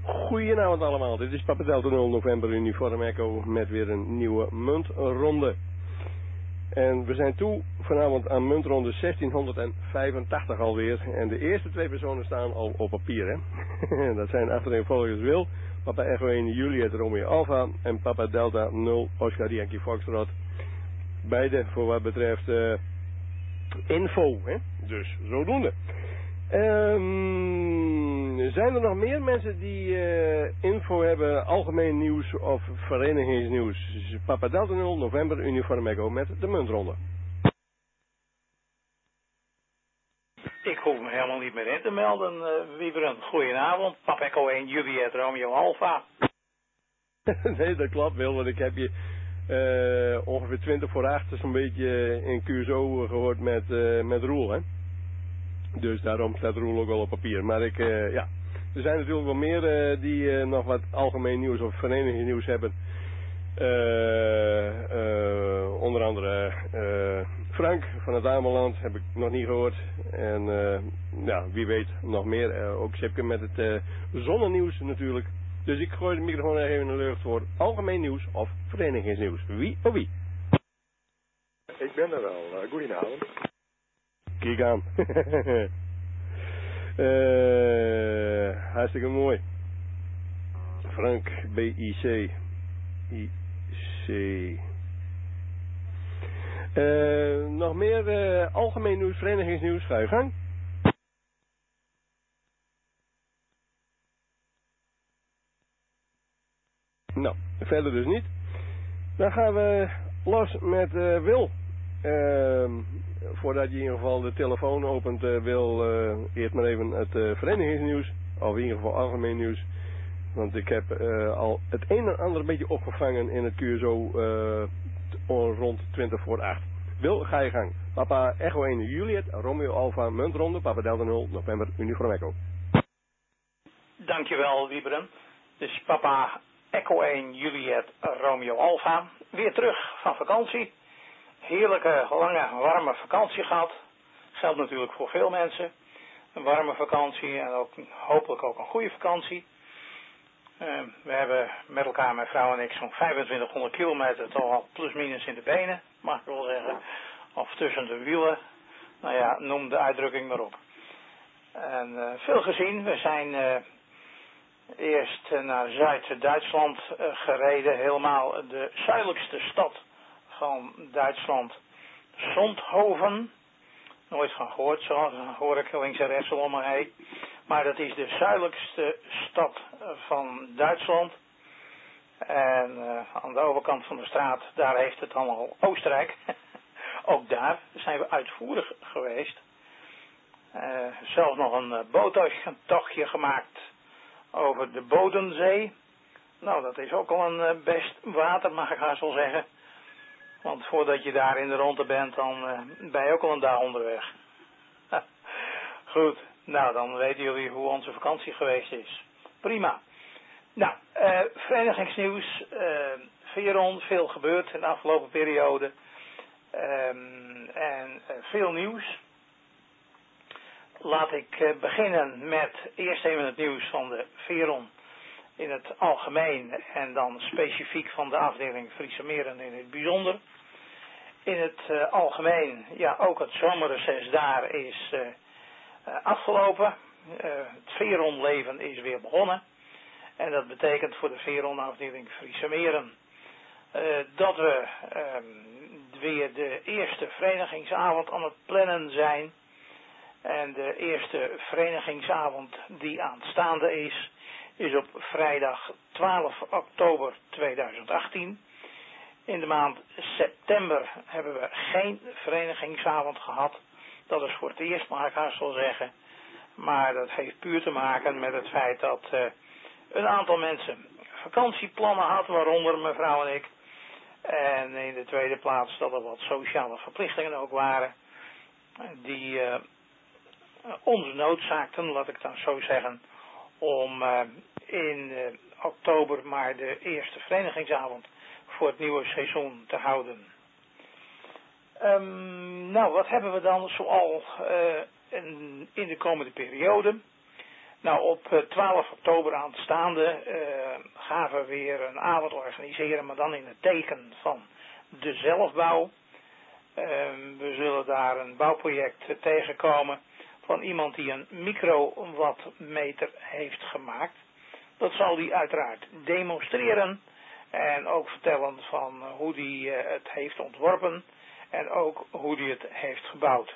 Goedenavond allemaal, dit is Papa Delta 0 November Uniform Echo met weer een nieuwe muntronde. En we zijn toe vanavond aan muntronde 1685 alweer. En de eerste twee personen staan al op papier, hè. Dat zijn achtereenvolgens Wil, Papa Echo 1 Juliet Romeo Alpha en Papa Delta 0 Oscar Yankee Foxtrot. Beide voor wat betreft info, hè. Dus zodoende. Zijn er nog meer mensen die info hebben, algemeen nieuws of verenigingsnieuws? Papa Delta 0 November Uniform Echo met de muntronde. Ik hoef me helemaal niet meer in te melden, Wieberen. Goedenavond, Papa Echo 1 Juliet Romeo Alpha. Nee, dat klopt wel, want ik heb je ongeveer 20 voor 8 zo'n beetje in Curaçao gehoord met Roel, hè. Dus daarom staat Roel ook wel op papier. Maar ja, er zijn natuurlijk wel meer die nog wat algemeen nieuws of verenigingsnieuws hebben. Onder andere Frank van het Ameland heb ik nog niet gehoord. En ja, wie weet nog meer. Ook Sipke met het zonnenieuws natuurlijk. Dus ik gooi de microfoon even in de lucht voor algemeen nieuws of verenigingsnieuws. Wie of wie? Ik ben er wel. Goedenavond. Kijk aan. Hartstikke mooi. Frank, BIC. IC. Nog meer algemeen nieuws, verenigingsnieuws, ga je gang. Nou, verder dus niet. Dan gaan we los met Wil. Voordat je in ieder geval de telefoon opent, Wil, eerst maar even het verenigingsnieuws. Of in ieder geval algemeen nieuws. Want ik heb al het een en ander een beetje opgevangen in het Curaçao rond 20 voor 8. Wil, ga je gang. Papa Echo 1 Juliet, Romeo Alpha, muntronde, Papa Delta 0, November, Uniform Echo. Dankjewel, Wieberen. Dus Papa Echo 1 Juliet Romeo Alpha. Weer terug van vakantie. Heerlijke, lange, warme vakantie gehad. Geldt natuurlijk voor veel mensen. Een warme vakantie en ook hopelijk ook een goede vakantie. We hebben met elkaar, mijn vrouw en ik, zo'n 2500 kilometer toch al plus minus in de benen, mag ik wel zeggen. Of tussen de wielen. Nou ja, noem de uitdrukking maar op. En veel gezien. We zijn eerst naar Zuid-Duitsland gereden. Helemaal de zuidelijkste stad van Duitsland. Zondhoven. Nooit van gehoord, zo hoor ik links en rechts om me heen. Maar dat is de zuidelijkste stad van Duitsland. En aan de overkant van de straat, daar heeft het allemaal Oostenrijk. Ook daar zijn we uitvoerig geweest. Zelfs nog een boottochtje gemaakt over de Bodensee. Nou, dat is ook al een best water, mag ik haast wel zeggen. Want voordat je daar in de ronde bent, dan ben je ook al een dag onderweg. Goed, nou dan weten jullie hoe onze vakantie geweest is. Prima. Nou, verenigingsnieuws, Veron, veel gebeurd in de afgelopen periode. En veel nieuws. Laat ik beginnen met eerst even het nieuws van de Veron in het algemeen en dan specifiek van de afdeling Friese Meren in het bijzonder. In het algemeen, ja, ook het zomerreces daar is afgelopen. Het Veron-leven is weer begonnen. En dat betekent voor de Veron-afdeling Friese Meren dat we weer de eerste verenigingsavond aan het plannen zijn. En de eerste verenigingsavond die aanstaande is op vrijdag 12 oktober 2018. In de maand september hebben we geen verenigingsavond gehad. Dat is voor het eerst, mag ik haast wel zeggen. Maar dat heeft puur te maken met het feit dat een aantal mensen vakantieplannen hadden, waaronder mevrouw en ik. En in de tweede plaats dat er wat sociale verplichtingen ook waren. Die ons noodzaakten, laat ik dan zo zeggen, om in oktober maar de eerste verenigingsavond voor het nieuwe seizoen te houden. Nou, wat hebben we dan zoal in de komende periode? Nou, op 12 oktober aanstaande gaan we weer een avond organiseren, maar dan in het teken van de zelfbouw. We zullen daar een bouwproject tegenkomen van iemand die een microwattmeter heeft gemaakt. Dat zal hij uiteraard demonstreren en ook vertellen van hoe hij het heeft ontworpen en ook hoe hij het heeft gebouwd.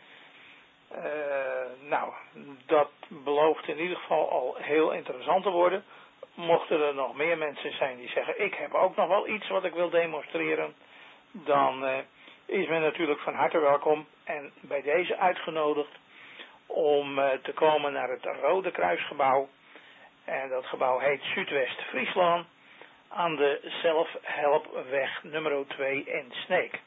Nou, dat belooft in ieder geval al heel interessant te worden. Mochten er nog meer mensen zijn die zeggen, ik heb ook nog wel iets wat ik wil demonstreren, dan is men natuurlijk van harte welkom en bij deze uitgenodigd om te komen naar het Rode Kruisgebouw. En dat gebouw heet Zuidwest-Friesland aan de Zelfhelpweg nummer 2 in Sneek.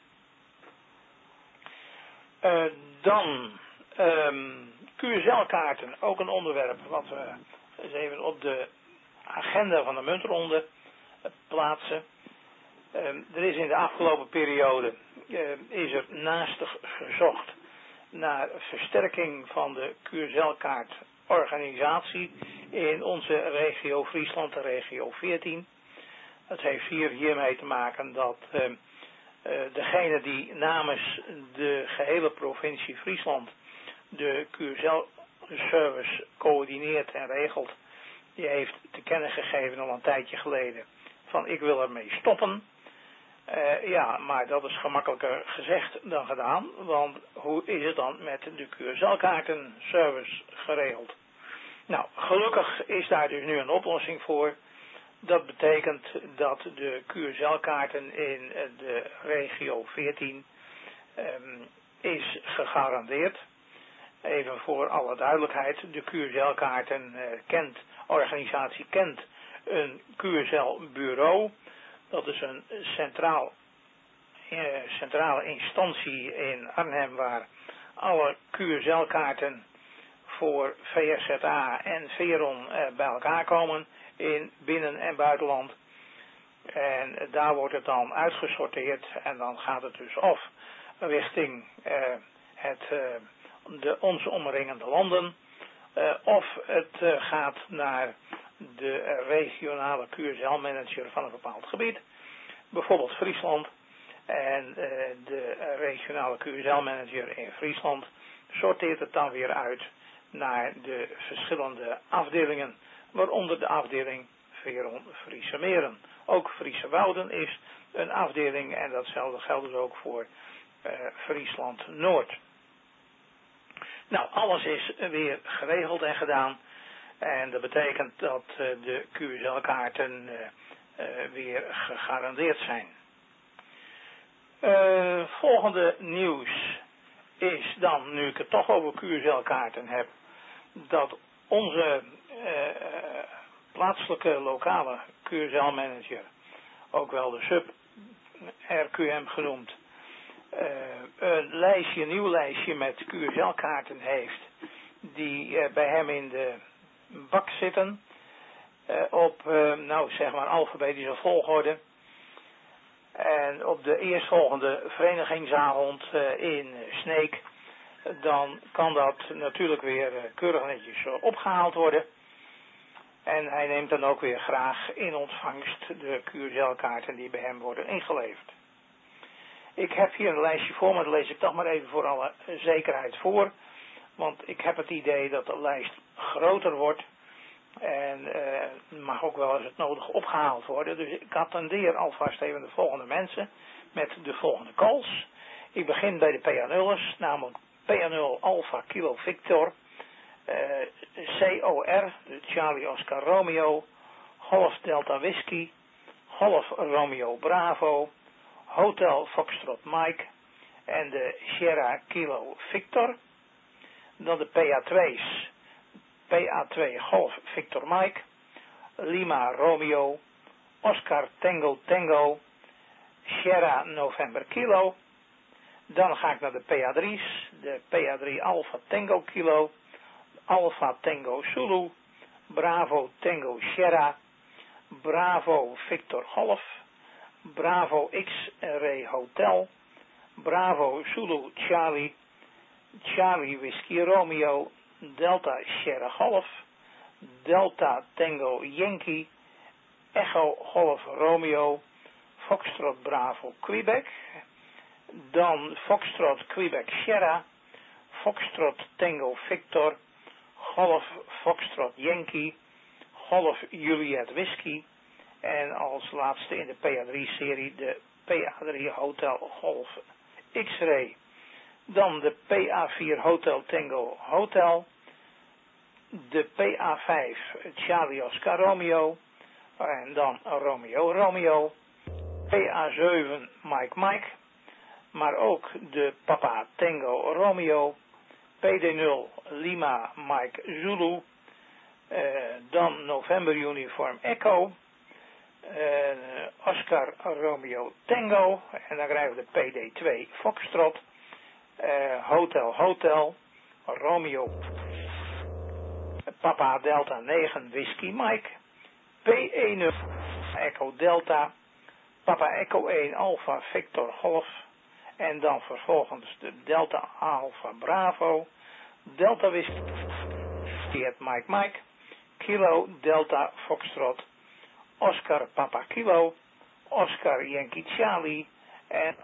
Dan QSL-kaarten, ook een onderwerp wat we eens even op de agenda van de muntronde plaatsen. Er is in de afgelopen periode is er naastig gezocht naar versterking van de QSL-kaartorganisatie in onze regio Friesland, de regio 14. Het heeft hiermee te maken dat degene die namens de gehele provincie Friesland de QSL-service coördineert en regelt, die heeft te kennen gegeven al een tijdje geleden van ik wil ermee stoppen. Ja, maar dat is gemakkelijker gezegd dan gedaan, want hoe is het dan met de QSL-kaartenservice geregeld? Nou, gelukkig is daar dus nu een oplossing voor. Dat betekent dat de QSL-kaarten in de regio 14 is gegarandeerd. Even voor alle duidelijkheid, de QSL-kaarten organisatie kent een QSL-bureau. Dat is een centrale instantie in Arnhem waar alle QSL-kaarten voor VSZA en Veron bij elkaar komen in binnen- en buitenland. En daar wordt het dan uitgesorteerd en dan gaat het dus of richting onze omringende landen of het gaat naar de regionale QSL-manager van een bepaald gebied, bijvoorbeeld Friesland. En de regionale QSL-manager in Friesland sorteert het dan weer uit naar de verschillende afdelingen, waaronder de afdeling Veron Friese Meren. Ook Friese Wouden is een afdeling en datzelfde geldt dus ook voor Friesland Noord. Nou, alles is weer geregeld en gedaan. En dat betekent dat de QSL-kaarten weer gegarandeerd zijn. Volgende nieuws is dan, nu ik het toch over QSL-kaarten heb, dat onze plaatselijke lokale QSL-manager, ook wel de sub-RQM genoemd, een nieuw lijstje met QSL-kaarten heeft die bij hem in de bak zitten op zeg maar alfabetische volgorde. En op de eerstvolgende verenigingsavond in Sneek, dan kan dat natuurlijk weer keurig netjes opgehaald worden. En hij neemt dan ook weer graag in ontvangst de QSL-kaarten die bij hem worden ingeleverd. Ik heb hier een lijstje voor, maar dat lees ik toch maar even voor alle zekerheid voor. Want ik heb het idee dat de lijst groter wordt. En mag ook wel eens het nodig opgehaald worden. Dus ik attendeer alvast even de volgende mensen met de volgende calls. Ik begin bij de PA0'ers, namelijk PA0 Alpha Kilo Victor, COR, de Charlie Oscar Romeo, Golf Delta Whisky, Golf Romeo Bravo, Hotel Foxtrot Mike en de Sierra Kilo Victor. Dan de PA2's. PA2 Golf Victor Mike, Lima Romeo, Oscar Tango Tango, Sierra November Kilo. Dan ga ik naar de PA3's, de PA3 Alpha Tango Kilo, Alpha Tango Zulu, Bravo Tango Sierra, Bravo Victor Golf, Bravo X-Ray Hotel, Bravo Zulu Charlie, Charlie Whiskey Romeo, Delta Sierra Golf, Delta Tango Yankee, Echo Golf Romeo, Foxtrot Bravo Quebec, dan Foxtrot Quebec Sierra, Foxtrot Tango Victor, Golf Foxtrot Yankee, Golf Juliet Whisky en als laatste in de PA3-serie de PA3 Hotel Golf X-Ray. Dan de PA4 Hotel Tango Hotel, de PA5 Charlie Oscar Romeo en dan Romeo Romeo, PA7 Mike, maar ook de Papa Tango Romeo, PD0 Lima Mike Zulu, dan November Uniform Echo, Oscar Romeo Tango, en dan krijgen we de PD2 Foxtrot, Hotel Romeo Papa Delta 9 Whisky Mike, P10 Echo Delta, Papa Echo 1 Alpha Victor Golf, en dan vervolgens de Delta Alpha Bravo, Delta Whisky Mike, Kilo Delta Foxtrot, Oscar Papa Kilo, Oscar Yankee Charlie en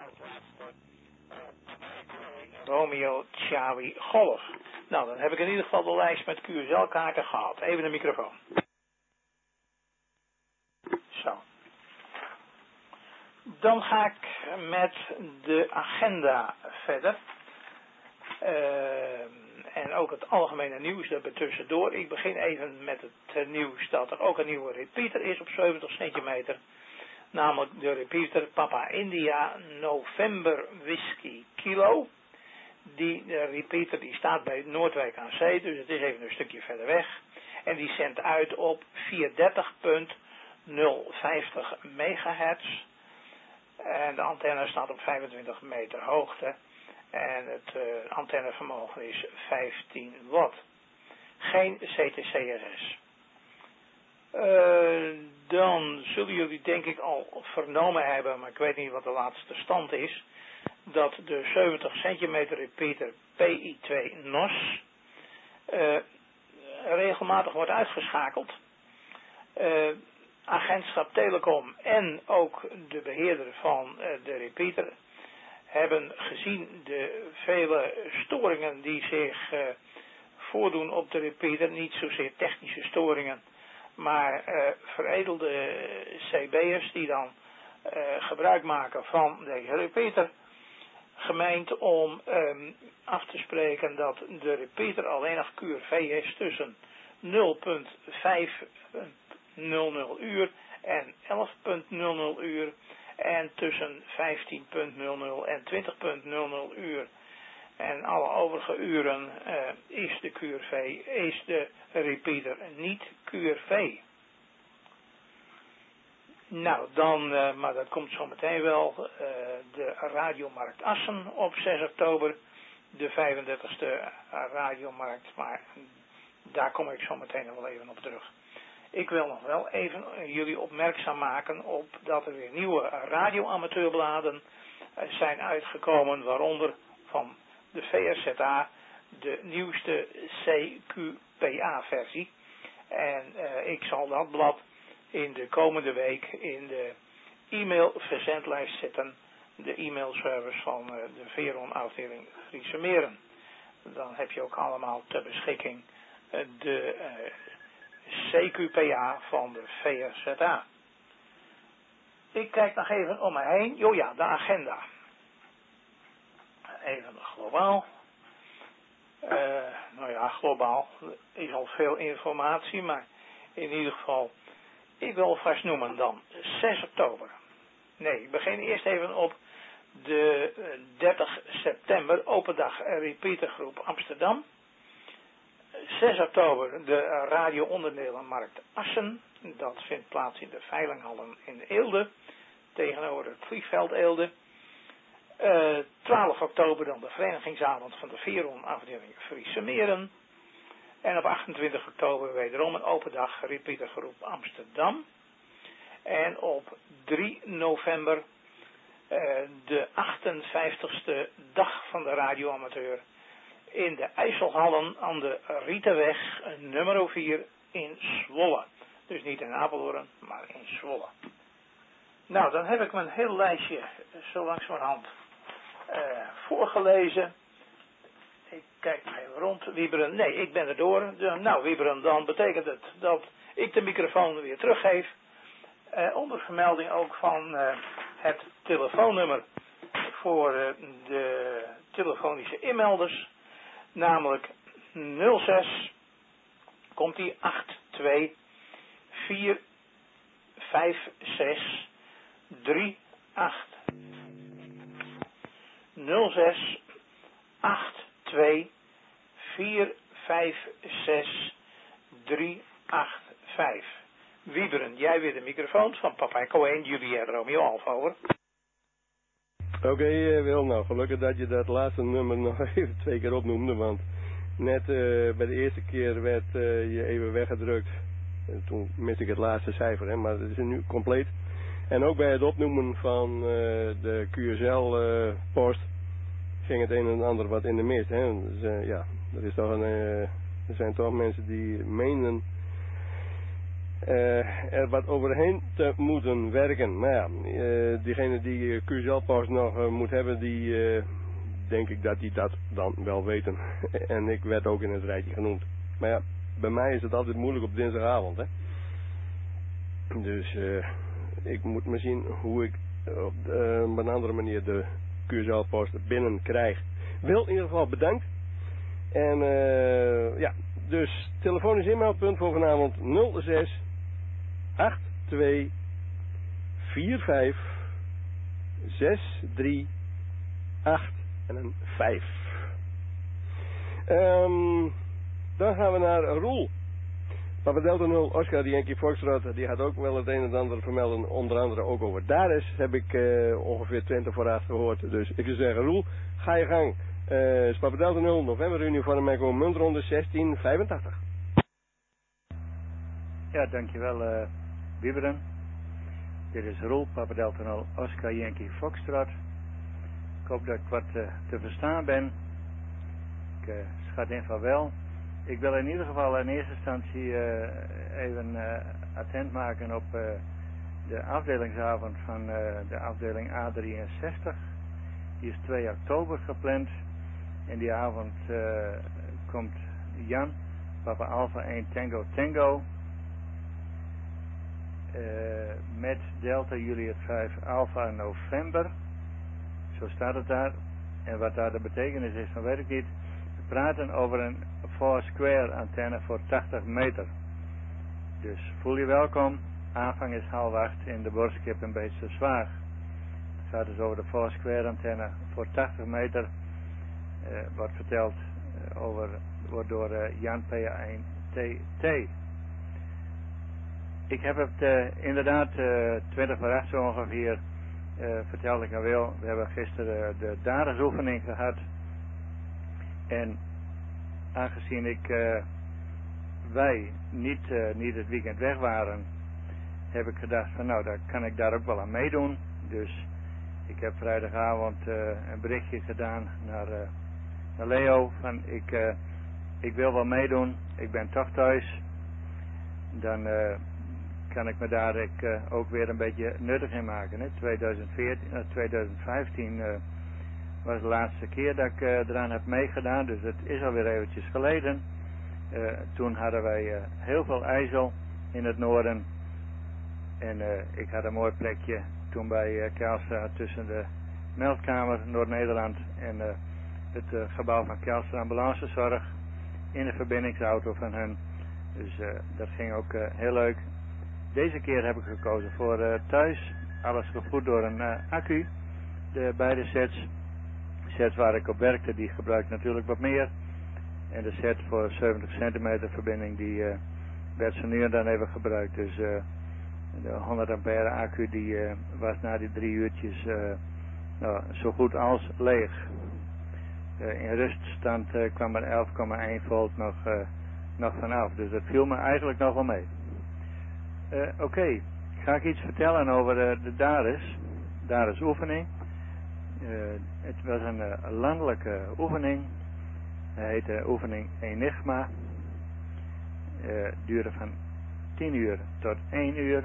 Romeo Charlie Golf. Nou, dan heb ik in ieder geval de lijst met QSL-kaarten gehad. Even de microfoon. Zo. Dan ga ik met de agenda verder. En ook het algemene nieuws er tussendoor. Ik begin even met het nieuws dat er ook een nieuwe repeater is op 70 centimeter. Namelijk de repeater Papa India November Whisky Kilo. Die repeater die staat bij Noordwijk aan Zee, dus het is even een stukje verder weg. En die zendt uit op 430.050 megahertz. En de antenne staat op 25 meter hoogte. En het antennevermogen is 15 watt. Geen CTCRS. Dan zullen jullie denk ik al vernomen hebben, maar ik weet niet wat de laatste stand is, dat de 70 centimeter repeater PI2 NOS regelmatig wordt uitgeschakeld. Agentschap Telecom en ook de beheerder van de repeater hebben gezien de vele storingen die zich voordoen op de repeater, niet zozeer technische storingen, maar veredelde CB'ers die dan gebruik maken van deze repeater, gemeend om af te spreken dat de repeater alleen nog QRV is tussen 0.500 uur en 11.00 uur en tussen 15.00 en 20.00 uur. En alle overige uren is de QRV, is de repeater niet QRV. Nou, dan, maar dat komt zo meteen wel, de Radiomarkt Assen op 6 oktober, de 35e Radiomarkt, maar daar kom ik zo meteen nog wel even op terug. Ik wil nog wel even jullie opmerkzaam maken op dat er weer nieuwe radioamateurbladen zijn uitgekomen, waaronder van de VRZA de nieuwste CQPA-versie. En ik zal dat blad in de komende week in de e-mail-verzendlijst zetten, de e-mailservice van de Veron-afdeling Friese Meren. Dan heb je ook allemaal ter beschikking de CQPA van de VRZA. Ik kijk nog even om me heen. Jo ja, de agenda. Even globaal. Nou ja, globaal is al veel informatie, maar in ieder geval, ik wil vast noemen dan 6 oktober. Nee, ik begin eerst even op de 30 september, open dag repeatergroep Amsterdam. 6 oktober de radio-onderdelenmarkt Assen. Dat vindt plaats in de Veilinghallen in Eelde, tegenover het vliegveld Eelde. 12 oktober dan de verenigingsavond van de Veron-afdeling Friese Meren. En op 28 oktober wederom een open dag repeatergroep Amsterdam. En op 3 november de 58ste dag van de radioamateur in de IJsselhallen aan de Rietenweg nummer 4 in Zwolle. Dus niet in Apeldoorn, maar in Zwolle. Nou, dan heb ik mijn hele lijstje zo langzamerhand voorgelezen. Ik kijk nog even rond. Wieberen, nee, ik ben er door. Nou, Wieberen, dan betekent het dat ik de microfoon weer teruggeef. Onder vermelding ook van het telefoonnummer voor de telefonische inmelders. Namelijk 06, komt die 82 456 38. 06 82 456 385. Wieberen, jij weer de microfoon van Papa Echo 1, Juliet Romeo Alfa, hoor. Oké, Wil, nou gelukkig dat je dat laatste nummer nog even 2 keer opnoemde, want net bij de eerste keer werd je even weggedrukt. Toen miste ik het laatste cijfer, hè, maar het is nu compleet. En ook bij het opnoemen van de QSL-post ging het een en ander wat in de mist. Hè. Dus, ja, er zijn toch mensen die menen er wat overheen te moeten werken. Maar ja, diegene die QSL-post nog moet hebben, die denk ik dat die dat dan wel weten. En ik werd ook in het rijtje genoemd. Maar ja, bij mij is het altijd moeilijk op dinsdagavond, hè. Dus ik moet maar zien hoe ik op een andere manier de QSL-post binnen krijg. Wil in ieder geval bedankt. En ja, dus telefonisch inmeldpunt voor vanavond 06 82 45 63 8 en een 5. Dan gaan we naar Roel. Papa Delta 0, Oscar, die Yankee Foxtrot, die gaat ook wel het een en ander vermelden, onder andere ook over Dares, heb ik ongeveer 20 voor 8 gehoord. Dus ik zou zeggen, Roel, ga je gang. Papa Delta 0, november uniform Echo, muntronde 1685. Ja, dankjewel Wieberen. Dit is Roel, Papa Delta 0, Oscar, Yankee Foxtrot. Ik hoop dat ik wat te verstaan ben. Ik schat in van wel. Ik wil in ieder geval in eerste instantie even attent maken op de afdelingsavond van de afdeling A63. Die is 2 oktober gepland. En die avond komt Jan, Papa Alpha 1 Tango Tango. Met Delta Juliet 5 Alpha November. Zo staat het daar. En wat daar de betekenis is, dan weet ik niet. We praten over een 4-square antenne voor 80 meter. Dus voel je welkom. Aanvang is 7:30 in de Borskip een beetje zwaar. Het gaat dus over de 4-square antenne voor 80 meter. Wordt verteld wordt door Jan PA1TT. Ik heb het inderdaad 20 voor 8 zo ongeveer vertelde ik aan Wil. We hebben gisteren de Daresoefening gehad. En aangezien wij niet het weekend weg waren, heb ik gedacht van nou, dan kan ik daar ook wel aan meedoen. Dus ik heb vrijdagavond een berichtje gedaan naar Leo van ik wil wel meedoen, ik ben toch thuis. Dan kan ik me daar ook weer een beetje nuttig in maken. Hè. 2015 was de laatste keer dat ik eraan heb meegedaan, dus het is alweer eventjes geleden. Toen hadden wij heel veel ijzel in het noorden. En ik had een mooi plekje toen bij Kelstra tussen de meldkamer Noord-Nederland en het gebouw van Kelstra Ambulancezorg in de verbindingsauto van hun. Dus dat ging ook heel leuk. Deze keer heb ik gekozen voor thuis. Alles gevoed door een accu. De beide sets. De sets waar ik op werkte, die gebruikt natuurlijk wat meer. En de set voor 70 centimeter verbinding, die werd zo nu en dan even gebruikt. Dus de 100 ampère accu, die was na die 3 uurtjes nou, zo goed als leeg. In ruststand kwam er 11,1 volt nog vanaf. Dus dat viel me eigenlijk nog wel mee. Oké, ga ik iets vertellen over de Dares oefening. Het was een landelijke oefening. Hij heette oefening Enigma. duurde van 10 uur tot 1 uur.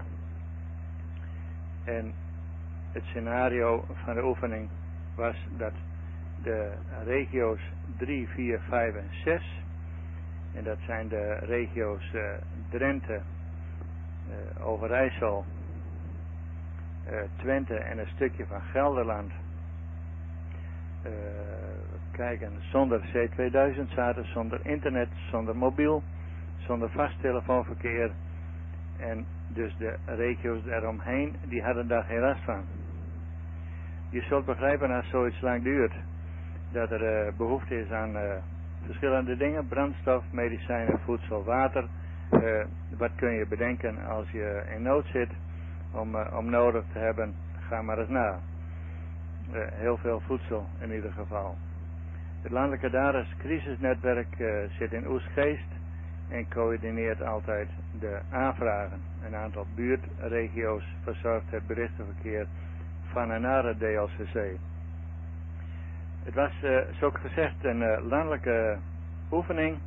En het scenario van de oefening was dat de regio's 3, 4, 5 en 6, en dat zijn de regio's Drenthe, Overijssel, Twente en een stukje van Gelderland, kijken, zonder C2000 zaten, zonder internet, zonder mobiel, zonder vast telefoonverkeer. En dus de regio's daaromheen, die hadden daar geen last van. Je zult begrijpen als zoiets lang duurt, dat er behoefte is aan verschillende dingen, brandstof, medicijnen, voedsel, water. Wat kun je bedenken als je in nood zit om nodig te hebben, ga maar eens na. Heel veel voedsel in ieder geval. Het landelijke crisisnetwerk zit in Oegstgeest en coördineert altijd de aanvragen. Een aantal buurtregio's verzorgt het berichtenverkeer van en naar het DLCC. Het was, zoals gezegd, een landelijke oefening.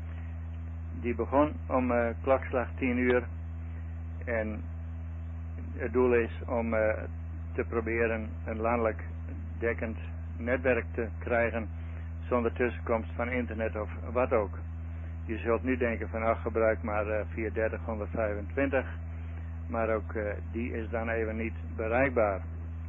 Die begon om klokslag 10 uur. En het doel is om te proberen een landelijk dekkend netwerk te krijgen zonder tussenkomst van internet of wat ook. Je zult nu denken van gebruik maar 430-125, maar ook die is dan even niet bereikbaar.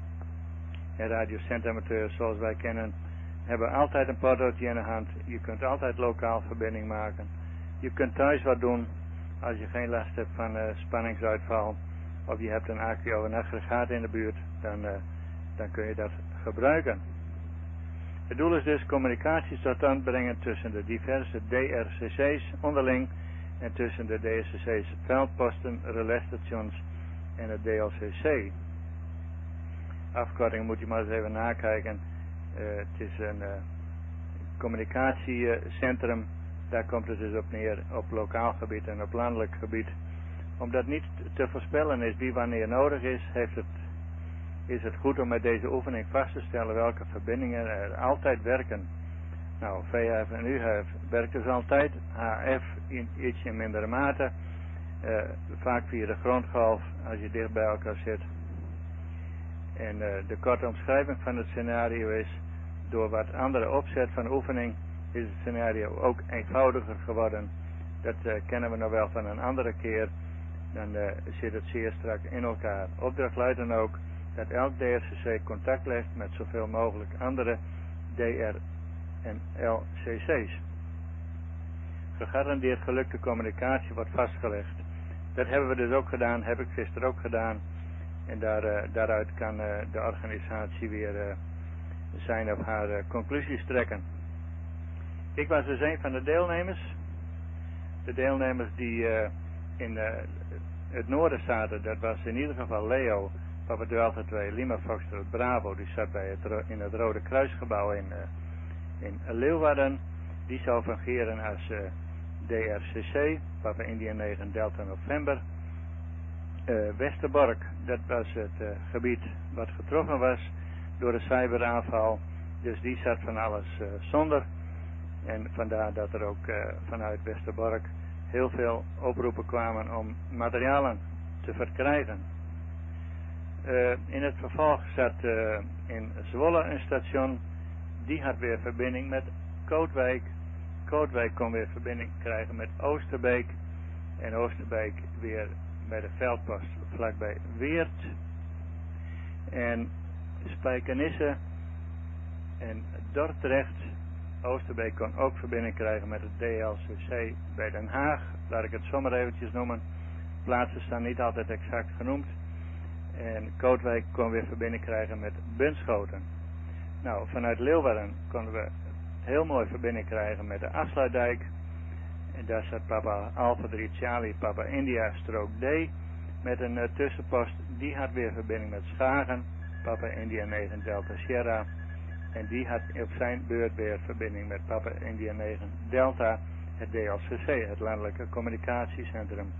En radiocentamateurs zoals wij kennen hebben altijd een potloodje in de hand. Je kunt altijd lokaal verbinding maken. Je kunt thuis wat doen als je geen last hebt van spanningsuitval. Of je hebt een accu of een aggregaat in de buurt, dan kun je dat gebruiken. Het doel is dus communicatie tot stand brengen tussen de diverse DRCC's onderling en tussen de DRCC's veldposten, relaisstations en het DLCC. Afkorting moet je maar eens even nakijken. Het is een communicatiecentrum, daar komt het dus op neer, op lokaal gebied en op landelijk gebied. Omdat niet te voorspellen is wie wanneer nodig is, is het goed om met deze oefening vast te stellen welke verbindingen er altijd werken. Nou, VHF en UHF werkt dus altijd, HF in ietsje mindere mate, vaak via de grondgolf als je dicht bij elkaar zit. En de korte omschrijving van het scenario is, door wat andere opzet van de oefening is het scenario ook eenvoudiger geworden. Dat kennen we nog wel van een andere keer. Dan zit het zeer strak in elkaar. Opdracht luidt dan ook dat elk DRCC contact legt met zoveel mogelijk andere DR en LCC's. Gegarandeerd gelukte communicatie wordt vastgelegd. Dat hebben we dus ook gedaan, heb ik gisteren ook gedaan. En daaruit kan de organisatie weer zijn of haar conclusies trekken. Ik was dus een van de deelnemers. De deelnemers die in het noorden zaten, dat was in ieder geval Leo, Papa Delta 2, Lima Foxtrot Bravo, die zat in het Rode Kruisgebouw in Leeuwarden. Die zou fungeren als DRCC, Papa India 9 Delta November. Westerbork, dat was het gebied wat getroffen was door de cyberaanval. Dus die zat van alles zonder. En vandaar dat er ook vanuit Westerbork heel veel oproepen kwamen om materialen te verkrijgen. In het vervolg zat in Zwolle een station. Die had weer verbinding met Kootwijk. Kootwijk kon weer verbinding krijgen met Oosterbeek. En Oosterbeek weer bij de veldpost vlakbij Weert. En Spijkenisse en Dordrecht. Oosterbeek kon ook verbinding krijgen met het DLCC bij Den Haag. Laat ik het zomaar eventjes noemen. Plaatsen staan niet altijd exact genoemd. En Kootwijk kon weer verbinding krijgen met Bunschoten. Nou, vanuit Leeuwarden konden we heel mooi verbinding krijgen met de Afsluitdijk. En daar zat Papa Alpha 3 Charlie, Papa India strook D. Met een tussenpost, die had weer verbinding met Schagen. Papa India 9 Delta Sierra. En die had op zijn beurt weer verbinding met Papa India 9 Delta, het DLCC, het Landelijke Communicatiecentrum.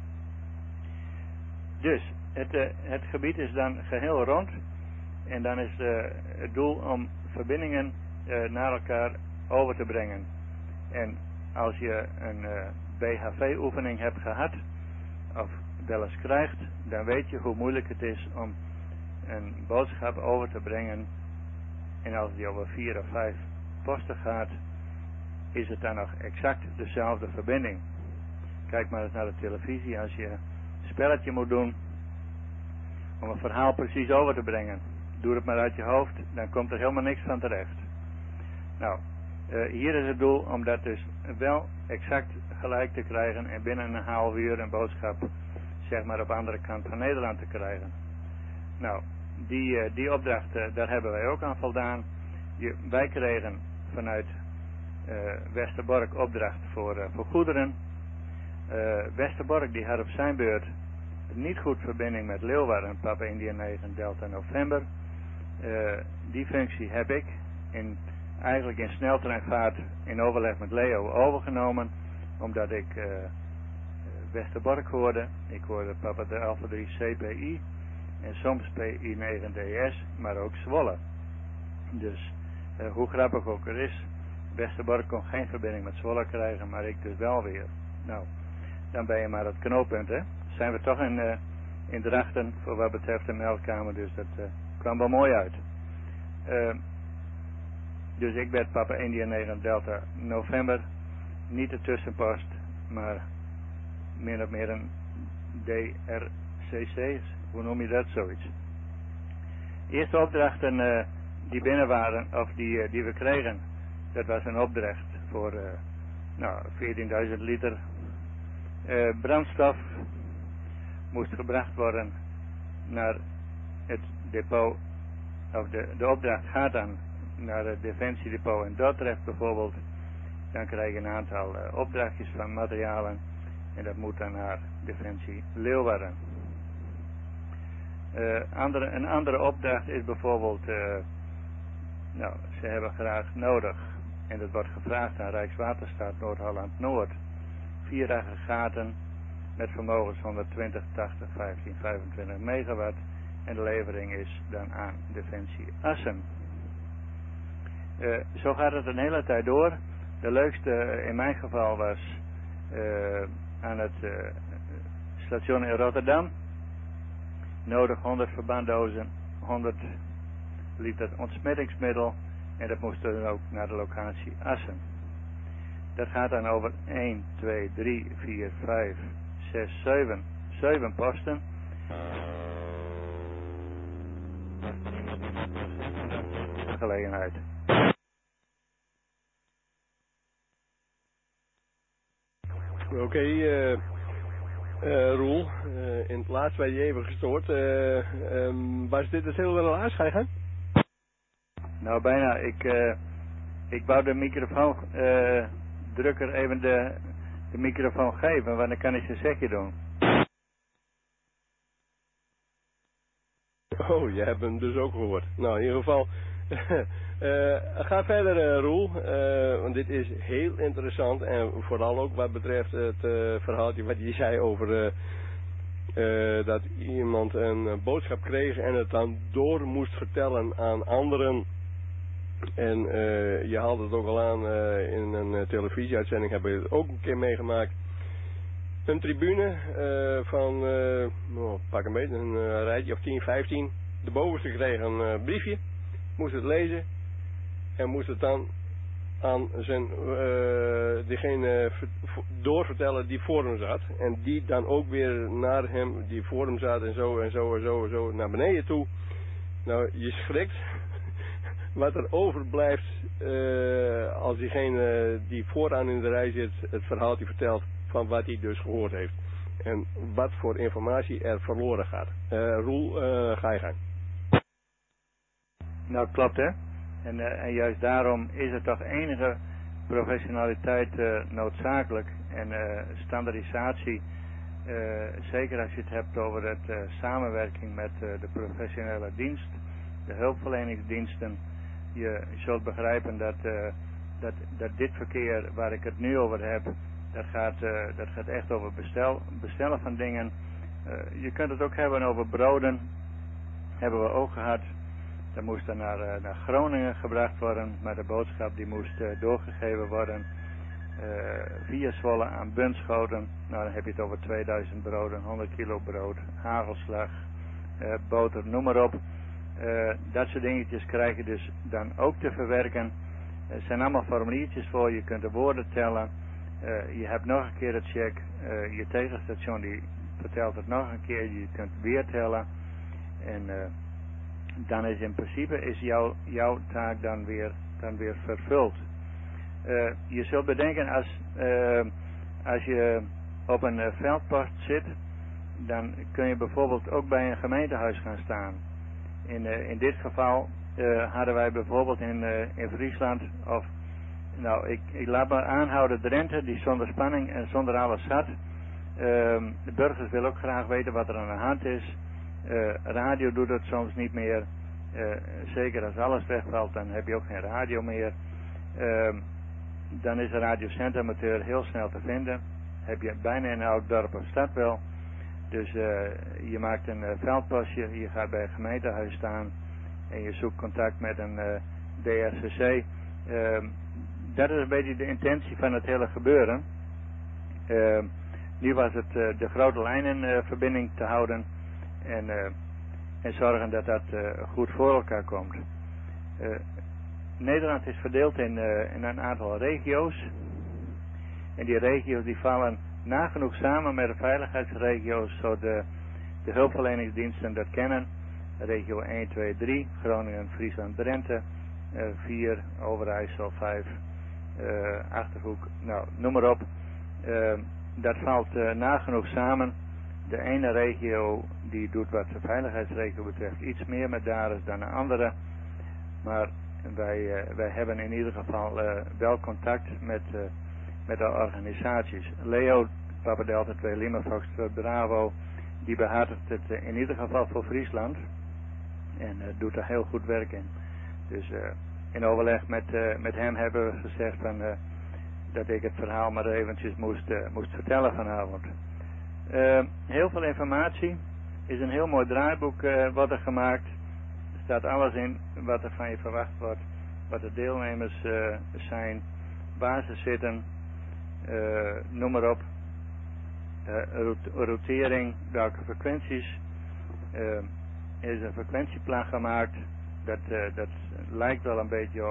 Dus, het gebied is dan geheel rond. En dan is het doel om verbindingen naar elkaar over te brengen. En als je een BHV-oefening hebt gehad, of wel eens krijgt, dan weet je hoe moeilijk het is om een boodschap over te brengen. En als die over 4 of 5 posten gaat, is het dan nog exact dezelfde verbinding. Kijk maar eens naar de televisie, als je een spelletje moet doen om een verhaal precies over te brengen. Doe het maar uit je hoofd, dan komt er helemaal niks van terecht. Nou, hier is het doel om dat dus wel exact gelijk te krijgen en binnen een half uur een boodschap, zeg maar, op de andere kant van Nederland te krijgen. Nou, die opdracht, daar hebben wij ook aan voldaan. Wij kregen vanuit Westerbork opdracht voor goederen. Westerbork die had op zijn beurt niet goed verbinding met Leeuwarden, Papa India 9 Delta November. Die functie heb ik eigenlijk in sneltreinvaart in overleg met Leo overgenomen, omdat ik Westerbork hoorde. Ik hoorde Papa de Alpha 3 CPI en soms PI 9 DS, maar ook Zwolle. Dus hoe grappig ook er is, Westerbork kon geen verbinding met Zwolle krijgen, maar ik dus wel weer. Nou, dan ben je maar het knooppunt, hè. Zijn we toch in Drachten voor wat betreft de meldkamer, dus dat kwam wel mooi uit. Dus ik werd Papa India 9 Delta November, niet de tussenpost, maar min of meer een DRCC, hoe noem je dat, zoiets. Eerste opdrachten die binnen waren, of die we kregen, dat was een opdracht voor 14.000 liter brandstof. Moest gebracht worden naar het depot, of de opdracht gaat dan naar het defensiedepot in Dordrecht bijvoorbeeld. Dan krijg je een aantal opdrachtjes van materialen en dat moet dan naar Defensie Leeuwarden. Een andere opdracht is bijvoorbeeld, ze hebben graag nodig, en dat wordt gevraagd aan Rijkswaterstaat Noord-Holland-Noord, 4 aggregaten met vermogens 120, 80, 15, 25 megawatt. En de levering is dan aan Defensie Assen. Zo gaat het een hele tijd door. De leukste in mijn geval was aan het station in Rotterdam. Nodig 100 verbanddozen, 100 liter ontsmettingsmiddel. En dat moest dan ook naar de locatie Assen. Dat gaat dan over 1, 2, 3, 4, 5, 6, 7 posten. Gelegenheid. Oké, Roel, in het laatste werd je even gestoord. Was dit het heel wel laatst gaan? Nou, bijna. Ik wou de microfoon drukker even de microfoon geven, want dan kan ik zijn zegje doen. Oh, je hebt hem dus ook gehoord. Nou, in ieder geval, ga verder, Roel, want dit is heel interessant en vooral ook wat betreft het verhaaltje wat je zei over dat iemand een boodschap kreeg en het dan door moest vertellen aan anderen. En je haalde het ook al aan in een televisieuitzending, hebben we het ook een keer meegemaakt. Een tribune van, pak een beetje, een rijtje of 10, 15. De bovenste kreeg een briefje, moest het lezen en moest het dan aan degene doorvertellen die voor hem zat. En die dan ook weer naar hem die voor hem zat en zo naar beneden toe. Nou, je schrikt wat er overblijft als diegene die vooraan in de rij zit het verhaaltje vertelt van wat hij dus gehoord heeft. En wat voor informatie er verloren gaat. Roel, ga je gang. Nou, klopt, hè. En juist daarom is er toch enige professionaliteit noodzakelijk. En standaardisatie, zeker als je het hebt over het samenwerking met de professionele dienst, de hulpverleningsdiensten. Je zult begrijpen dat dit verkeer waar ik het nu over heb, dat gaat echt over bestellen van dingen. Je kunt het ook hebben over broden. Hebben we ook gehad. Dat moest dan naar Groningen gebracht worden, maar de boodschap die moest doorgegeven worden via Zwolle aan Bunschoten. Nou, dan heb je het over 2000 broden, 100 kilo brood, hagelslag, boter, noem maar op. Dat soort dingetjes krijg je dus dan ook te verwerken. Er zijn allemaal formuliertjes voor, je kunt de woorden tellen. Je hebt nog een keer het check. Je tegenstation die vertelt het nog een keer, je kunt weer tellen. En dan is in principe jouw taak dan weer vervuld. Je zult bedenken als je op een veldpost zit, dan kun je bijvoorbeeld ook bij een gemeentehuis gaan staan. In dit geval hadden wij bijvoorbeeld in Friesland, of nou ik laat maar aanhouden Drenthe, die zonder spanning en zonder alles zat. De burgers willen ook graag weten wat er aan de hand is. Radio doet het soms niet meer. Zeker als alles wegvalt, dan heb je ook geen radio meer. Dan is de radiocentamateur heel snel te vinden. Heb je bijna in elk dorp of stad wel. Dus je maakt een veldpostje, je gaat bij een gemeentehuis staan en je zoekt contact met een DRCC. Dat is een beetje de intentie van het hele gebeuren. Nu was het de grote lijnenverbinding te houden en zorgen dat dat goed voor elkaar komt. Nederland is verdeeld in een aantal regio's. En die regio's die vallen nagenoeg samen met de veiligheidsregio's, zodat de hulpverleningsdiensten dat kennen. Regio 1, 2, 3, Groningen, Friesland, Drenthe, 4, Overijssel, 5, Achterhoek, nou, noem maar op. Dat valt nagenoeg samen. De ene regio die doet wat de veiligheidsregio betreft iets meer met DARES dan de andere. Maar wij hebben in ieder geval wel contact met de organisaties. Leo, Papa Delta 2 Lima Foxtrot Bravo, die behartigt het in ieder geval voor Friesland. En doet er heel goed werk in. Dus in overleg met hem hebben we gezegd dat ik het verhaal maar eventjes moest vertellen vanavond. Heel veel informatie. Is een heel mooi draaiboek wordt er gemaakt. Er staat alles in wat er van je verwacht wordt. Wat de deelnemers zijn. Waar ze zitten. Noem maar op. Rotering. Welke frequenties. Er is een frequentieplan gemaakt. Dat lijkt wel een beetje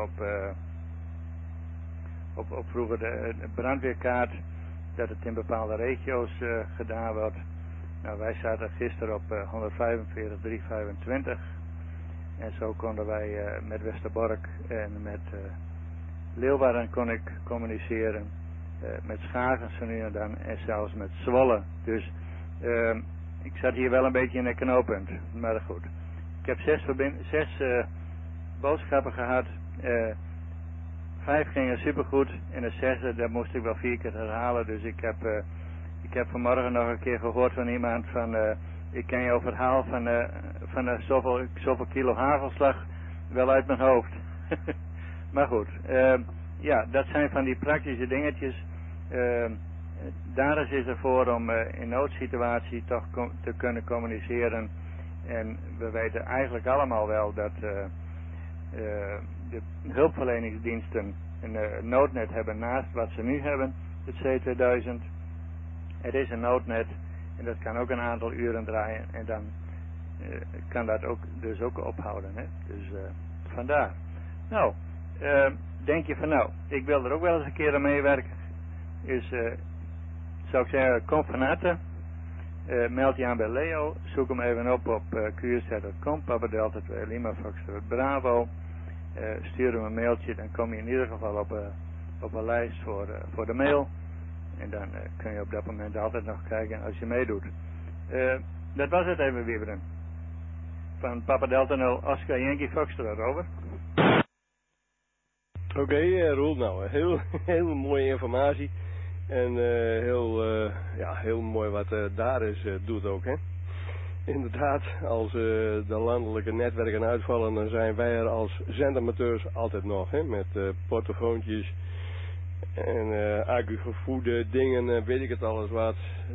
op vroeger de brandweerkaart. Dat het in bepaalde regio's gedaan wordt. Nou, wij zaten gisteren op 145, 325. En zo konden wij met Westerbork en met Leeuwarden kon ik communiceren. Met Schagen zo nu en dan en zelfs met Zwolle. Dus ik zat hier wel een beetje in een knooppunt. Maar goed. Ik heb 6 boodschappen gehad. 5 gingen supergoed. En de 6e, dat moest ik wel 4 keer herhalen. Dus ik heb vanmorgen nog een keer gehoord van iemand van... ik ken jouw verhaal van zoveel kilo hagelslag wel uit mijn hoofd. Maar goed. Ja, dat zijn van die praktische dingetjes. Daar is ervoor om in noodsituatie toch te kunnen communiceren. En we weten eigenlijk allemaal wel dat de hulpverleningsdiensten een noodnet hebben naast wat ze nu hebben, het C2000. Er is een noodnet en dat kan ook een aantal uren draaien en dan kan dat ook dus ook ophouden. Hè? Dus vandaar. Nou, denk je van nou, ik wil er ook wel eens een keer aan meewerken. Dus zou ik zeggen, kom van harte. Meld je aan bij Leo. Zoek hem even op qz.com. Papa Delta 2 Lima Foxtrot Bravo. Stuur hem een mailtje. Dan kom je in ieder geval op een lijst voor de mail. En dan kun je op dat moment altijd nog kijken als je meedoet. Dat was het even weer. Van Papa Delta 0 Oscar Yankee Foxtrot, over. Oké, Roel, nou, heel mooie informatie. En heel mooi wat DARES doet ook, hè. Inderdaad, als de landelijke netwerken uitvallen, dan zijn wij er als zendamateurs altijd nog, hè. Met portofoontjes en accugevoede dingen, weet ik het alles wat.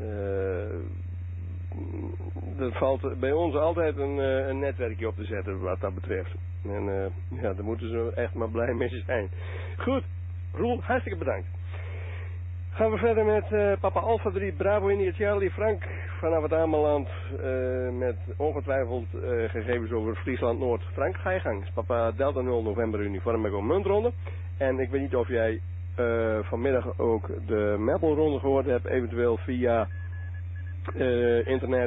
Er valt bij ons altijd een netwerkje op te zetten wat dat betreft. En daar moeten ze echt maar blij mee zijn. Goed, Roel, hartstikke bedankt. Gaan we verder met Papa Alpha 3 Bravo India Charlie Frank vanaf het Ameland met ongetwijfeld gegevens over Friesland Noord. Frank, ga je gang. Papa Delta 0 November uniform Echo muntronde. En ik weet niet of jij vanmiddag ook de Meppelronde gehoord hebt, eventueel via internet.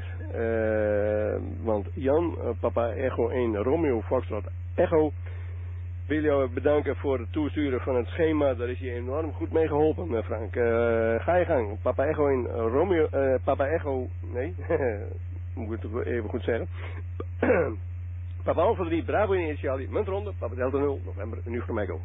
Want Jan, Papa Echo 1 Romeo Foxtrot Echo, wil jou bedanken voor het toesturen van het schema. Daar is je enorm goed mee geholpen, Frank. Ga je gang. Papa Echo in Romeo... Papa Echo... Nee. Moet ik het even goed zeggen. Papa Alpha 3 Bravo Initiali muntronde. Papa Delta 0 November uniform Echo.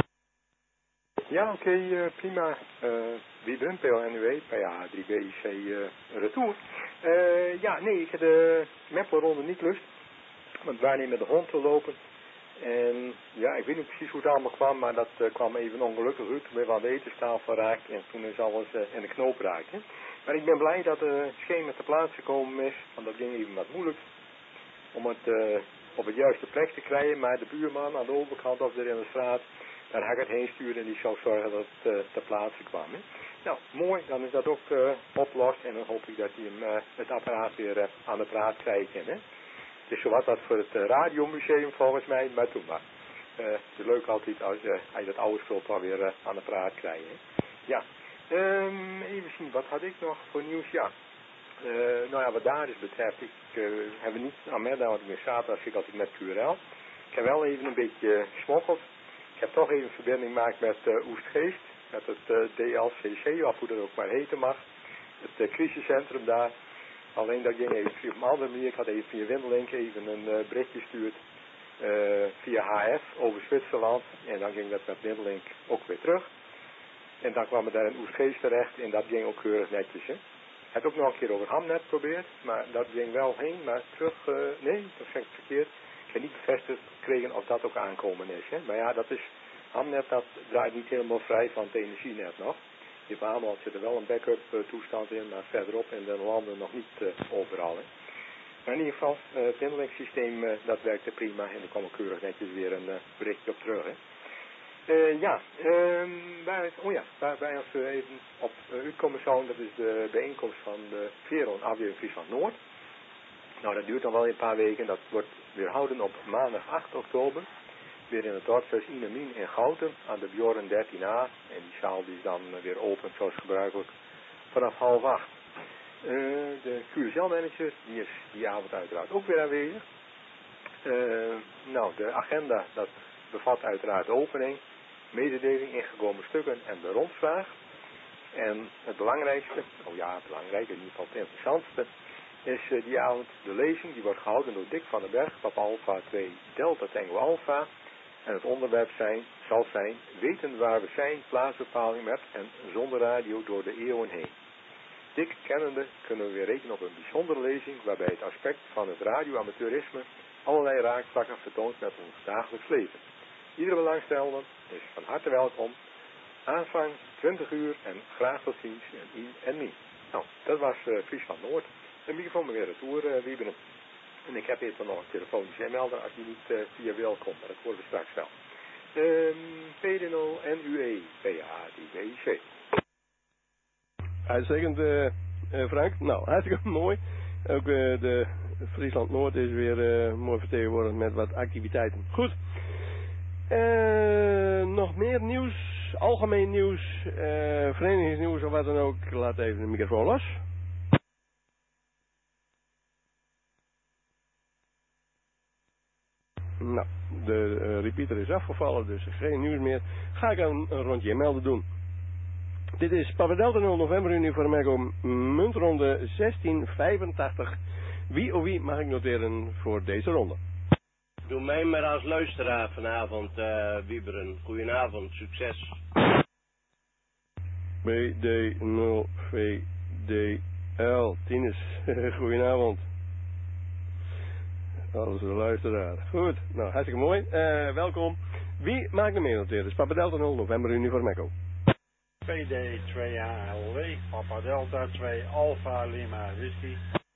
Ja, oké, prima. Wie bent PLNUW? PA 3BC retour. Ja, nee, ik heb de Meppelronde niet lust. Want we waren niet met de hond te lopen. En ja, ik weet niet precies hoe het allemaal kwam, maar dat kwam even ongelukkig uit. Toen ben we aan de etenstafel geraakt en toen is alles in de knoop geraakt. Hè. Maar ik ben blij dat het schema ter plaatse gekomen is, want dat ging even wat moeilijk. Om het op het juiste plek te krijgen, maar de buurman aan de overkant of er in de straat, daar ga ik het heen sturen en die zou zorgen dat het ter plaatse kwam. Hè. Nou, mooi, dan is dat ook opgelost en dan hoop ik dat hij hem het apparaat weer aan de praat krijgt. Hè. Het is zowat wat voor het radiomuseum volgens mij, maar toen maar. Het is leuk altijd als je dat oude spul toch weer aan de praat krijgt. Hè. Ja, even zien, wat had ik nog voor nieuws? Ja, nou ja, wat daar is betreft, ik heb niet aan mij, want ik ben zaterdag zit altijd met QRL. Ik heb wel even een beetje gesmokkeld. Ik heb toch even verbinding gemaakt met Oestgeest, met het DLCC, of hoe dat ook maar heten mag. Het crisiscentrum daar. Alleen dat ging even op een andere manier. Ik had even via Windelink even een berichtje gestuurd via HF over Zwitserland. En dan ging dat met Windelink ook weer terug. En dan kwam we daar in Oestgeest terecht en dat ging ook keurig netjes. Hè. Ik heb ook nog een keer over Hamnet geprobeerd, maar dat ging wel heen, maar terug, nee, dat zeg ik verkeerd. Ik heb niet bevestigd gekregen of dat ook aankomen is. Hè. Maar ja, dat is, Hamnet dat draait niet helemaal vrij van het energienet nog. In Ameland zit er wel een backup toestand in, maar verderop in de landen nog niet overal. Hè. Maar in ieder geval, het Windelink-systeem dat werkte prima en er kwam ook keurig netjes weer een berichtje op terug. Hè. Ja, waar wij als we even op uitkomen zouden, dat is de bijeenkomst van de Veron afdeling Friesland Noord. Nou, dat duurt dan wel een paar weken, dat wordt weer houden op maandag 8 oktober. Weer in het dorpshuis Inemien in Gouten aan de Bjorn 13a. En die zaal die is dan weer open zoals gebruikelijk vanaf 7:30. De QSL-manager die is die avond uiteraard ook weer aanwezig. Nou, de agenda dat bevat uiteraard de opening, mededeling, ingekomen stukken en de rondvraag. En het belangrijkste, oh ja, het belangrijke, in ieder geval het interessantste, is die avond de lezing. Die wordt gehouden door Dick van den Berg, Papa Alpha 2 Delta Tango Alpha. En het onderwerp zal zijn weten waar we zijn, plaatsbepaling met en zonder radio door de eeuwen heen. Dick kennende kunnen we weer rekenen op een bijzondere lezing waarbij het aspect van het radioamateurisme allerlei raakvlakken vertoont met ons dagelijks leven. Iedere belangstellende is van harte welkom. Aanvang 20 uur en graag tot ziens en I en Mi. Nou, dat was Friesland Noord. Een microfoon weer retour, Wieberen. En ik heb eerst nog een telefonische melder als die niet via wil komt, maar dat horen we straks wel. PDNO NUE PA3BC. Uitstekend, Frank. Nou, hartstikke mooi. Ook de Friesland Noord is weer mooi vertegenwoordigd met wat activiteiten. Goed. Nog meer nieuws, algemeen nieuws, verenigingsnieuws of wat dan ook. Laat even de microfoon los. Nou, de repeater is afgevallen, dus geen nieuws meer. Ga ik een rondje melden doen. Dit is Papa Delta 0 November uniform Echo muntronde 1685. Wie mag ik noteren voor deze ronde? Doe mij maar als luisteraar vanavond, Wieberen. Goedenavond, succes. BD0VDL, Tinus, goedenavond. Als luisteraar. Goed, nou hartstikke mooi. Welkom. Wie maakt er mee noteren? Dus Papa Delta 0 November uniform Echo. PD 2ALW, Papa Delta 2 Alpha Lima Whisky.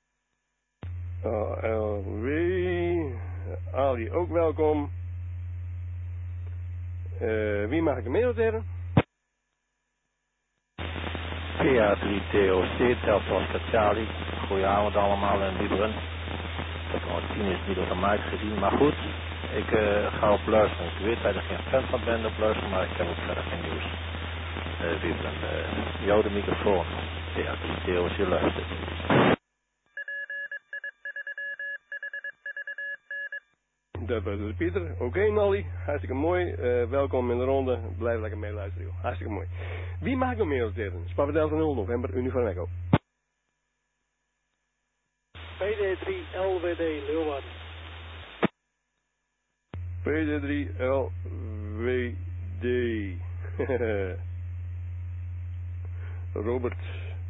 ALW, Ali ook welkom. Wie mag ik er mee noteren? PA3 TOC, Delta Oscar Charlie. Goedenavond allemaal en Wieberen. Dat ik al 10 is niet op de mic gezien, maar goed. Ik ga op luisteren. Ik weet dat ik geen fan van ben op luisteren, maar ik heb ook verder geen nieuws. Wieberen, jou de microfoon. PA3 TOC luistert. Dat was dus Pieter. Oké, Nolly. Hartstikke mooi. Welkom in de ronde. Blijf lekker meeluisteren, joh. Hartstikke mooi. Wie maakt nog meer op dit? Spappa Delta 0 November, Uniform Echo. PD3 LWD Leeuwarden. PD3 LWD. Robert.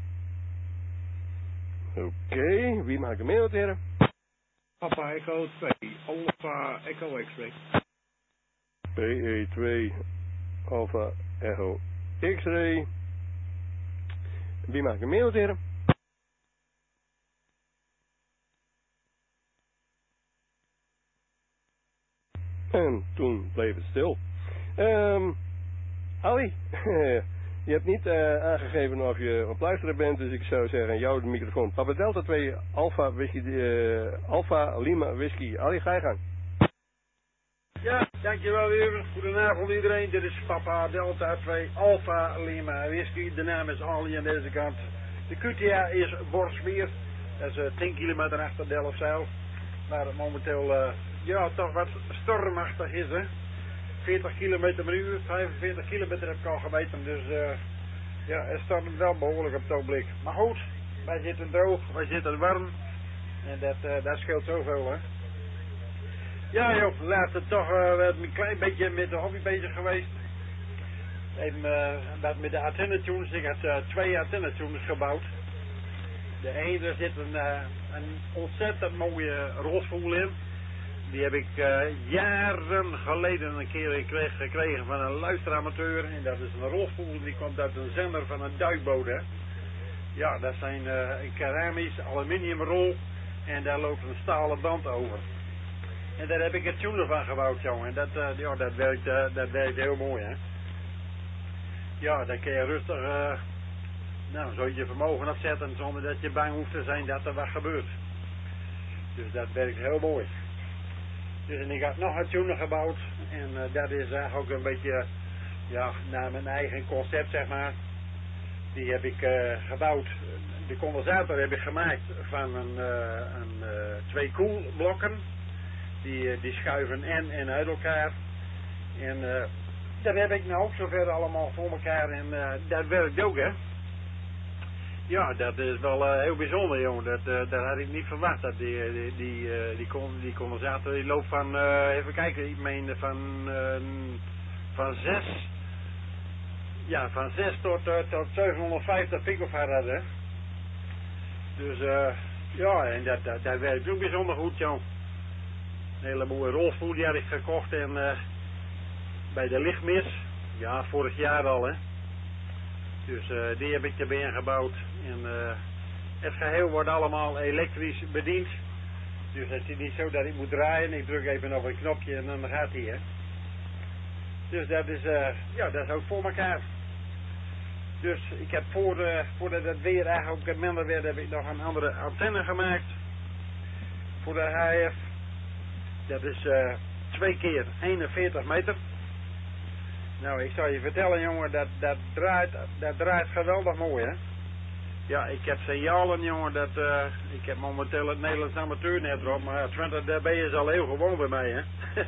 Oké, wie maakt er meer op dit? Papa Echo 2, Alpha Echo X-Ray. PE2 Alpha Echo X-Ray. Wie maakt er meer op dit? En toen bleef het stil. Ali, je hebt niet aangegeven of je op luisteren bent, dus ik zou zeggen, jou de microfoon. Papa Delta 2, Alpha Whisky, Alpha Lima Whisky. Ali, ga je gang. Ja, dankjewel weer. Goedenavond iedereen. Dit is Papa Delta 2, Alpha Lima Whisky. De naam is Ali aan deze kant. De QTA is Borsmeer. Dat is 10 kilometer achter Delfzijl. Waar het momenteel ja, toch wat stormachtig is, hè. 40 km per uur, 45 kilometer heb ik al gemeten, dus ja, het stormt wel behoorlijk op het ogenblik. Maar goed, wij zitten droog, wij zitten warm en dat scheelt zoveel, hè. Ja joh, laatst toch een klein beetje met de hobby bezig geweest. Even wat met de antennetunes, ik had 2 antennetunes gebouwd. De ene zit een ontzettend mooie rolspoel in. Die heb ik jaren geleden een keer gekregen van een luisteramateur. En dat is een rolspoel, die komt uit een zender van een duikboot, hè. Ja, dat zijn een keramisch aluminiumrol. En daar loopt een stalen band over. En daar heb ik een tuner van gebouwd, jongen. En dat werkt heel mooi, hè. Ja, dan kun je rustig nou, zo je vermogen opzetten zonder dat je bang hoeft te zijn dat er wat gebeurt. Dus dat werkt heel mooi. Dus en ik had nog een tuner gebouwd en dat is eigenlijk ook een beetje ja, naar mijn eigen concept, zeg maar. Die heb ik gebouwd. De condensator heb ik gemaakt van 2 koelblokken. Die schuiven en uit elkaar. En dat heb ik nou ook zover allemaal voor elkaar en dat werkt ook, hè. Ja, dat is wel heel bijzonder, jongen. Dat had ik niet verwacht. Dat die condensator die loopt van, even kijken, ik meen van 6 tot 750 picofarad, hè. Dus ja, en dat werkt ook bijzonder goed, jongen. Een hele mooie rolspoel die had ik gekocht en bij de lichtmis, ja, vorig jaar al, hè. Dus die heb ik erbij ingebouwd. En het geheel wordt allemaal elektrisch bediend. Dus het is niet zo dat ik moet draaien. Ik druk even op een knopje en dan gaat hij, hè. Dus dat is, ja, dat is ook voor elkaar. Dus ik heb voordat het weer eigenlijk ook minder werd, heb ik nog een andere antenne gemaakt. Voor de HF. Dat is 2 keer 41 meter. Nou, ik zal je vertellen, jongen, dat draait geweldig mooi, hè. Ja, ik heb signalen, jongen, ik heb momenteel het Nederlands amateurnet erop, maar 20 dB is al heel gewoon bij mij, hè.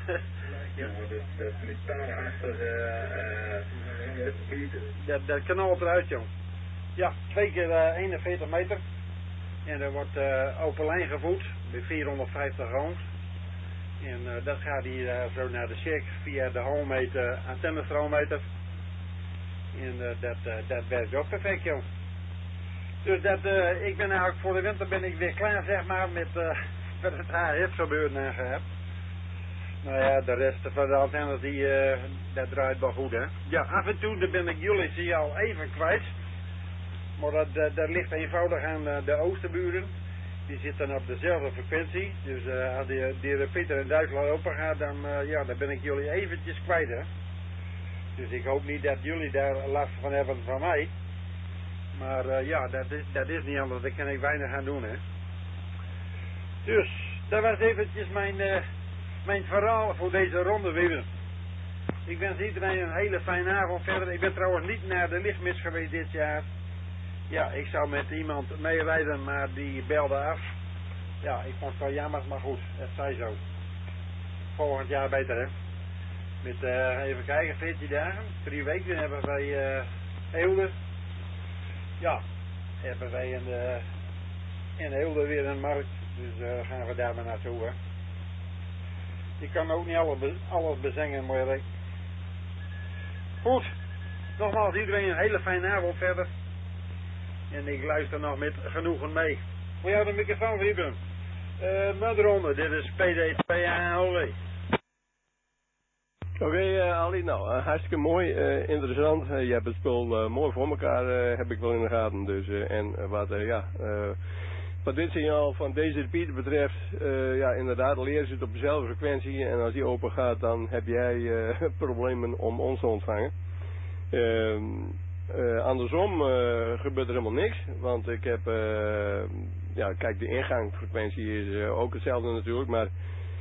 Dat knalt eruit, jongen. Ja, 2 keer 41 meter. En er wordt open lijn gevoed bij 450 ohms. En dat gaat hier zo naar de check via de homemeter, antennestroometer. En dat werkt ook perfect, joh. Dus ik ben eigenlijk voor de winter ben ik weer klaar, zeg maar, met het HF gebeuren gehad. Nou ja, de rest van de antennes, dat draait wel goed, hè. Ja, af en toe dan ben ik jullie signaal even kwijt. Maar dat ligt eenvoudig aan de oosterburen. Die zitten op dezelfde frequentie. Dus als die repeater in Duitsland open gaat, dan ben ik jullie eventjes kwijt, hè. Dus ik hoop niet dat jullie daar last van hebben van mij. Maar ja, dat is niet anders. Daar kan ik weinig aan doen, hè. Dus, dat was eventjes mijn verhaal voor deze ronde weer. Ik wens iedereen een hele fijne avond verder. Ik ben trouwens niet naar de lichtmis geweest dit jaar. Ja, ik zou met iemand meerijden, maar die belde af. Ja, ik vond het wel jammer, maar goed, het zij zo. Volgend jaar beter, hè. Met, even kijken, 14 dagen, 3 weken hebben wij Eelde. Ja, hebben wij in Eelde weer een markt. Dus gaan we daar maar naartoe, hè. Je kan ook niet alles bezengen, mooi. Goed, nogmaals iedereen een hele fijne avond verder. En ik luister nog met genoegen mee. Voor jou de microfoon, Wieben. Mudronde, dit is PD2AOW. Oké, Ali, nou, hartstikke mooi, interessant. Je hebt het spul mooi voor elkaar, heb ik wel in de gaten. Dus, en wat dit signaal van deze repeater betreft, ja, inderdaad, leren ze het op dezelfde frequentie. En als die open gaat, dan heb jij problemen om ons te ontvangen. Andersom gebeurt er helemaal niks, want ik heb, ja, kijk, de ingangfrequentie is ook hetzelfde natuurlijk, maar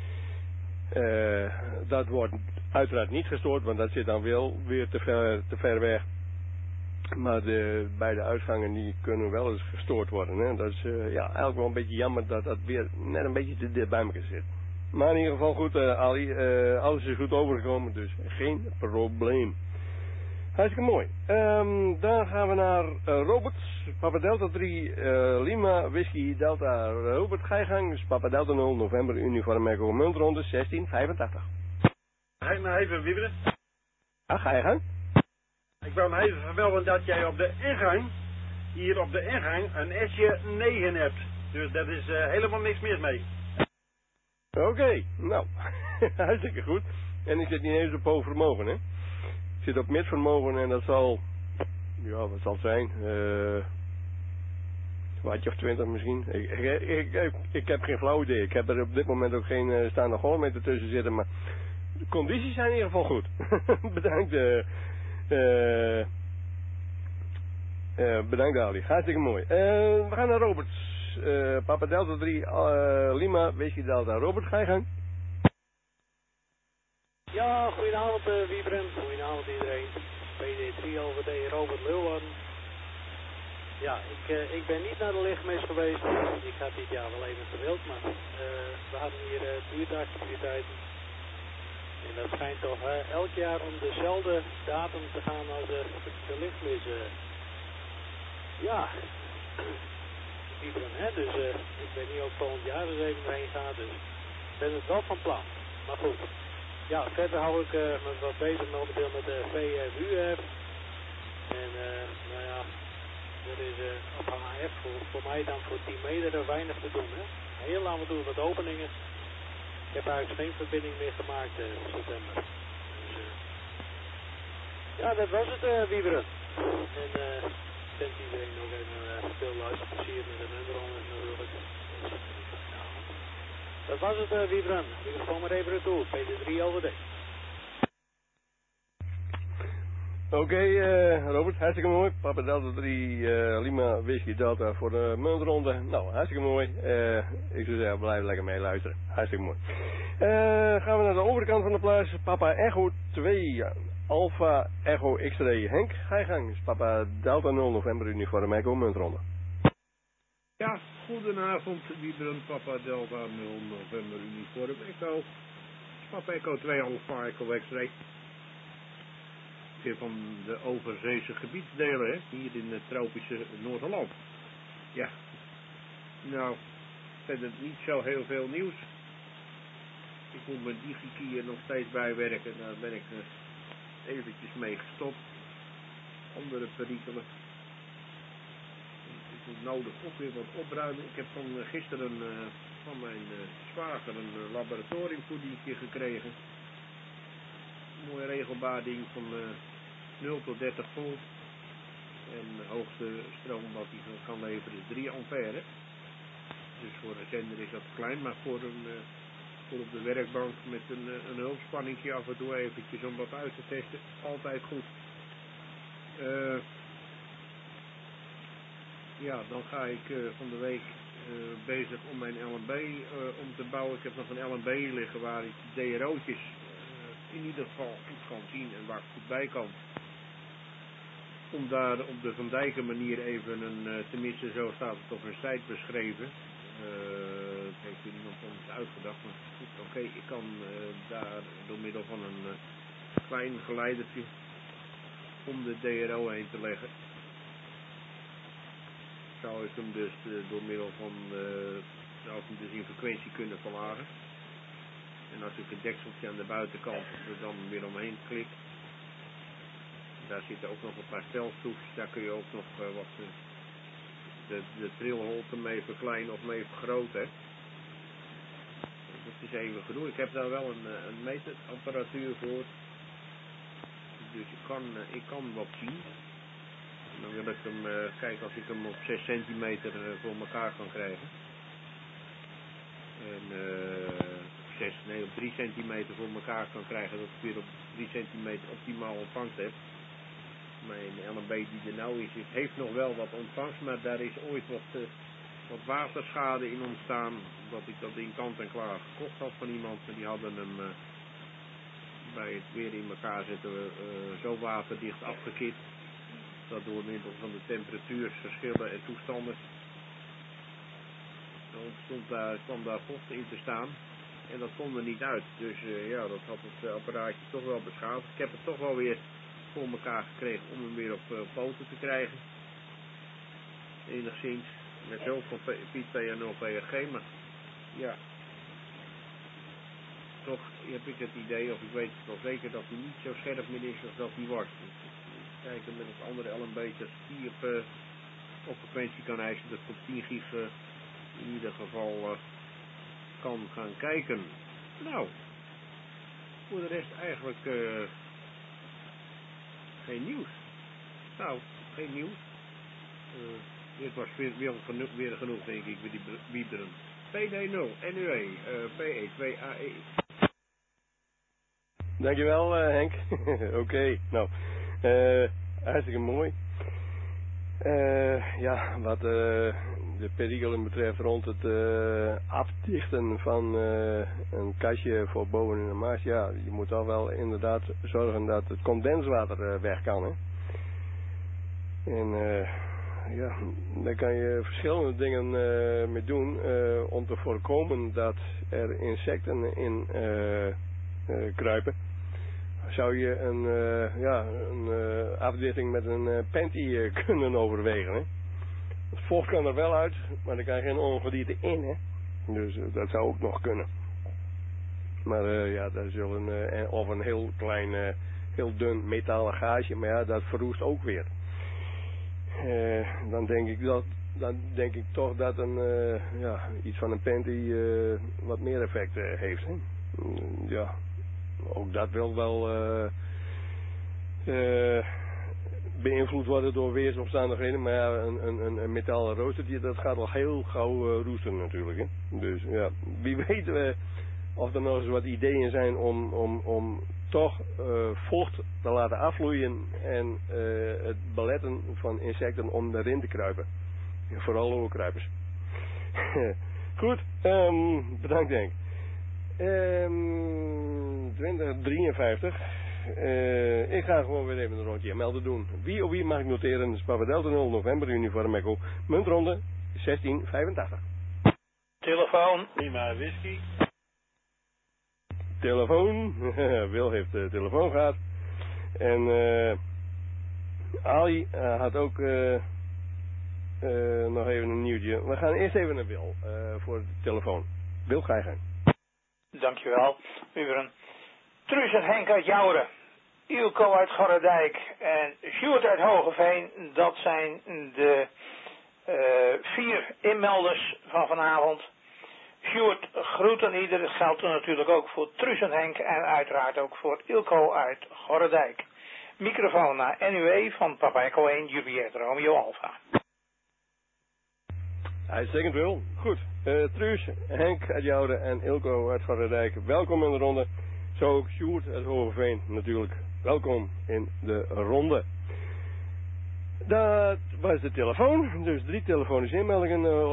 dat wordt uiteraard niet gestoord, want dat zit dan wel weer te ver weg. Maar de beide uitgangen die kunnen wel eens gestoord worden. Hè? Dat is ja, eigenlijk wel een beetje jammer dat dat weer net een beetje te dicht bij elkaar zit. Maar in ieder geval goed, Ali, alles is goed overgekomen, dus geen probleem. Hartstikke mooi. Dan gaan we naar Robert, Papa Delta 3, Lima, Whisky Delta, Robert, ga je gang. Papa Delta 0, November, Uniform Echo, muntronde 1685. Ga ik nou even wieberen? Ja, ga je gang. Ik wil nog even vermelden dat jij op de ingang, hier op de ingang, een S'je 9 hebt. Dus dat is helemaal niks mis mee. Oké, nou, hartstikke goed. En ik zit niet eens op hoog vermogen, hè. Ik zit op midvermogen en dat zal, ja, wat zal het zijn? Wattje of 20 misschien. Ik heb geen flauw idee. Ik heb er op dit moment ook geen staande golfmeter tussen zitten, maar de condities zijn in ieder geval goed. Bedankt, bedankt Ali. Hartstikke mooi. We gaan naar Robert. Papa Delta 3, Lima, Whisky Delta. Robert, ga je gang. Ja, goedenavond Wiebren, goedenavond iedereen. PD3 over de Robert Leeuwarden. Ja, ik ben niet naar de lichtmis geweest. Ik had dit jaar wel even gewild, maar we hadden hier buurtactiviteiten. En dat schijnt toch elk jaar om dezelfde datum te gaan als de lichtmis. Ja, Wiebren, hè. Dus ik weet niet of volgend jaar er even heen gaat, dus ik ben het wel van plan. Maar goed. Ja, verder hou ik me wat bezig momenteel met de VFU. En nou ja, er is op HF voor mij dan voor 10 meter weinig te doen. Hè. Heel af en toe wat openingen. Ik heb eigenlijk geen verbinding meer gemaakt in september. Dus, ja, dat was het, Wieberen. En ik wens iedereen nog even veel luisterplezier met de nummerronde natuurlijk. Dat was het, Wiebren. Ik kom maar even retour. PD3 over de. Oké, Robert, hartstikke mooi. Papa Delta 3, Lima, Whisky Delta voor de muntronde. Nou, hartstikke mooi. Ik zou zeggen, blijf lekker mee luisteren. Hartstikke mooi. Gaan we naar de overkant van de plaats. Papa Echo 2, Alpha Echo X-Ray. Henk, ga je gang. Papa Delta 0, November, Uniform Echo, muntronde. Ja, goedenavond, Wiebren, Papa Delta 0, November, Uniform Echo. Papa Echo 2, Alpha Echo X-Ray. Weer van de overzeese gebiedsdelen, hè, hier in het tropische Noord-Holland. Ja, nou, verder niet zo heel veel nieuws. Ik moet mijn DigiKey er nog steeds bijwerken, daar ben ik eventjes mee gestopt. Andere perikelen. Ik moet nodig ook weer wat opruimen. Ik heb van gisteren van mijn zwager een laboratoriumvoedingje gekregen. Een mooi regelbaar ding van 0 tot 30 volt. En de hoogste stroom wat hij kan leveren is 3 ampère. Dus voor een zender is dat klein, maar voor op de werkbank met een hulpspanningje af en toe eventjes om dat uit te testen, altijd goed. ja, dan ga ik van de week bezig om mijn LNB om te bouwen. Ik heb nog een LNB liggen waar ik DRO'tjes in ieder geval goed kan zien en waar ik goed bij kan. Om daar op de Van Dijken manier even tenminste zo staat het op een site beschreven. Het heeft hier niemand anders uitgedacht, maar goed, oké, ik kan daar door middel van een klein geleidertje om de DRO heen te leggen. Zou ik hem dus door middel van in frequentie kunnen verlagen. En als ik het dekseltje aan de buitenkant er dan weer omheen klik, daar zitten ook nog een paar stelstoefjes, daar kun je ook nog wat de trilholte mee verkleinen of mee vergroten. Dat is even genoeg. Ik heb daar wel een meterapparatuur voor. Dus ik kan wat zien. En dan wil ik hem kijken of ik hem op 6 centimeter voor elkaar kan krijgen. En op 3 centimeter voor elkaar kan krijgen, dat ik weer op 3 centimeter optimaal ontvangst heb. Mijn LNB die er nou is, heeft nog wel wat ontvangst, maar daar is ooit wat waterschade in ontstaan, omdat ik dat in kant en klaar gekocht had van iemand, maar die hadden hem bij het weer in elkaar zetten zo waterdicht afgekipt, dat door middel van de temperatuurverschillen en toestanden kwam daar vocht in te staan en dat kon er niet uit. Dus ja, dat had het apparaatje toch wel beschadigd. Ik heb het toch wel weer voor elkaar gekregen om hem weer op poten te krijgen. Enigszins. Met hulp van Piet PNL-PRG, maar ja. Toch heb ik het idee, of ik weet het wel zeker, dat hij niet zo scherp meer is als dat hij wordt. Kijken met het andere LNB dat die op frequentie kan eisen, dat ik op 10 gig in ieder geval kan gaan kijken. Nou, voor de rest eigenlijk geen nieuws. Nou, geen nieuws. Dit was weer genoeg, denk ik, bij die Wieberen. PD0, NUE, PE2AE. Dankjewel Henk. Oké, nou, hartstikke mooi. Ja, wat de perikelen betreft rond het afdichten van een kastje voor boven in de mast, ja, je moet al wel inderdaad zorgen dat het condenswater weg kan, hè. En ja, daar kan je verschillende dingen mee doen om te voorkomen dat er insecten in kruipen. Zou je een afdichting met een panty kunnen overwegen, hè? Het vocht kan er wel uit, maar er kan geen ongedierte in, hè? Dus dat zou ook nog kunnen. Maar ja, dat is wel of een heel klein, heel dun metalen gaasje, maar ja, dat verroest ook weer. Dan denk ik toch dat iets van een panty wat meer effect heeft, hè? Ja, ook dat wil wel beïnvloed worden door weersomstandigheden, maar ja, een metalen roostertje, dat gaat al heel gauw roesten natuurlijk, hè? Dus ja, wie weet of er nog eens wat ideeën zijn om toch vocht te laten afvloeien en het beletten van insecten om erin te kruipen. Vooral oorkruipers. Goed, bedankt Henk. 2053. Ik ga gewoon weer even een rondje melden doen. Wie mag ik noteren? Dat is Papa Delta 0 November Uniform Echo. Muntronde 1685. Telefoon. Prima whisky. Telefoon. Wil heeft de telefoon gehad. En Ali had ook nog even een nieuwtje. We gaan eerst even naar Wil voor de telefoon. Wil, ga je gaan. Dankjewel, Uren. Truus en Henk uit Jouren, Ilko uit Gorredijk en Sjoerd uit Hogeveen, dat zijn de 4 inmelders van vanavond. Sjoerd, groeten ieder, dat geldt natuurlijk ook voor Truus en Henk en uiteraard ook voor Ilko uit Gorredijk. Microfoon naar NUE van Papa Echo 1, Juliet Romeo Alpha. Uitstekend Wil. Goed. Truus, Henk uit Jouren en Ilko uit Gorredijk, welkom in de ronde. Zo ook Sjoerd uit Hogeveen natuurlijk. Welkom in de ronde. Dat was de telefoon. Dus 3 telefonische inmeldingen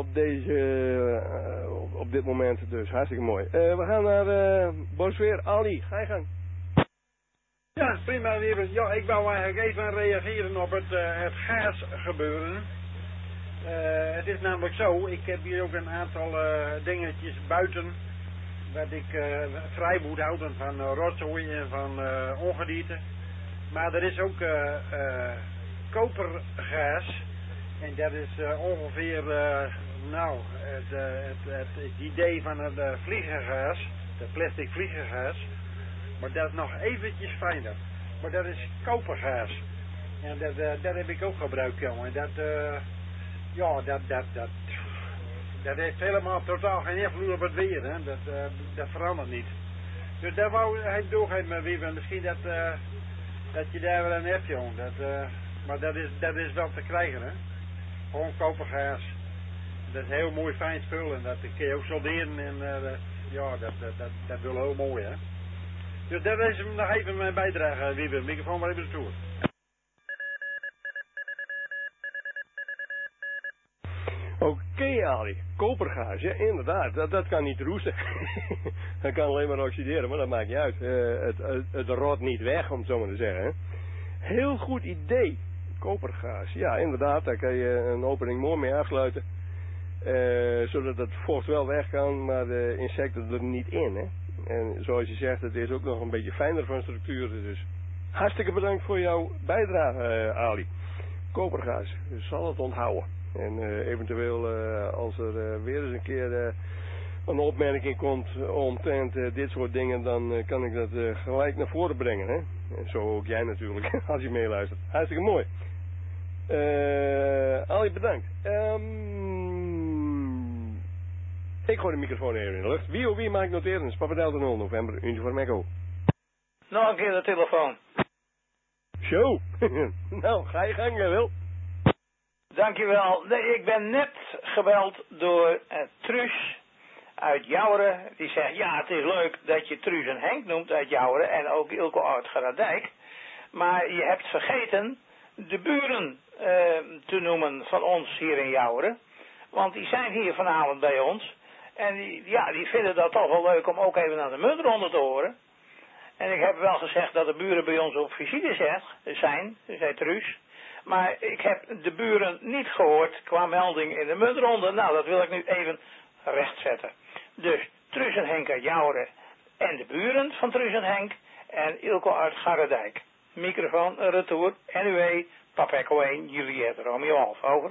op dit moment. Dus hartstikke mooi. We gaan naar Bosweer. Ali, ga je gang. Ja, prima weer. Ja, ik wou eigenlijk even reageren op het gasgebeuren. Het is namelijk zo, ik heb hier ook een aantal dingetjes buiten, wat ik vrij moet houden van rotzooi en van ongedierte. Maar er is ook kopergas en dat is ongeveer het idee van het vliegengas, het plastic vliegengas. Maar dat is nog eventjes fijner. Maar dat is kopergas. En dat heb ik ook gebruikt, jongen. Dat heeft helemaal totaal geen invloed op het weer, hè. Dat verandert niet. Dus daar wou hij doorgeven, Wieber. Misschien dat je daar wel een hebt, jongen. Maar dat is wel te krijgen, hè. Gewoon kopergas. Dat is een heel mooi fijn spul en dat kun je ook solderen en dat wil heel mooi, hè. Dus dat is nog even mijn bijdrage, Wieber. Microfoon maar even toe. Oké, Ali. Kopergas, ja, inderdaad. Dat kan niet roesten. Dat kan alleen maar oxideren, maar dat maakt niet uit. Het rot niet weg, om het zo maar te zeggen. Hè. Heel goed idee. Kopergas. Ja, inderdaad. Daar kan je een opening mooi mee afsluiten. Zodat het vocht wel weg kan, maar de insecten er niet in, hè. En zoals je zegt, het is ook nog een beetje fijner van structuur. Dus hartstikke bedankt voor jouw bijdrage, Ali. Kopergas, zal het onthouden. En eventueel als er weer eens een keer een opmerking komt omtrent dit soort dingen, dan kan ik dat gelijk naar voren brengen. Hè? En zo ook jij natuurlijk, als je meeluistert. Hartstikke mooi. Ali, bedankt. Ik gooi de microfoon even in de lucht. Wie maakt noteren? Papa Delta 0 November, Uniform Echo. Nog een keer de telefoon. Zo. Nou, ga je gang, Wil. Dankjewel. Nee, ik ben net gebeld door Truus uit Jouweren. Die zegt, ja, het is leuk dat je Truus en Henk noemt uit Jouweren en ook Ilko uit Garadijk. Maar je hebt vergeten de buren te noemen van ons hier in Jouweren. Want die zijn hier vanavond bij ons. En die vinden dat toch wel leuk om ook even naar de muntronde te horen. En ik heb wel gezegd dat de buren bij ons op visite zijn, zei Truus. Maar ik heb de buren niet gehoord qua melding in de muntronde. Nou, dat wil ik nu even rechtzetten. Dus Truus en Henk uit Jouweren en de buren van Truus en Henk en Ilko uit Garadijk. Microfoon, retour, NUE, Papa Echo 1, Juliette, Romeo Alfa, over.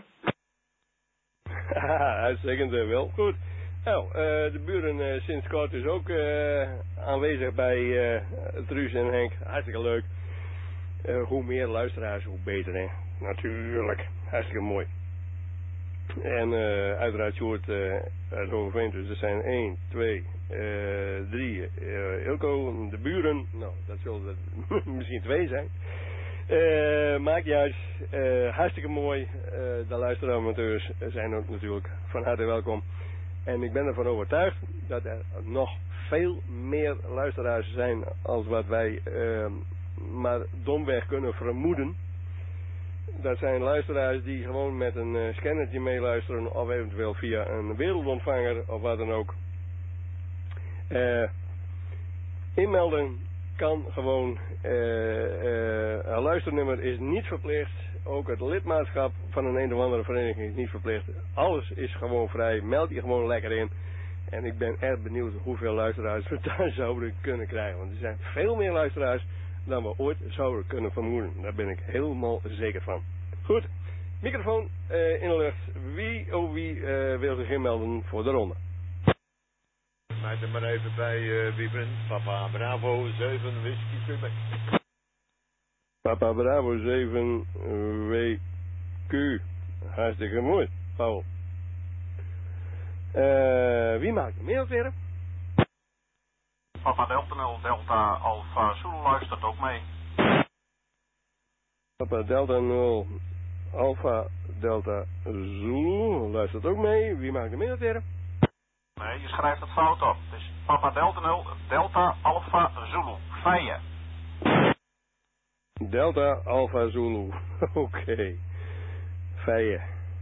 Uitstekend, wel. Goed. Nou, de buren sinds kort dus ook aanwezig bij Truus en Henk. Hartstikke leuk. Hoe meer luisteraars, hoe beter, hè. Natuurlijk. Hartstikke mooi. En uiteraard Sjoerd uit Hogeveen. Dus er zijn 1, 2, 3. Ilko, de buren. Nou, dat zullen er misschien 2 zijn. Maakt niet uit. Hartstikke mooi. De luisteramateurs zijn ook natuurlijk van harte welkom. En ik ben ervan overtuigd dat er nog veel meer luisteraars zijn als wat wij maar domweg kunnen vermoeden. Dat zijn luisteraars die gewoon met een scannertje meeluisteren of eventueel via een wereldontvanger of wat dan ook. Inmelden kan gewoon. Een luisternummer is niet verplicht. Ook het lidmaatschap van een of andere vereniging is niet verplicht. Alles is gewoon vrij. Meld je gewoon lekker in. En ik ben erg benieuwd hoeveel luisteraars we daar zouden kunnen krijgen. Want er zijn veel meer luisteraars dan we ooit zouden kunnen vermoeden. Daar ben ik helemaal zeker van. Goed, microfoon in de lucht. Wie wil zich inmelden voor de ronde? Maak er maar even bij, Wieben. Papa Bravo 7 Whisky Quebec. Papa Bravo 7 WQ. Hartstikke mooi, Paul. Wie maakt er meer weer? Papa Delta 0 Delta Alpha Zulu luistert ook mee. Papa Delta 0 Alpha Delta Zulu luistert ook mee. Wie maakt er meer weer? Nee, je schrijft het fout op. Het is Papa Delta 0 Delta Alpha Zulu. Feien. Delta Alpha Zulu. Oké. Feijen.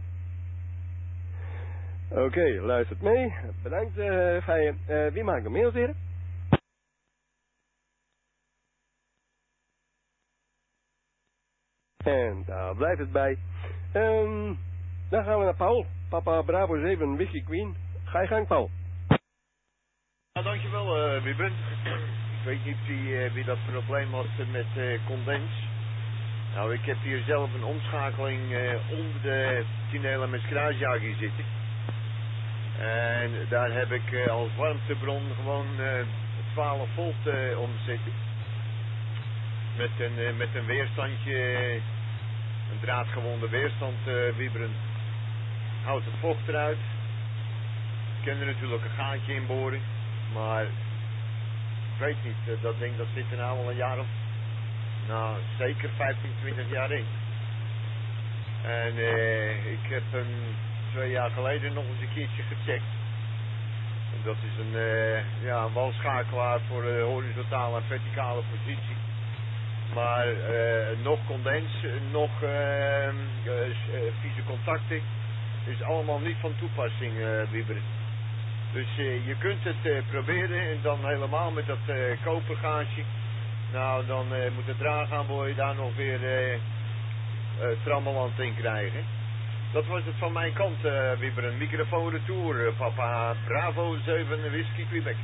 Oké, luistert mee. Bedankt, Feijen. Wie maakt nog meer heren? En daar blijft het bij. Dan gaan we naar Paul. Papa Bravo 7, Whisky Queen. Ga je gang, Paul. Nou, dankjewel, Wibben. Ik weet niet wie dat probleem had met condens. Nou, ik heb hier zelf een omschakeling onder de Tinela met kruisjager zitten. En daar heb ik als warmtebron gewoon 12 volt omzetten. Met een weerstandje, een draadgewonde weerstand, Wibben. Houdt het vocht eruit. Ik kan er natuurlijk een gaatje in boren. Maar ik weet niet, dat ding dat zit er nou al een jaar of, nou zeker 15, 20 jaar in. En ik heb hem 2 jaar geleden nog eens een keertje gecheckt. En dat is een walschakelaar voor de horizontale en verticale positie. Maar nog condens, nog vieze contacten is allemaal niet van toepassing, Wibber. Dus je kunt het proberen en dan helemaal met dat kopergaasje. Nou, dan moet de draagaanboor je daar nog weer trammeland in krijgen. Dat was het van mijn kant, Wibber. Een microfoon retour, Papa Bravo 7 Whisky Quebec.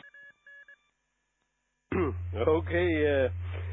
Oké,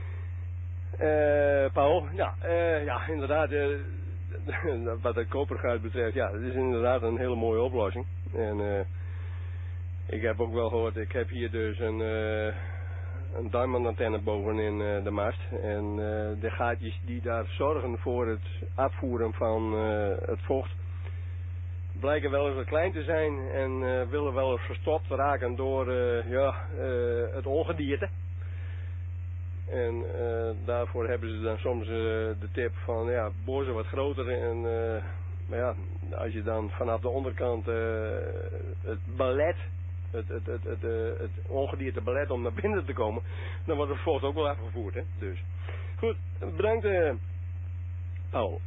Paul. Ja, inderdaad. Wat het kopergaas betreft, ja, het is inderdaad een hele mooie oplossing. En ik heb ook wel gehoord, ik heb hier dus een diamondantenne bovenin de mast. En de gaatjes die daar zorgen voor het afvoeren van het vocht, blijken wel eens wat klein te zijn en willen wel eens verstopt raken door het ongedierte. En daarvoor hebben ze dan soms de tip van, ja, boor ze wat groter en maar ja, als je dan vanaf de onderkant het ballet, het ongedierte ballet om naar binnen te komen, dan wordt het vocht ook wel afgevoerd, hè. Dus, goed, bedankt Paul.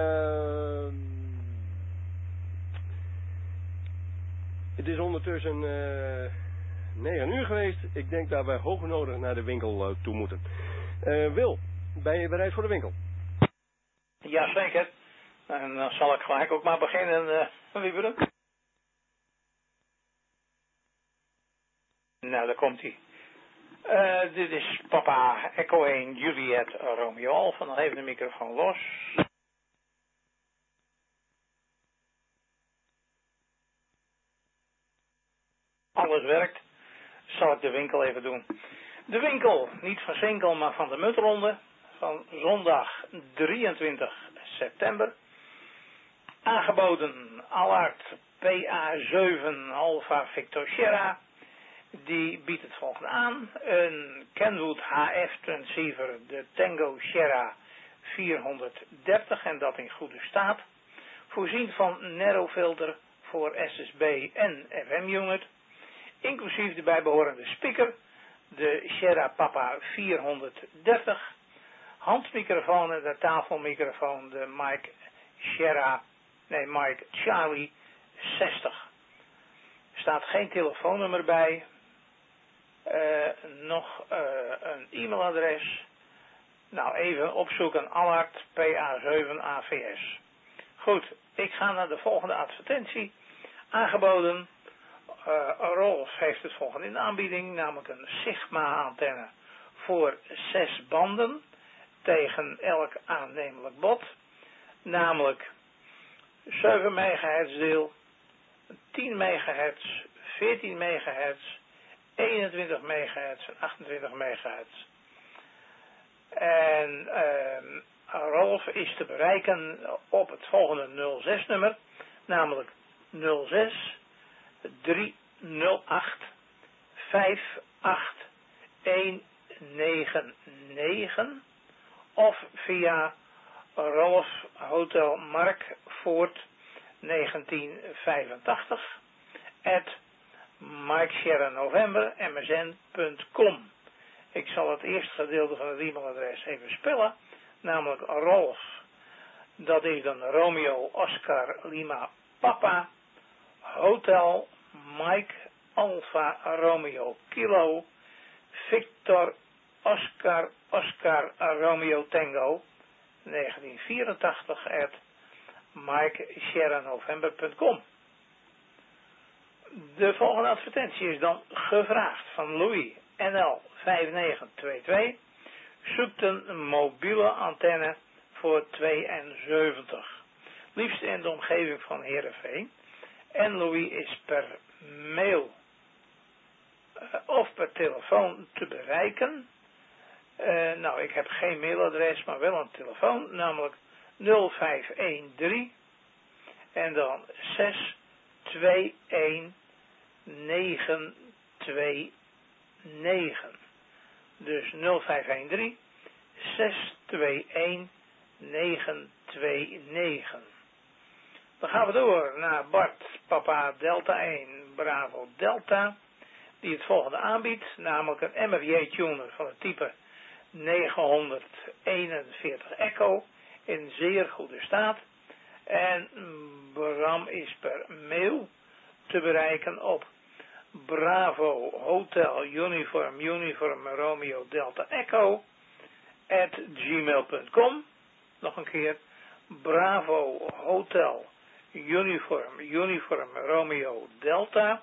Het is ondertussen 9 uur geweest. Ik denk dat wij hoog nodig naar de winkel toe moeten. Wil, ben je bereid voor de winkel? Jazeker. En dan zal ik gelijk ook maar beginnen, Wieberen. Nou, daar komt hij. Dit is Papa Echo 1 Juliet Romeo Alpha. Dan even de microfoon los. Alles werkt. Zal ik de winkel even doen. De winkel, niet van Zinkel, maar van de Muntronde. Van zondag 23 september. Aangeboden Allard PA7 Alpha Victor Sierra. Die biedt het volgende aan. Een Kenwood HF transceiver, de Tango Sierra 430 en dat in goede staat. Voorzien van narrowfilter voor SSB en FM unit. Inclusief de bijbehorende speaker, de Sierra Papa 430. Handmicrofoon en de tafelmicrofoon, de Mike Charlie 60. Er staat geen telefoonnummer bij. Nog een e-mailadres. Nou, even opzoeken. Allard PA7 AVS. Goed, ik ga naar de volgende advertentie. Aangeboden. Rolf heeft het volgende in de aanbieding. Namelijk een Sigma-antenne voor 6 banden. Tegen elk aannemelijk bod. Namelijk 7 MHz deel. 10 MHz. 14 MHz. 21 MHz en 28 MHz. En Rolf is te bereiken op het volgende 06 nummer. Namelijk 06 308 58199 of via Rolf Hotel Mark Voort 1985 @MikeSierraNovember.msn.com. Ik zal het eerste gedeelte van het e-mailadres even spellen, namelijk Rolf Dat is dan Romeo Oscar Lima Papa Hotel Mike Alpha Romeo Kilo Victor Oscar Oscar Romeo Tango 1984 at MikeSierraNovember.com. De volgende advertentie is dan gevraagd van Louis NL 5922. Zoekt een mobiele antenne voor 72. Liefst in de omgeving van Heerenveen. En Louis is per mail of per telefoon te bereiken. Nou, ik heb geen mailadres, maar wel een telefoon, namelijk 0513 en dan 621929. Dus 0513 621929. Dan gaan we door naar Bart Papa Delta 1 Bravo Delta, die het volgende aanbiedt, namelijk een MFJ-tuner van het type 941 Echo in zeer goede staat. En Bram is per mail te bereiken op Bravo Hotel Uniform Romeo Delta Echo @gmail.com. Nog een keer Bravo Hotel Uniform Romeo Delta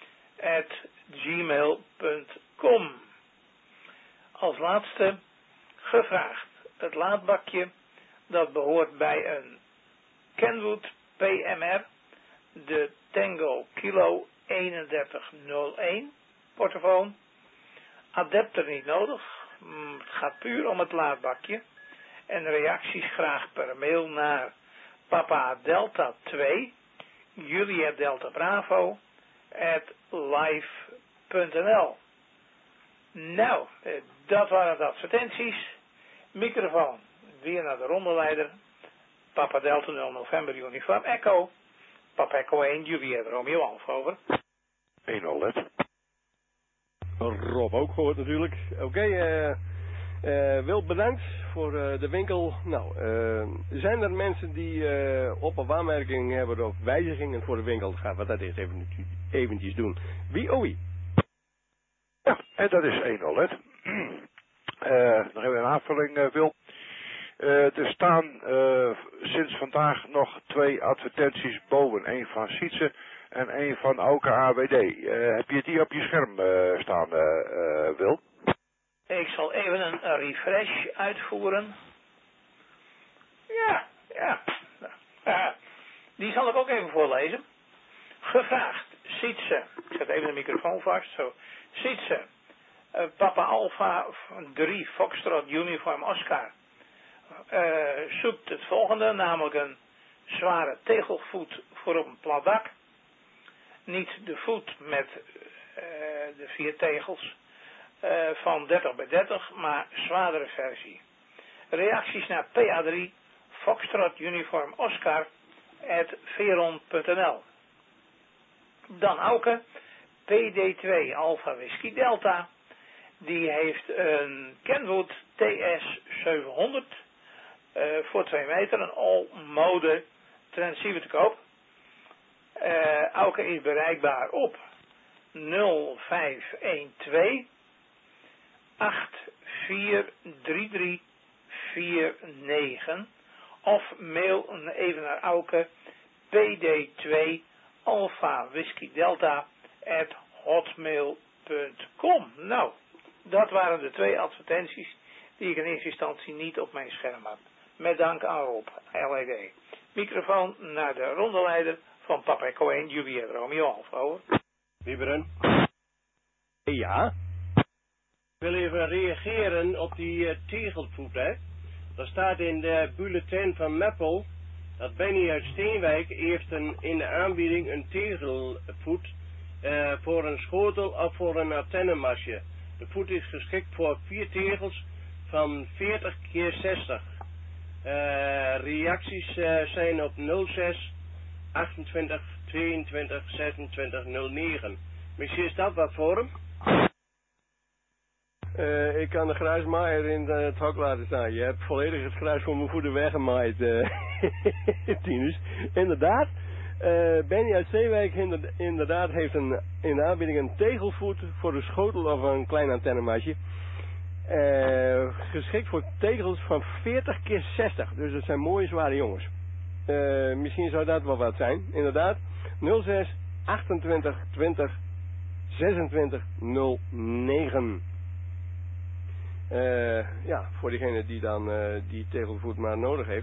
@gmail.com. Als laatste gevraagd het laadbakje, dat behoort bij een Kenwood PMR, de Tango Kilo 3101 portofoon. Adapter niet nodig, het gaat puur om het laadbakje. En reacties graag per mail naar Papa Delta 2 Juliet Delta Bravo @live.nl. Nou, dat waren de advertenties. Microfoon weer naar de rondeleider. Papa Delta 0 November Uniform Echo. Papa Echo 1 Juliet Romeo Alfa, over. 1-0, let. Rob ook gehoord natuurlijk. Oké, Wil bedankt voor de winkel. Nou, zijn er mensen die op- of aanmerkingen hebben of wijzigingen voor de winkel? Gaan we dat eerst eventjes doen. Wie? Oh wie? Ja, en dat is 1-0, let. Nog even een aanvulling, Wil. Er staan sinds vandaag nog 2 advertenties boven. Eén van Sietse en één van Auke AWD. Heb je die op je scherm staan, Wil? Ik zal even een refresh uitvoeren. Ja. Die zal ik ook even voorlezen. Gevraagd, Sietse. Ik zet even de microfoon vast, zo. Sietse, Papa Alpha 3 Foxtrot Uniform Oscar. Zoekt het volgende, namelijk een zware tegelvoet voor op een plat dak. Niet de voet met de 4 tegels van 30 bij 30, maar zwaardere versie. Reacties naar PA3 Foxtrot Uniform Oscar @veron.nl. Dan Auke, PD2 Alpha Whisky Delta. Die heeft een Kenwood TS 700 voor 2 meter, een all-mode transceiver te koop. Auke is bereikbaar op 0512 843349 of mail even naar Auke PD2 Alpha Whisky Delta @hotmail.com. Nou, dat waren de 2 advertenties die ik in eerste instantie niet op mijn scherm had. Met dank aan Rob, LED. Microfoon naar de rondeleider van Papa Echo 1 Juliet Romeo Alfa, over. Wieberen? Ja? Ik wil even reageren op die tegelvoet, hè. Er staat in de bulletin van Meppel dat Benny uit Steenwijk heeft in de aanbieding een tegelvoet voor een schotel of voor een antennemasje. De voet is geschikt voor 4 tegels van 40 keer 60. Reacties zijn op 06 28 22 26 09. Misschien is dat wat voor hem? Ik kan de gruismaaier in het hok laten staan. Je hebt volledig het gruis voor mijn voeten weggemaaid, Tinus. Inderdaad, Benny uit Zeewijk inderdaad heeft in de aanbieding een tegelvoet voor de schotel of een klein antennematje. Geschikt voor tegels van 40 keer 60. Dus dat zijn mooie zware jongens. Misschien zou dat wel wat zijn. Inderdaad, 06 28 20 26 09. Ja, voor diegene die dan die tegelvoet maar nodig heeft.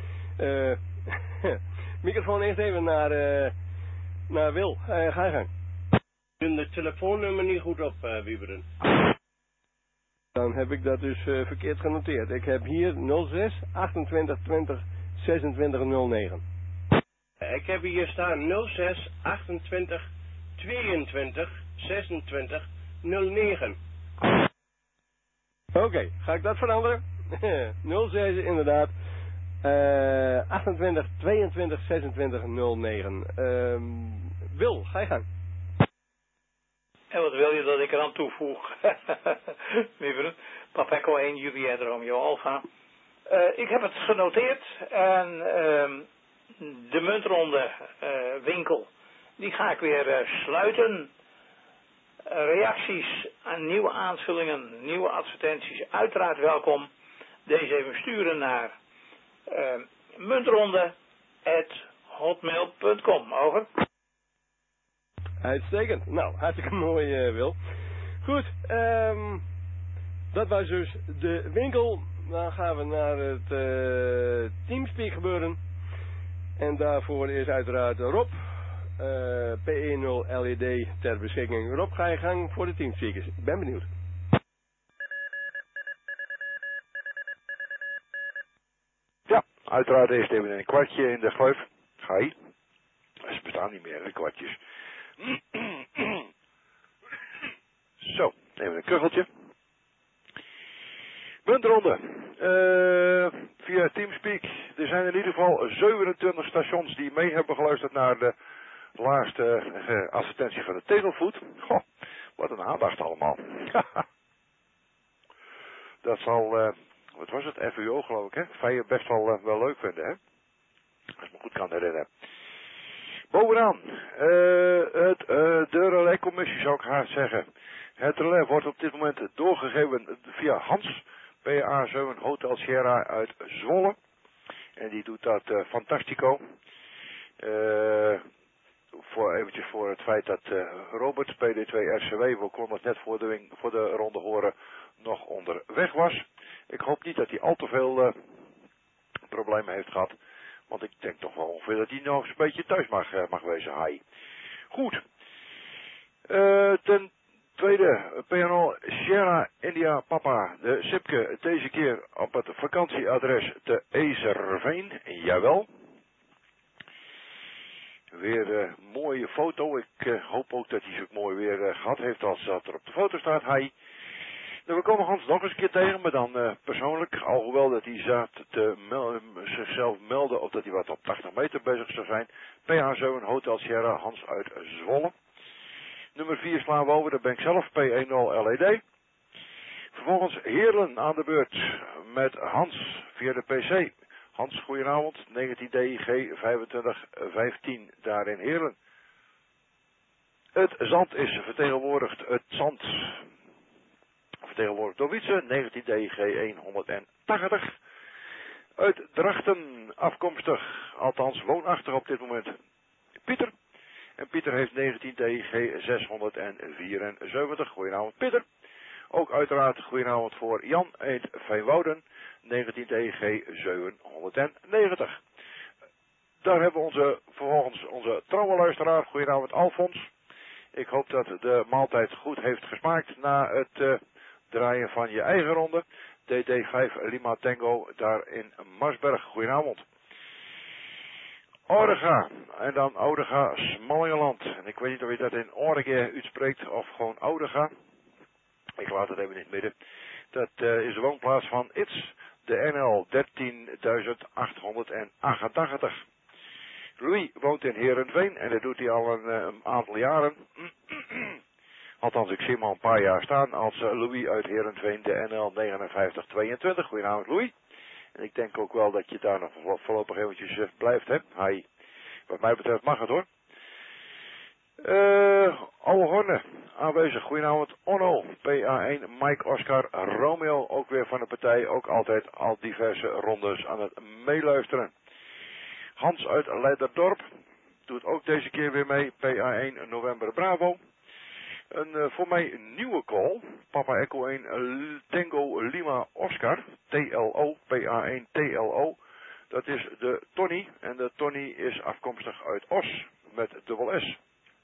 Microfoon eerst even naar Wil. Ga je gang. De telefoonnummer niet goed op, Wieberen. Dan heb ik dat dus verkeerd genoteerd. Ik heb hier 06 28 20 26 09. Ik heb hier staan 06 28 22 26 09. Oké, ga ik dat veranderen? 06 inderdaad. 28 22 26 09. Wil, ga je gang. En wat wil je dat ik eraan toevoeg? Lieve Papa Echo 1 Juliet Romeo Alpha. Ik heb het genoteerd en de muntronde winkel, die ga ik weer sluiten. Reacties aan nieuwe aanvullingen, nieuwe advertenties, uiteraard welkom. Deze even sturen naar muntronde@hotmail.com. Over. Uitstekend. Nou, hartstikke mooi, Wil. Goed, dat was dus de winkel. Dan gaan we naar het Teamspeak gebeuren. En daarvoor is uiteraard Rob, PE0 LED ter beschikking. Rob, ga je gang voor de Teamspeakers. Ik ben benieuwd. Ja, uiteraard eerst even een kwartje in de gleuf. Ga je. Ze bestaan niet meer, de kwartjes. Zo, even een kucheltje. Muntronde. Via Teamspeak. Er zijn in ieder geval 27 stations die mee hebben geluisterd naar de laatste advertentie van de tegelvoet. Goh, wat een aandacht allemaal. Dat zal, wat was het, FUO geloof ik, hè? Fijn best wel leuk vinden, hè? Als ik me goed kan herinneren. Bovenaan, de relaiscommissie zou ik haast zeggen. Het relais wordt op dit moment doorgegeven via Hans, PA7 Hotel Sierra uit Zwolle. En die doet dat fantastico. Eventjes voor het feit dat Robert, PD2RCW, we konden het net voor de ronde horen, nog onderweg was. Ik hoop niet dat hij al te veel problemen heeft gehad. Want ik denk toch wel ongeveer dat hij nog eens een beetje thuis mag wezen, Hai. Goed. Ten tweede, PNL Sierra India Papa, de Sipke, deze keer op het vakantieadres te Ezerveen. Jawel. Weer een mooie foto. Ik hoop ook dat hij zo mooi weer gehad heeft als dat er op de foto staat, Hai. Nou, we komen Hans nog eens een keer tegen, maar dan persoonlijk, alhoewel dat hij zat zichzelf melden of dat hij wat op 80 meter bezig zou zijn. PH7 Hotel Sierra, Hans uit Zwolle. Nummer 4 slaan we over, daar ben ik zelf, P10 LED. Vervolgens Heerlen aan de beurt met Hans via de PC. Hans, goedenavond, 19DG 2515 daar in Heerlen. Het zand is vertegenwoordigd, het zand vertegenwoordigd door Wietse, 19DG 180. Uit Drachten afkomstig, althans woonachtig op dit moment, Pieter. En Pieter heeft 19DG 674. Goedenavond Pieter. Ook uiteraard goedenavond voor Jan uit Veenwouden, 19DG 790. Daar hebben we vervolgens onze trouwe luisteraar. Goedenavond Alfons. Ik hoop dat de maaltijd goed heeft gesmaakt na het draaien van je eigen ronde. DD5 Lima Tango daar in Marsberg. Goedenavond. Oudega. En dan Oudega Smallingeland. En ik weet niet of je dat in Oudega uitspreekt of gewoon Oudega. Ik laat het even in het midden. Dat is de woonplaats van Its. De NL 13888. Louis woont in Heerenveen en dat doet hij al een aantal jaren. Althans, ik zie hem al een paar jaar staan als Louis uit Heerenveen, de NL 5922. Goedenavond, Louis. En ik denk ook wel dat je daar nog voorlopig eventjes blijft, hè. Hi. Wat mij betreft mag het, hoor. Oude Horne, aanwezig. Goedenavond, Onno. PA1, Mike, Oscar, Romeo, ook weer van de partij. Ook altijd al diverse rondes aan het meeluisteren. Hans uit Leiderdorp doet ook deze keer weer mee. PA1, November, Bravo. Een voor mij nieuwe call. Papa Echo 1, Tango Lima Oscar. TLO, PA1 TLO. Dat is de Tony. En de Tony is afkomstig uit Os. Met dubbel S.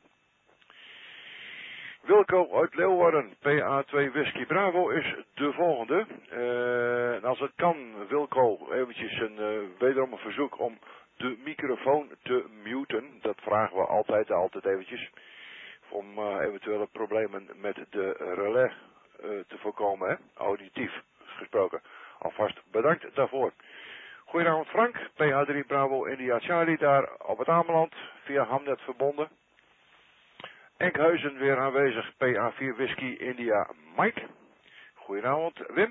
Wilco uit Leeuwarden. PA2 Whisky Bravo is de volgende. En als het kan, Wilco, eventjes wederom een verzoek om de microfoon te muten. Dat vragen we altijd eventjes. Om eventuele problemen met de relais te voorkomen, hè? Auditief gesproken. Alvast bedankt daarvoor. Goedenavond Frank, PH3 Bravo India Charlie daar op het Ameland, via Hamnet verbonden. Enkhuizen weer aanwezig, PA4 Whisky India Mike. Goedenavond Wim.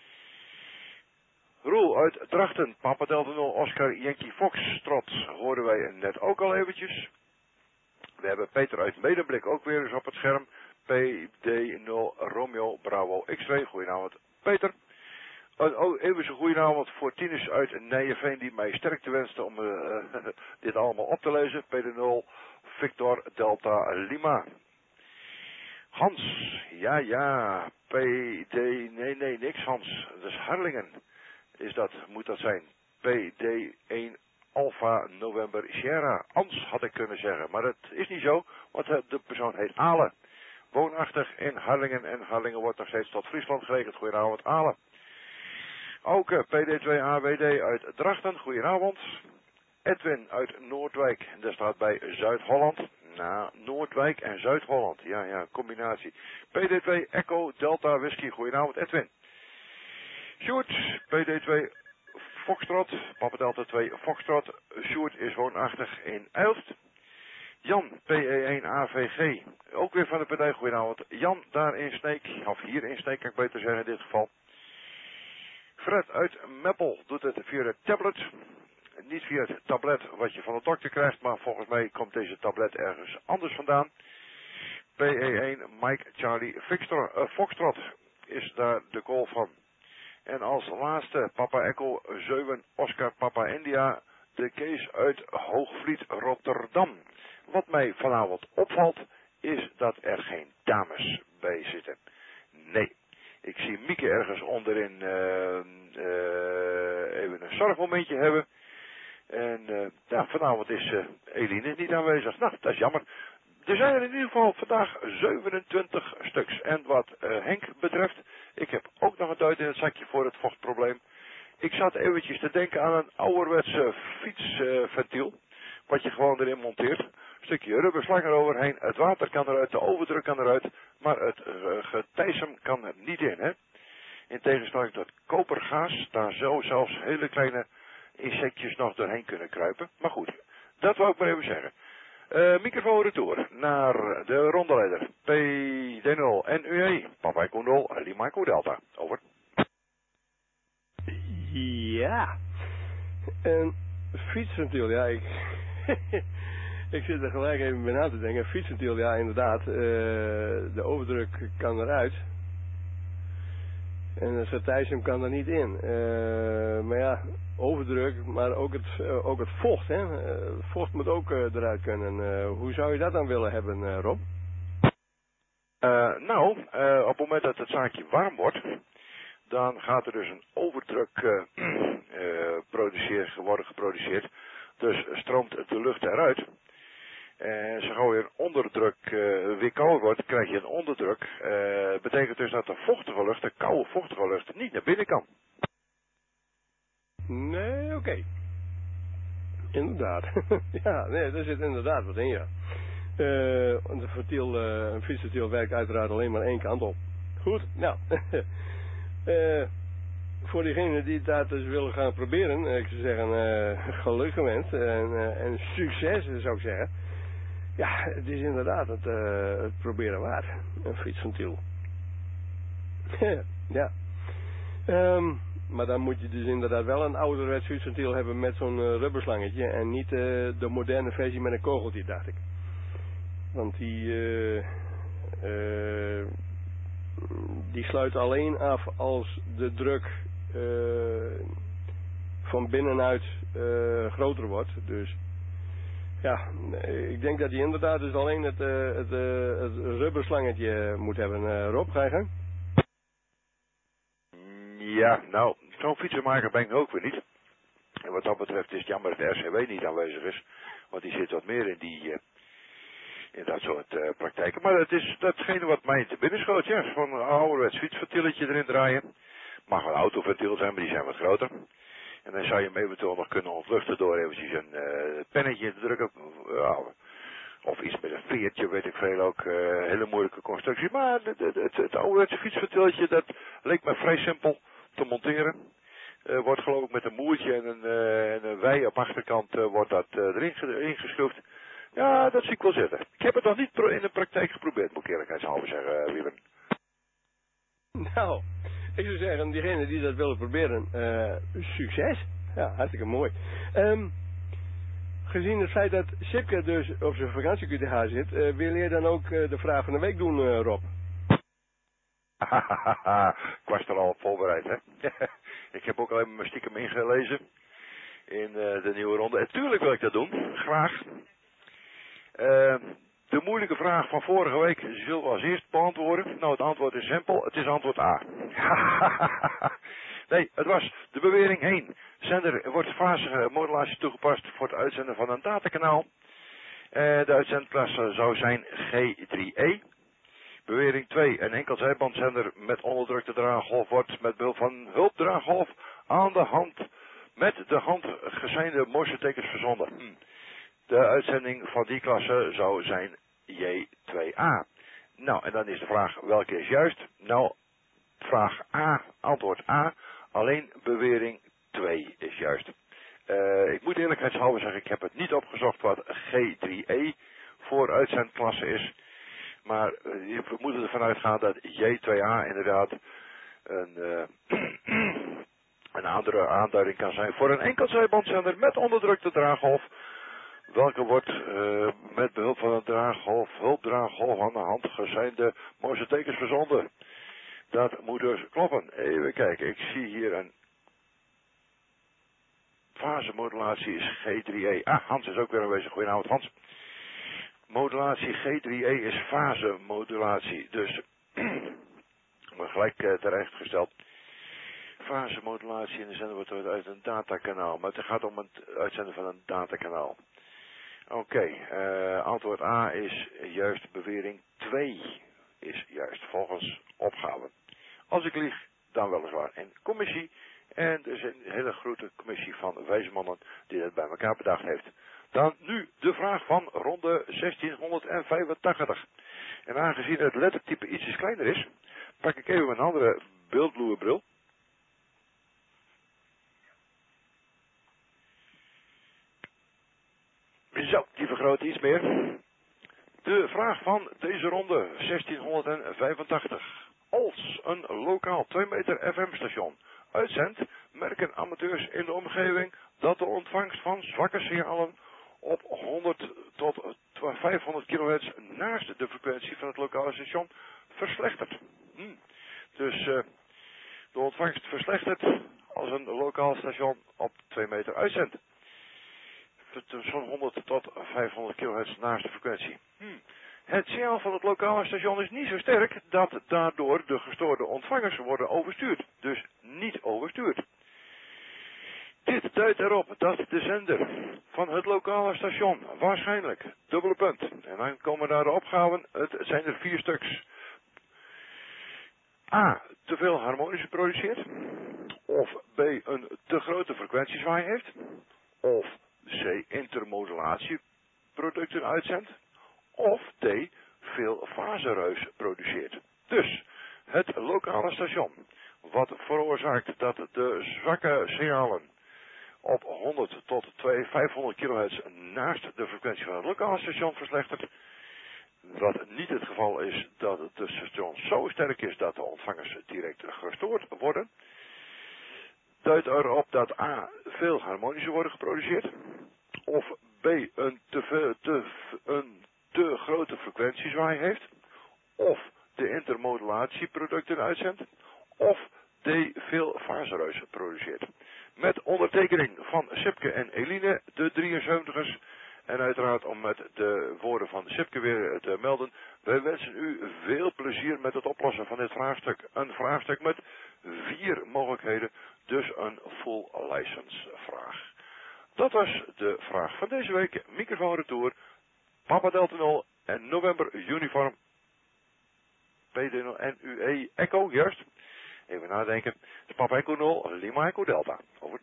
Roel uit Drachten, Papa Delta 0 Oscar Yankee Fox Trot, hoorden wij net ook al eventjes. We hebben Peter uit Medemblik ook weer eens op het scherm. PD0 Romeo Bravo X-ray. Goedenavond Peter. Even zo'n goedenavond voor Tinus uit Nijenveen die mij sterkte wenste om dit allemaal op te lezen. PD0 Victor Delta Lima. Hans. Ja. PD. Nee, niks Hans. Dat is Harlingen. Moet dat zijn. PD1 Alpha November Sierra. Ans had ik kunnen zeggen, maar dat is niet zo, want de persoon heet Ale. Woonachtig in Harlingen en Harlingen wordt nog steeds tot Friesland gerekend. Goedenavond Ale. Ook PD2 AWD uit Drachten. Goedenavond. Edwin uit Noordwijk. Dat staat bij Zuid-Holland. Nou, Noordwijk en Zuid-Holland. Ja, combinatie. PD2 Echo Delta Whisky. Goedenavond Edwin. Sjoerd, PD2 Foxtrot, Papa Delta 2 Foxtrot. Sjoerd is woonachtig in Eilst. Jan, PE1 AVG, ook weer van de partij. Goedenavond. Jan, daar in Sneek, of hier in Sneek kan ik beter zeggen in dit geval. Fred uit Meppel doet het via de tablet. Niet via het tablet wat je van de dokter krijgt, maar volgens mij komt deze tablet ergens anders vandaan. PE1 Mike Charlie Foxtrot is daar de call van. En als laatste Papa Echo 7 Oscar Papa India, de Kees uit Hoogvliet Rotterdam. Wat mij vanavond opvalt is dat er geen dames bij zitten. Nee, ik zie Mieke ergens onderin even een zorgmomentje hebben. En vanavond is Eline niet aanwezig. Nou, dat is jammer. Er zijn er in ieder geval vandaag 27 stuks. En wat Henk betreft, ik heb ook nog een duit in het zakje voor het vochtprobleem. Ik zat eventjes te denken aan een ouderwetse fietsventiel. Wat je gewoon erin monteert. Een stukje rubberslang eroverheen. Het water kan eruit, de overdruk kan eruit. Maar het getijsem kan er niet in. Hè? In tegenstelling tot kopergaas. Daar zou zelfs hele kleine insectjes nog doorheen kunnen kruipen. Maar goed, dat wou ik maar even zeggen. Microfoon retour naar de rondeleider. PD0 en UE. Papa Echo 0, Lima Echo Delta. Over. Ja. Een fietsventiel, ja, ik zit er gelijk even bij na te denken. Een fietsventiel, ja, inderdaad. De overdruk kan eruit. En het getijsem kan er niet in. Maar ja, overdruk, maar ook het vocht, hè. Vocht moet ook eruit kunnen. Hoe zou je dat dan willen hebben, Rob? Op het moment dat het zaakje warm wordt, dan gaat er dus een overdruk worden geproduceerd. Dus stroomt de lucht eruit. En zo gauw je een onderdruk weer kouder wordt, krijg je een onderdruk. Betekent dus dat de vochtige lucht, de koude vochtige lucht, niet naar binnen kan. Nee, oké. Inderdaad. Ja, nee, er zit inderdaad wat in, ja. Een fietsventiel werkt uiteraard alleen maar één kant op. Goed, nou. Voor diegenen die dat dus willen gaan proberen, ik zou zeggen, geluk gewenst en succes, zou ik zeggen. Ja, het is inderdaad het proberen waard. Een fietsventiel. Ja. Maar dan moet je dus inderdaad wel een ouderwets fietsventiel hebben met zo'n rubberslangetje. En niet de moderne versie met een kogeltje, dacht ik. Want die sluit alleen af als de druk van binnenuit groter wordt. Dus ja, ik denk dat hij inderdaad dus alleen het rubberslangetje moet hebben. Rob, ga je gang? Ja, nou, zo'n fietsenmaker ben ik ook weer niet. En wat dat betreft is het jammer dat de RCW niet aanwezig is. Want die zit wat meer in dat soort praktijken. Maar het is datgene wat mij te binnen schoot, ja. Van een ouderwets fietsventieletje erin draaien. Mag wel een autoventiel zijn, maar die zijn wat groter. En dan zou je hem eventueel nog kunnen ontluchten door eventjes een pennetje te drukken. Of iets met een veertje, weet ik veel ook. Hele moeilijke constructie. Maar het ouderwetse fietsventieltje, dat leek me vrij simpel te monteren. Wordt geloof ik met een moertje en een wei op achterkant wordt dat erin geschroefd. Ja, dat zie ik wel zitten. Ik heb het nog niet in de praktijk geprobeerd, moet ik eerlijkheidshalve zeggen, Wieber. Nou, ik zou zeggen, diegenen die dat willen proberen, succes. Ja, hartstikke mooi. Gezien het feit dat Sipke dus op zijn vakantie-QTH zit, wil je dan ook de vraag van de week doen, Rob? Ik was er al op voorbereid, hè. Ik heb ook alleen maar stiekem ingelezen in de nieuwe ronde. En tuurlijk wil ik dat doen, graag. De moeilijke vraag van vorige week zullen we als eerst beantwoorden. Nou, het antwoord is simpel. Het is antwoord A. Nee, het was de bewering 1. Zender wordt fasige modulatie toegepast voor het uitzenden van een datakanaal. De uitzendklasse zou zijn G3E. Bewering 2. Een enkel zijbandzender met onderdrukte draaggolf wordt met behulp van hulpdraaggolf aan de hand met de hand gesijnde morsetekens verzonden. De uitzending van die klasse zou zijn J2A. Nou, en dan is de vraag, welke is juist? Nou, vraag A, antwoord A, alleen bewering 2 is juist. Ik moet eerlijkheidshalve zeggen, ik heb het niet opgezocht wat G3E voor uitzendklasse is. Maar we moeten ervan uitgaan dat J2A inderdaad een andere aanduiding kan zijn voor een enkel zijbandzender met onderdrukte draaggolf. Welke wordt met behulp van een hulpdraaggolf aan de hand gesijnde morsetekens verzonden. Dat moet dus kloppen. Even kijken, ik zie hier een fasemodulatie is G3E. Hans is ook weer aanwezig. Goedenavond, Hans. Modulatie G3E is fasemodulatie. Dus, maar gelijk terechtgesteld. Fasemodulatie in de zender wordt uit een datakanaal. Maar het gaat om het uitzenden van een datakanaal. Oké, antwoord A is juist, bewering 2 is juist, volgens opgave. Als ik lieg, dan weliswaar in commissie. En er is een hele grote commissie van wijze mannen die dat bij elkaar bedacht heeft. Dan nu de vraag van ronde 1685. En aangezien het lettertype ietsjes kleiner is, pak ik even een andere beeldbloemenbril. Zo, die vergroot iets meer. De vraag van deze ronde 1685. Als een lokaal 2 meter FM-station uitzendt, merken amateurs in de omgeving dat de ontvangst van zwakke signalen op 100 tot 500 kHz naast de frequentie van het lokale station verslechtert. Dus de ontvangst verslechtert als een lokaal station op 2 meter uitzendt. Zo'n 100 tot 500 kHz naast de frequentie. Het signaal van het lokale station is niet zo sterk dat daardoor de gestoorde ontvangers worden overstuurd. Dus niet overstuurd. Dit duidt erop dat de zender van het lokale station waarschijnlijk, dubbele punt, en dan komen daar de opgaven, het zijn er 4 stuks. A, te veel harmonische produceert. Of B, een te grote frequentiezwaai heeft. Of C, intermodulatieproducten uitzendt. Of D, veel faseruis produceert. Dus, het lokale station, wat veroorzaakt dat de zwakke signalen op 100 tot 500 kHz naast de frequentie van het lokale station verslechtert. Wat niet het geval is dat het station zo sterk is dat de ontvangers direct gestoord worden. Duidt erop dat A. veel harmonische worden geproduceerd. Of B. een te grote frequentiezwaai heeft. Of de intermodulatieproducten uitzendt. Of D. veel faseruis produceert. Met ondertekening van Sipke en Eline, de 73ers. En uiteraard om met de woorden van Sipke weer te melden. Wij wensen u veel plezier met het oplossen van dit vraagstuk. Een vraagstuk met 4 mogelijkheden. Dus een full license vraag. Dat was de vraag van deze week. Microfoon retour. Papa Delta 0 en November Uniform. PD0 en UE Echo, juist. Even nadenken. Papa Echo 0, Lima Echo Delta. Over.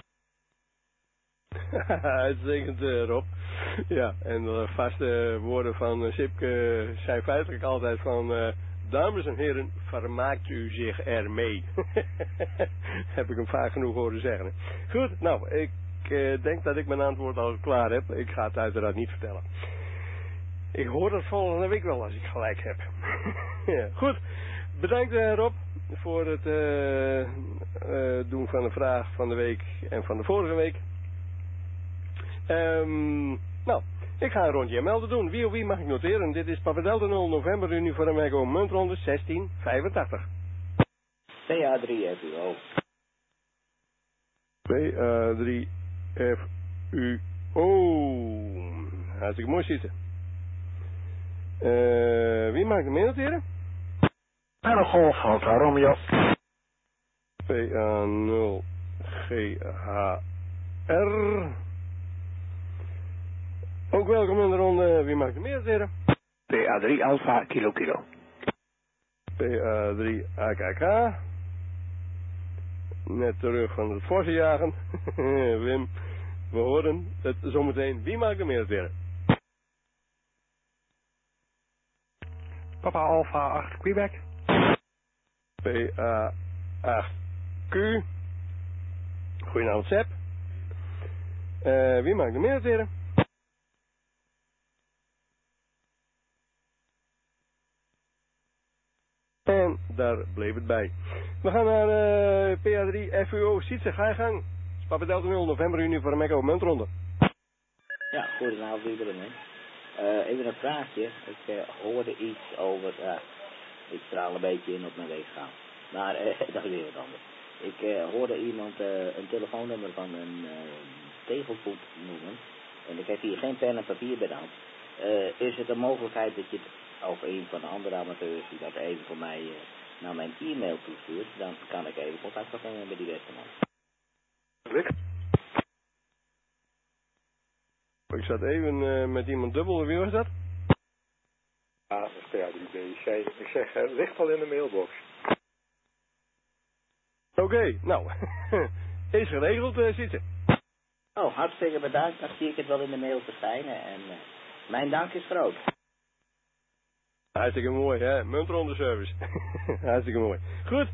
Uitstekend, Rob. Ja, en de vaste woorden van Sipke zijn feitelijk altijd van... dames en heren, vermaakt u zich ermee. Heb ik hem vaak genoeg horen zeggen. Goed, nou, ik denk dat ik mijn antwoord al klaar heb. Ik ga het uiteraard niet vertellen. Ik hoor dat volgende week wel als ik gelijk heb. Ja, goed, bedankt Rob voor het doen van de vraag van de week en van de vorige week. Nou, ik ga een rondje melden doen. Wie of wie mag ik noteren? Dit is Papa Delta 0 November Uniform Echo muntronde 1685. PA3FUO. PA3FUO. Hartstikke mooi zitten. Wie mag ik mee noteren? Pelle Golf, Hotel Romeo. PA0GHR. Ook welkom in de ronde. Wie mag ik meer noteren? PA3 Alpha Kilo Kilo. PA3 AKK. Net terug van het forse jagen. Wim, we horen het zometeen. Wie mag ik meer noteren? Papa Alpha 8 Quebec. PA8Q. Goedenavond, Sepp. Wie mag ik meer noteren? En daar bleef het bij. We gaan naar PA3 FUO. Sietse, ga je gang. Papa Delta 0 November Uniform Echo muntronde. Ja, goedenavond iedereen. Even een vraagje. Ik hoorde iets over... ik straal een beetje in op mijn weegschaal. Maar dat is weer wat anders. Ik hoorde iemand een telefoonnummer van een tegelvoet noemen. En ik heb hier geen pen en papier bij de hand. Is het een mogelijkheid dat je het, of een van de andere amateurs die dat even voor mij naar mijn e-mail toestuurt? Dan kan ik even contact opnemen met die beste man. Ik zat even met iemand dubbel. Wie was dat? Ja, dat is PA3BC. Ik zeg, ligt al in de mailbox. Oké, nou. Is geregeld, Sietse. Oh, hartstikke bedankt. Dan zie ik het wel in de mail verschijnen. En mijn dank is groot. Hartstikke mooi, hè? Muntronde service. Hartstikke mooi. Goed.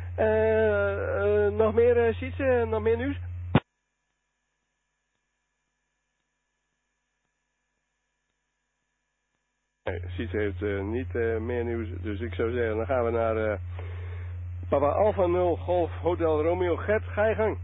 Nog meer, Sietse? Nog meer nieuws? Nee, Sietse heeft niet meer nieuws. Dus ik zou zeggen, dan gaan we naar Papa Alpha 0 Golf Hotel Romeo. Gert, ga je gang.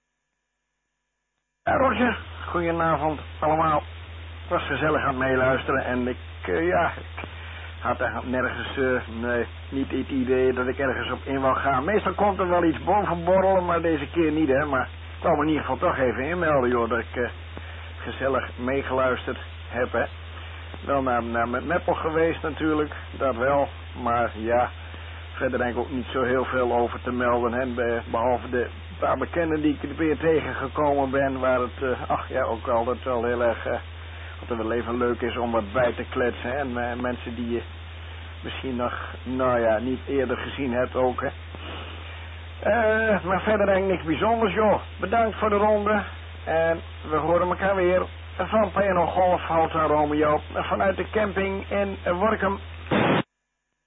Roger, goedenavond allemaal. Ik was gezellig aan het meeluisteren en ik had eigenlijk nergens, niet het idee dat ik ergens op in wou gaan. Meestal komt er wel iets boven borrelen, maar deze keer niet, hè. Maar ik wou me in ieder geval toch even inmelden, joh, dat ik gezellig meegeluisterd heb, hè. Wel naar met Meppel geweest natuurlijk, dat wel, maar ja, verder denk ik ook niet zo heel veel over te melden, hè. Behalve de paar bekenden die ik weer tegengekomen ben, waar het, ook altijd wel heel erg... dat het wel even leuk is om wat bij te kletsen. Hè? En mensen die je misschien nog, niet eerder gezien hebt ook. Hè? Maar verder denk ik niks bijzonders, joh. Bedankt voor de ronde. En we horen elkaar weer van P&O Golf, Hotel Romeo. Vanuit de camping in Workum.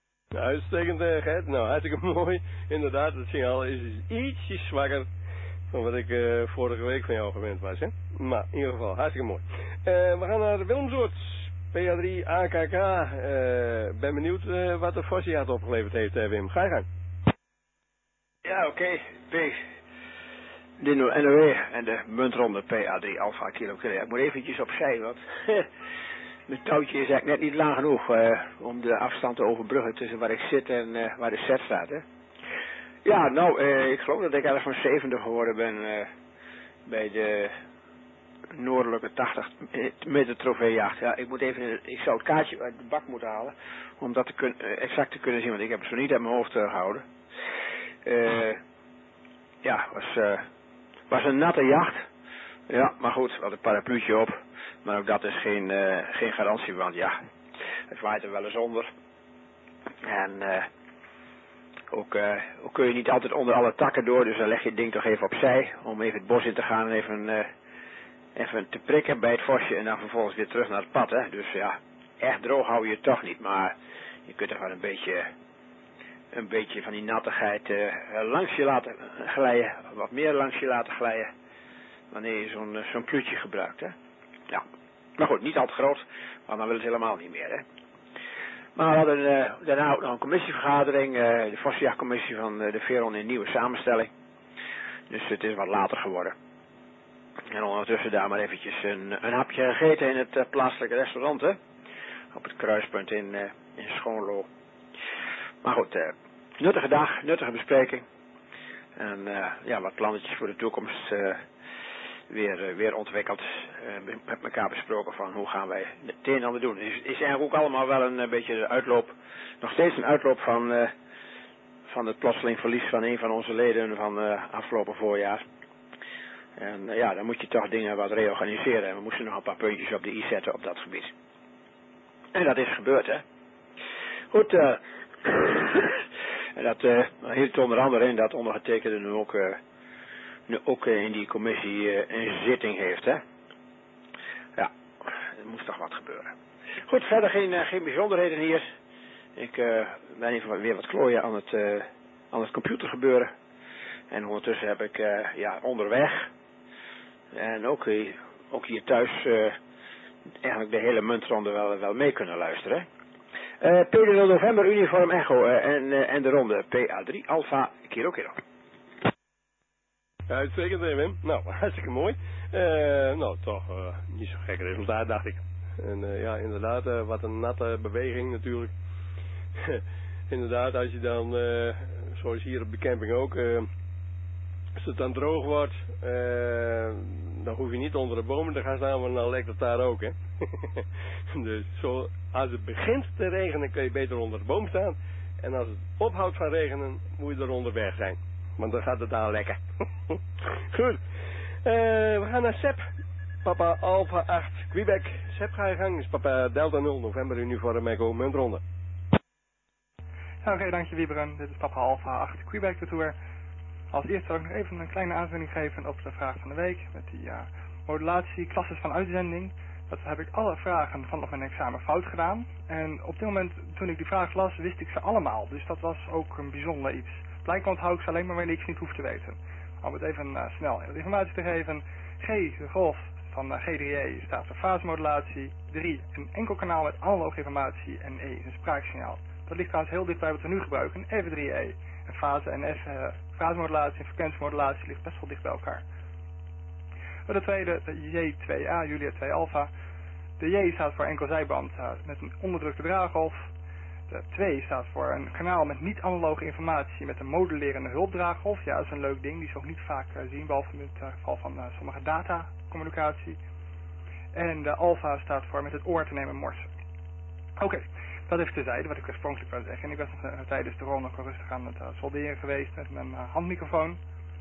Uitstekend, Gert. Nou, hartstikke mooi. Inderdaad, het signaal is ietsje zwakker. Van wat ik vorige week van jou gewend was, hè. Maar in ieder geval, hartstikke mooi. We gaan naar Willemsoort. PA3 AKK. Ben benieuwd wat de Fossiaat opgeleverd heeft, Wim. Ga je gang. Ja, oké. P. Dino NOW en de muntronde PA3 Alpha Kilo Kilo. Ik moet eventjes opzij, want mijn touwtje is eigenlijk net niet lang genoeg om de afstand te overbruggen tussen waar ik zit en waar de set staat, hè. Ja, nou, ik geloof dat ik ergens van 70 geworden ben bij de noordelijke 80 meter trofeejacht. Ja, ik zou het kaartje uit de bak moeten halen om dat exact te kunnen zien, want ik heb het zo niet uit mijn hoofd gehouden. Ja, was een natte jacht. Ja, maar goed, we hadden een parapluutje op. Maar ook dat is geen garantie, want ja, het waait er wel eens onder. En ook kun je niet altijd onder alle takken door, dus dan leg je het ding toch even opzij om even het bos in te gaan en even te prikken bij het vosje en dan vervolgens weer terug naar het pad, hè. Dus ja, echt droog hou je het toch niet, maar je kunt er wel een beetje van die nattigheid langs je laten glijden, wat meer langs je laten glijden, wanneer je zo'n pluutje gebruikt, hè. Ja, maar goed, niet al te groot, want dan wil het helemaal niet meer, hè. Maar we hadden daarna ook nog een commissievergadering, de Vossenjachtcommissie van de Veron in nieuwe samenstelling. Dus het is wat later geworden. En ondertussen daar maar eventjes een hapje gegeten in het plaatselijke restaurant, hè. Op het kruispunt in Schoonlo. Maar goed, nuttige dag, nuttige bespreking. En ja, wat plannetjes voor de toekomst weer ontwikkeld. Met elkaar besproken van hoe gaan wij het een en ander doen. Het is eigenlijk ook allemaal wel een beetje de uitloop, nog steeds een uitloop van het plotseling verlies van een van onze leden van afgelopen voorjaar. En ja, dan moet je toch dingen wat reorganiseren. En we moesten nog een paar puntjes op de i zetten op dat gebied. En dat is gebeurd, hè. Goed, en dat hield onder andere in dat ondergetekende nu ook in die commissie een zitting heeft, hè. Ja, er moest toch wat gebeuren. Goed, verder geen bijzonderheden hier. Ik ben even weer wat klooien aan het computer gebeuren. En ondertussen heb ik onderweg en ook hier thuis eigenlijk de hele muntronde wel mee kunnen luisteren. P0 November Uniform Echo en de ronde PA3 Alpha Kilo Kilo. Uitstekend, Wim. Nou, hartstikke mooi. Nou, toch niet zo'n gek resultaat, dacht ik. En ja, inderdaad, wat een natte beweging natuurlijk. Inderdaad, als je dan, zoals hier op de camping ook, als het dan droog wordt, dan hoef je niet onder de bomen te gaan staan, want dan lekt het daar ook, hè. Dus zo, als het begint te regenen, kun je beter onder de boom staan. En als het ophoudt van regenen, moet je er onderweg zijn. Want dan gaat het daar lekker. Goed. We gaan naar Sep. Papa Alpha 8 Quebec. Sep, ga je gang. Is Papa Delta 0 November Uniform Echo muntronde. Ja, oké, dank je Wieberen. Dit is Papa Alpha 8 Quebec de Tour. Als eerste zal ik nog even een kleine aanvulling geven op de vraag van de week. Met die modulatie, klasses van uitzending. Dat heb ik alle vragen van op mijn examen fout gedaan. En op dit moment, toen ik die vraag las, wist ik ze allemaal. Dus dat was ook een bijzonder iets. Blijkbaar onthoud ik ze alleen maar wanneer ik ze niet hoef te weten. Om het even snel de informatie te geven. G, de golf van G3E, staat voor fasemodulatie. 3, een enkel kanaal met analoge informatie. En E is een spraaksignaal. Dat ligt trouwens heel dicht bij wat we nu gebruiken. F3E. En fase en fasemodulatie en frequentiemodulatie ligt best wel dicht bij elkaar. Voor de tweede, de J2A, Julia 2 Alpha. De J staat voor enkel zijband met een onderdrukte draaggolf. De 2 staat voor een kanaal met niet-analoge informatie met een modulerende hulpdraaggolf. Ja, dat is een leuk ding, die is ook niet vaak zien, behalve in het geval van sommige datacommunicatie. En de alpha staat voor met het oor te nemen morsen. Oké, dat even terzijde, wat ik oorspronkelijk wil zeggen. En ik was tijdens de ronde ook rustig aan het solderen geweest met mijn handmicrofoon.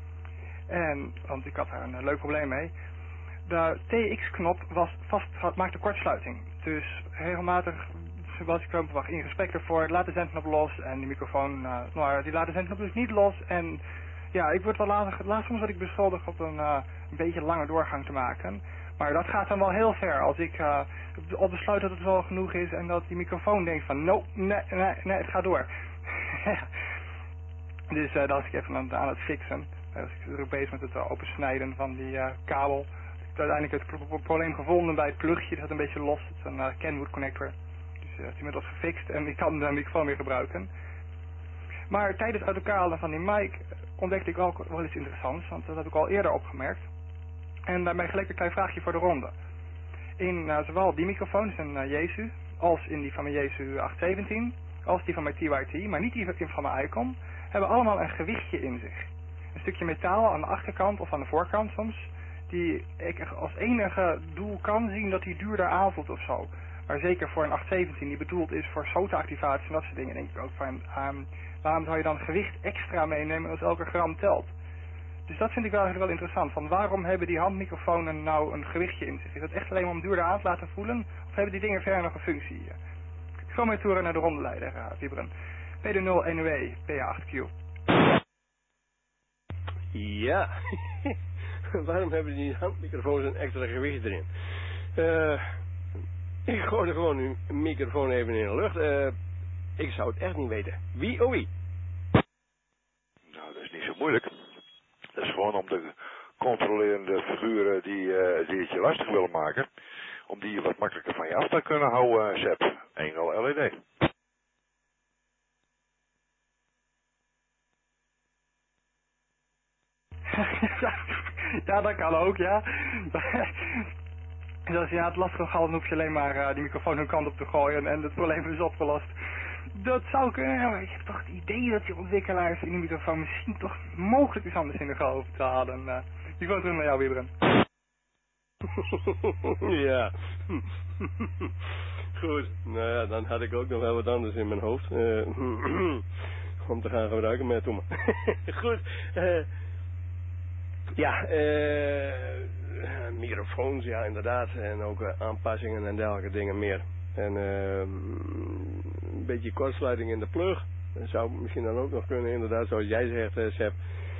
Want ik had daar een leuk probleem mee. De TX-knop maakte kortsluiting. Dus regelmatig was ik in gesprek ervoor, laat de zendknop los en die microfoon, die laat de zendknop dus niet los. En ja, ik word wel later soms word ik beschuldigd op een beetje lange doorgang te maken. Maar dat gaat dan wel heel ver. Als ik al besluit dat het wel genoeg is en dat die microfoon denkt van nee, het gaat door. Dus dat was ik even aan het fixen. Dus ik ben druk bezig met het opensnijden van die kabel. Ik heb uiteindelijk het probleem gevonden bij het plugje. Dat zat een beetje los. Het is een Kenwood connector. Dus dat is inmiddels gefixt en ik kan de microfoon weer gebruiken. Maar tijdens het uit elkaar halen van die mic ontdekte ik wel iets interessants. Want dat heb ik al eerder opgemerkt. En daarbij gelijk een klein vraagje voor de ronde. In zowel die microfoons, een Jesu, als in die van mijn Jesu 817, als die van mijn TYT, maar niet die van mijn Icon, hebben allemaal een gewichtje in zich. Een stukje metaal aan de achterkant of aan de voorkant soms, die ik als enige doel kan zien dat die duurder aanvoelt of zo. Maar zeker voor een 817 die bedoeld is voor SOTA-activatie en dat soort dingen, denk ik ook van, waarom zou je dan gewicht extra meenemen als elke gram telt? Dus dat vind ik wel interessant. Van waarom hebben die handmicrofoons nou een gewichtje in zich? Is dat echt alleen maar om duurder aan te laten voelen? Of hebben die dingen verder nog een functie? Ik ga mijn toeren naar de rondeleider, Vibren. PD0 NUE, PA8Q. Ja. Waarom hebben die handmicrofoons een extra gewicht erin? Ik gooi er gewoon een microfoon even in de lucht. Ik zou het echt niet weten. Wie, oh wie? Nou, dat is niet zo moeilijk. Dat is gewoon om de controlerende figuren die het je lastig willen maken, om die wat makkelijker van je af te kunnen houden, Sepp. 1.0 LED. Ja, dat kan ook, ja. Dus als je het lastig gaat, dan hoef je alleen maar die microfoon hun kant op te gooien en het probleem is opgelost. Dat zou kunnen, maar ik heb toch het idee dat die ontwikkelaars in de microfoon misschien toch mogelijk iets anders in de hoofd hadden. Ik wil terug naar jou, Wibren. Ja. Goed, nou ja, dan had ik ook nog wel wat anders in mijn hoofd. Om te gaan gebruiken, maar doe maar. Goed, ja, microfoons, ja inderdaad. En ook aanpassingen en dergelijke dingen meer. En een beetje kortsluiting in de plug. Dat zou misschien dan ook nog kunnen, inderdaad, zoals jij zegt, Sepp.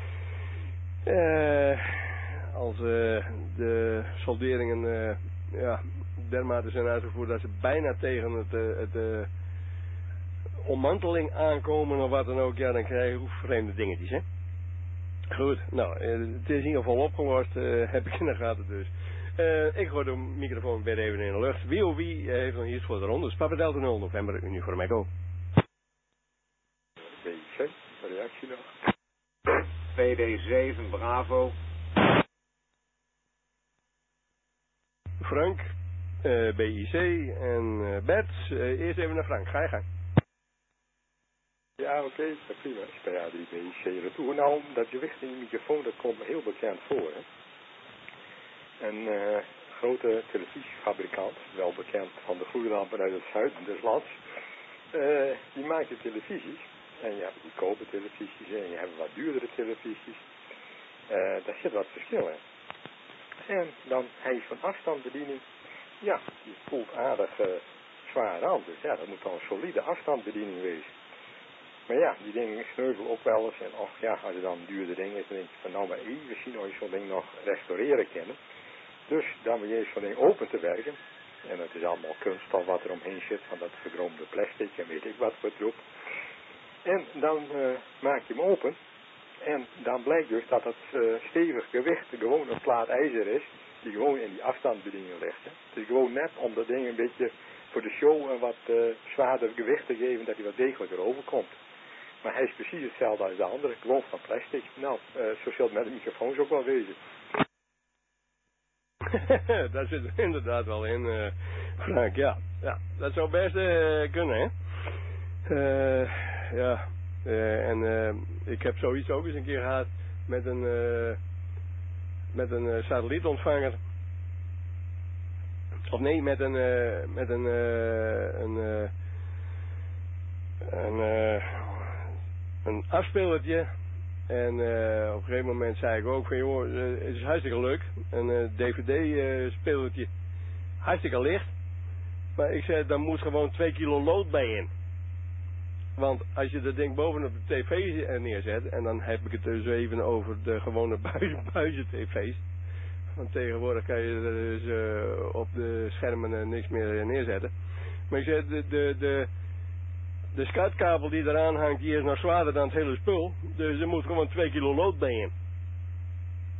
Als de solderingen dermate zijn uitgevoerd dat ze bijna tegen het ommanteling aankomen of wat dan ook, ja, dan krijg je vreemde dingetjes, hè. Goed, nou, het is in ieder geval opgelost, heb ik in de gaten dus. Ik gooi de microfoon weer even in de lucht. Wie of wie heeft nog iets voor de ronde? Papa Delta 0 November, Uniform Echo. BIC, reactie nog. PD7 Bravo. Frank, BIC en Bert. Eerst even naar Frank, ga je gang. Ja, oké, prima. SPA3 BIC retour. Nou, dat gewicht in je microfoon, dat komt me heel bekend voor, hè. Een grote televisiefabrikant, wel bekend van de gloeilampen uit het zuiden des lands, die maakt de televisies. En je hebt goedkope televisies en je hebt wat duurdere televisies. Daar zit wat verschil in. En dan heb je van afstandsbediening, ja, die voelt aardig zwaar aan. Dus ja, dat moet dan een solide afstandsbediening wezen. Maar ja, die dingen sneuvelen ook wel eens. En och ja, als er dan een duurder ding is, dan denk je van nou maar even zien of je zo'n ding nog restaureren kennen. Dus dan ben je eens zo'n ding open te werken. En het is allemaal kunststof wat er omheen zit, van dat vergroomde plastic en weet ik wat voor troep. En dan maak je hem open. En dan blijkt dus dat het stevig gewicht gewoon een plaat ijzer is, die gewoon in die afstandsbediening ligt. Hè. Het is gewoon net om dat ding een beetje voor de show een wat zwaarder gewicht te geven, dat hij wat degelijker overkomt. Maar hij is precies hetzelfde als de andere, gewoon van plastic. Nou, zo zal het met de microfoons ook wel wezen. Daar zit er inderdaad wel in, Frank, ja. Ja, dat zou best kunnen, hè. Ja, en ik heb zoiets ook eens een keer gehad met een satellietontvanger. Of nee, met een afspelertje. En op een gegeven moment zei ik ook van joh, het is hartstikke leuk. Een DVD-spelertje. Hartstikke licht. Maar ik zei, dan moet gewoon 2 kilo lood bij in. Want als je dat ding bovenop de tv neerzet, en dan heb ik het dus even over de gewone buizen-tv's. Want tegenwoordig kan je er dus op de schermen niks meer neerzetten. Maar ik zei, de SCART-kabel die eraan hangt, die is nog zwaarder dan het hele spul. Dus er moet gewoon 2 kilo lood bij in.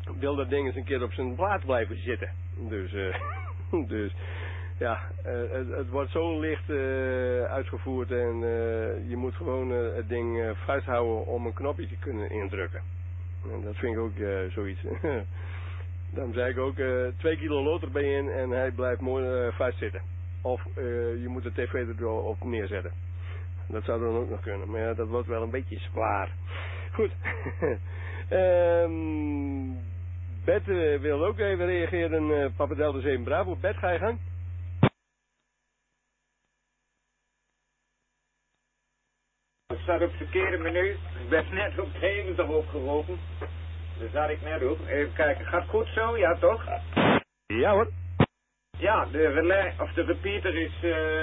wil dat ding eens een keer op zijn plaats blijven zitten. Dus, dus ja, het wordt zo licht uitgevoerd en je moet gewoon het ding vasthouden om een knopje te kunnen indrukken. En dat vind ik ook zoiets. Dan zei ik ook 2 kilo lood erbij in en hij blijft mooi vastzitten. Of je moet de tv erop neerzetten. Dat zou dan ook nog kunnen, maar ja, dat wordt wel een beetje zwaar. Goed. Bert wil ook even reageren. Papa Delta 7 Bravo. Bert, ga je gang? Ik zat op het verkeerde menu. Ik ben net op 70 opgeroepen. Daar zat ik net op. Even kijken. Gaat goed zo? Ja, toch? Ja hoor. Ja, de relay, of de repeater is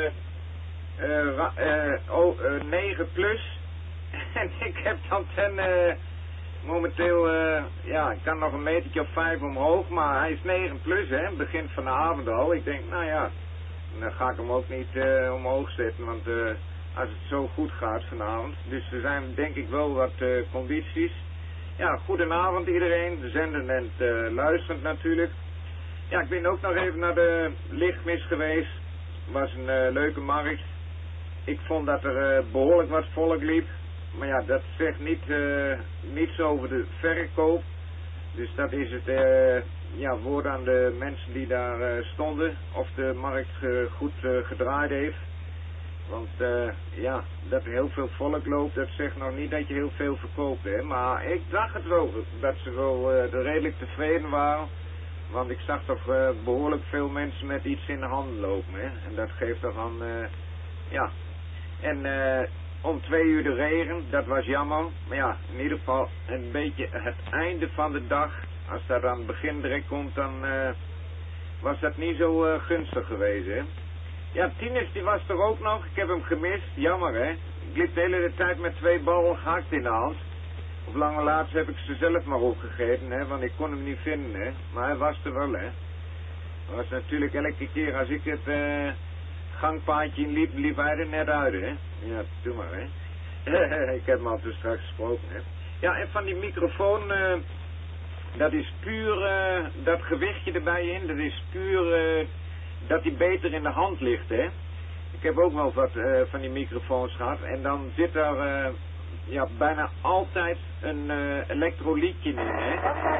9 plus. En ik heb de antenne momenteel, ja, ik kan nog een metertje of 5 omhoog, maar hij is 9 plus, hè. Begint vanavond al. Ik denk, nou ja, dan ga ik hem ook niet omhoog zetten, want als het zo goed gaat vanavond. Dus er zijn denk ik wel wat condities. Ja, goedenavond iedereen, de zenden en luisterend natuurlijk. Ja, ik ben ook nog even naar de lichtmis geweest. Was een leuke markt. Ik vond dat er behoorlijk wat volk liep. Maar ja, dat zegt niets over de verkoop. Dus dat is het ja, woord aan de mensen die daar stonden. Of de markt goed gedraaid heeft. Want ja, dat er heel veel volk loopt, dat zegt nog niet dat je heel veel verkoopt. Hè? Maar ik dacht het wel, dat ze wel redelijk tevreden waren. Want ik zag toch behoorlijk veel mensen met iets in de handen lopen. Hè? En dat geeft toch aan, ja. En om 2 uur de regen, dat was jammer. Maar ja, in ieder geval een beetje het einde van de dag. Als dat aan het begin direct komt, dan was dat niet zo gunstig geweest. Hè? Ja, Tinus die was er ook nog. Ik heb hem gemist. Jammer, hè. Ik liep de hele tijd met 2 ballen gehakt in de hand. Op lange laatst heb ik ze zelf maar opgegeten, hè. Want ik kon hem niet vinden, hè. Maar hij was er wel, hè. Dat was natuurlijk elke keer als ik het gangpaadje inliep, liep hij er net uit, hè. Ja, doe maar, hè. Ik heb hem al te straks gesproken, hè. Ja, en van die microfoon, dat is puur dat gewichtje erbij in. Dat is puur dat die beter in de hand ligt, hè. Ik heb ook wel wat van die microfoons gehad. En dan zit er ja, bijna altijd een elektrolytje in, hè.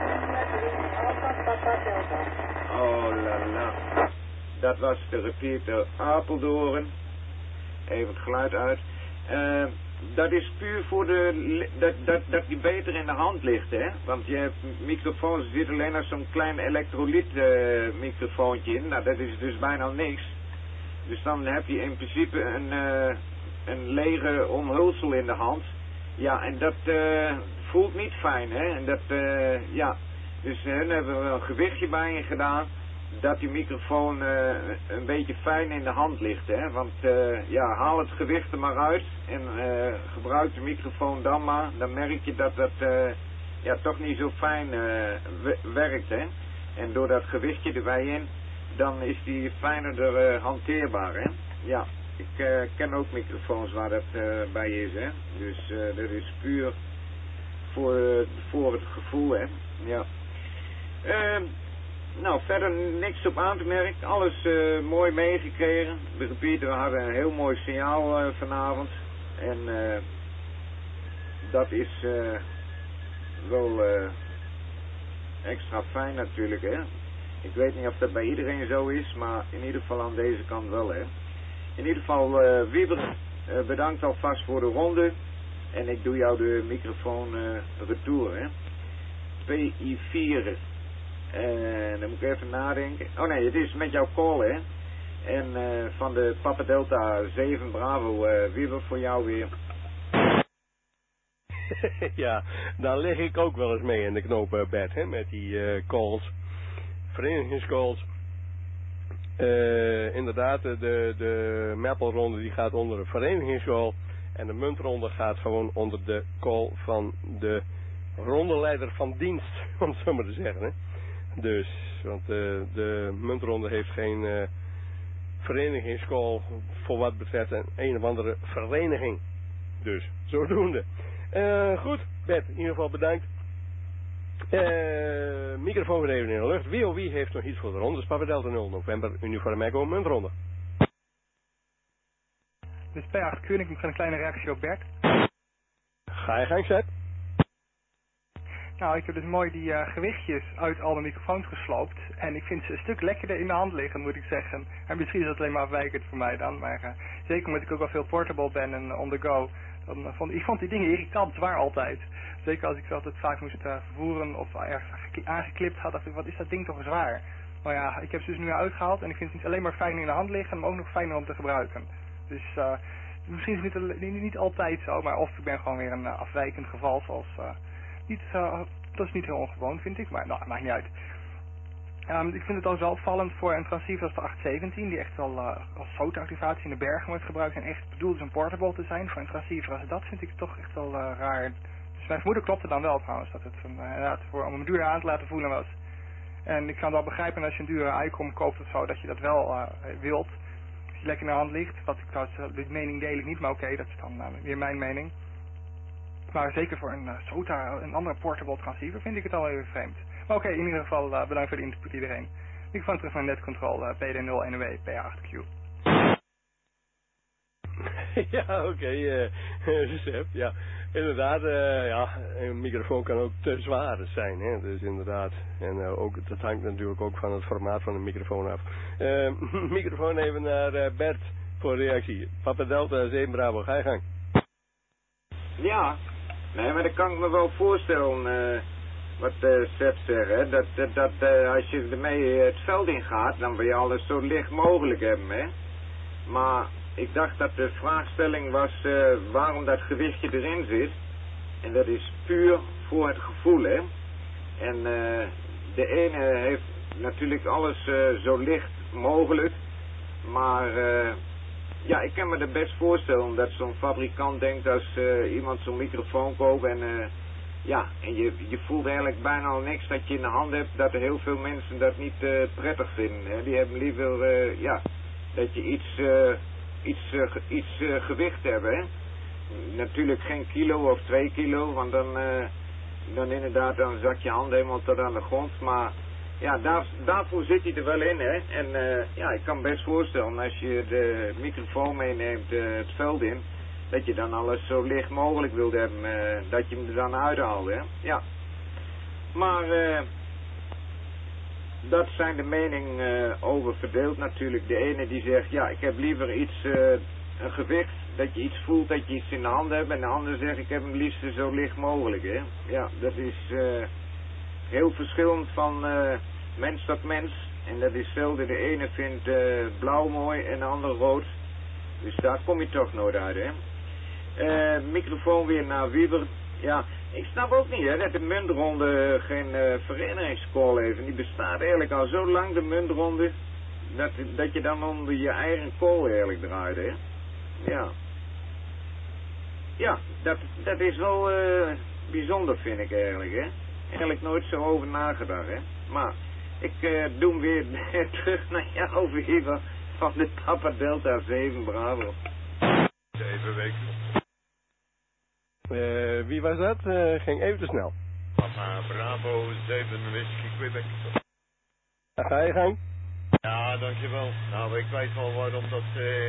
Oh la la. Dat was de repeater Apeldoorn. Even het geluid uit. Dat is puur voor dat die beter in de hand ligt, hè. Want je hebt microfoons, er zit alleen nog zo'n klein elektrolyt microfoontje in. Nou, dat is dus bijna niks. Dus dan heb je in principe een lege omhulsel in de hand. Ja, en dat voelt niet fijn, hè. En dat, ja. Dus hun hebben we een gewichtje bij je gedaan. Dat die microfoon een beetje fijn in de hand ligt, hè. Want ja, haal het gewicht er maar uit en gebruik de microfoon dan maar. Dan merk je dat dat ja, toch niet zo fijn werkt, hè. En door dat gewichtje erbij in, dan is die fijner hanteerbaar, hè. Ja, ik ken ook microfoons waar dat bij is, hè. Dus dat is puur voor het gevoel, hè. Ja. Nou, verder niks op aan te merken. Alles mooi meegekregen. De repeater hadden een heel mooi signaal vanavond. En dat is wel extra fijn natuurlijk, hè. Ik weet niet of dat bij iedereen zo is, maar in ieder geval aan deze kant wel, hè. In ieder geval, Wieber, bedankt alvast voor de ronde. En ik doe jou de microfoon retour, hè. PI4. Dan moet ik even nadenken. Oh nee, het is met jouw call, hè. En van de Papa Delta 7 Bravo, Wieber, voor jou weer. Ja, daar lig ik ook wel eens mee in de knoop, Bert, hè, met die calls. Verenigingscalls. Inderdaad, de Maple-ronde die gaat onder de verenigingscall. En de muntronde gaat gewoon onder de call van de rondeleider van dienst, om het zo maar te zeggen, hè. Dus, want de muntronde heeft geen verenigingscall voor wat betreft een of andere vereniging. Dus, zodoende. Goed, Bert, in ieder geval bedankt. Microfoon weer even in de lucht. Wie of wie heeft nog iets voor de ronde? Papa Delta 0 november, uniform echo, muntronde. Dus P8 Q, ik een kleine reactie op Bert. Ga je gang, Sepp. Nou, ik heb dus mooi die gewichtjes uit al de microfoons gesloopt. En ik vind ze een stuk lekkerder in de hand liggen, moet ik zeggen. En misschien is dat alleen maar afwijkend voor mij dan. Maar zeker omdat ik ook wel veel portable ben en on the go. Ik vond die dingen irritant zwaar altijd. Zeker als ik ze altijd vaak moest vervoeren of ergens aangeklipt had. Dacht ik, wat is dat ding toch zwaar. Maar ja, ik heb ze dus nu uitgehaald. En ik vind het niet alleen maar fijn in de hand liggen, maar ook nog fijner om te gebruiken. Dus misschien is het niet altijd zo. Maar of ik ben gewoon weer een afwijkend geval zoals... dat is niet heel ongewoon, vind ik, maar nou, maakt niet uit. Ik vind het al wel opvallend voor een transceiver als de 817, die echt wel als SOTA-activatie in de bergen wordt gebruikt en echt bedoeld is om portable te zijn. Voor een transceiver als dat vind ik toch echt wel raar. Dus mijn vermoeden klopte dan wel trouwens, dat het inderdaad om een dure aan te laten voelen was. En ik kan wel begrijpen als je een dure ICOM koopt of zo, dat je dat wel wilt. Als je lekker in de hand ligt, wat ik trouwens, de mening deel ik niet, maar oké, dat is dan weer mijn mening. Maar zeker voor een SOTA, een andere portable transceiver, vind ik het al even vreemd. Maar oké, in ieder geval bedankt voor de input iedereen. Ik vang terug naar netcontrol, PD0 NW P8Q. Ja, oké, Sepp, ja. Inderdaad, ja, een microfoon kan ook te zwaar zijn, hè, dus inderdaad. En ook, dat hangt natuurlijk ook van het formaat van de microfoon af. Microfoon even naar Bert voor reactie. Papa Delta 7 Bravo, ga je gang. Ja, nee, maar dat kan ik me wel voorstellen, wat Sepp zegt, hè. Dat als je ermee het veld in gaat, dan wil je alles zo licht mogelijk hebben, hè. Maar ik dacht dat de vraagstelling was waarom dat gewichtje erin zit. En dat is puur voor het gevoel, hè. En de ene heeft natuurlijk alles zo licht mogelijk, maar... ja, ik kan me er best voorstellen dat zo'n fabrikant denkt als iemand zo'n microfoon koopt en ja, en je voelt eigenlijk bijna al niks dat je in de hand hebt, dat er heel veel mensen dat niet prettig vinden. Hè. Die hebben liever, ja, dat je iets gewicht hebt, hè. Natuurlijk geen kilo of 2 kilo, want dan inderdaad dan zak je hand helemaal tot aan de grond, maar... Ja, daarvoor zit hij er wel in, hè. En ja, ik kan best voorstellen, als je de microfoon meeneemt het veld in, dat je dan alles zo licht mogelijk wilt hebben, dat je hem er dan uithaalt, hè. Ja. Maar dat zijn de meningen over verdeeld natuurlijk. De ene die zegt, ja, ik heb liever iets, een gewicht, dat je iets voelt, dat je iets in de hand hebt. En de ander zegt, ik heb hem liefst zo licht mogelijk, hè. Ja, dat is... heel verschillend van mens tot mens. En dat is zelden. De ene vindt blauw mooi en de ander rood. Dus daar kom je toch nooit uit, hè. Microfoon weer naar Wieber. Ja, ik snap ook niet, hè, dat de muntronde geen verenigingscall heeft. En die bestaat eigenlijk al zo lang, de muntronde, dat je dan onder je eigen call eigenlijk draait, hè. Ja. Ja, dat is wel bijzonder, vind ik eigenlijk, hè. Eigenlijk nooit zo over nagedacht, hè. Maar ik doe hem weer terug naar jou, Wieber, van de Papa Delta 7 Bravo. 7 weken. Wie was dat? Ging even te snel. Papa Bravo 7 Whisky Quebec. Ga je gang? Ja, dankjewel. Nou, ik weet wel waarom dat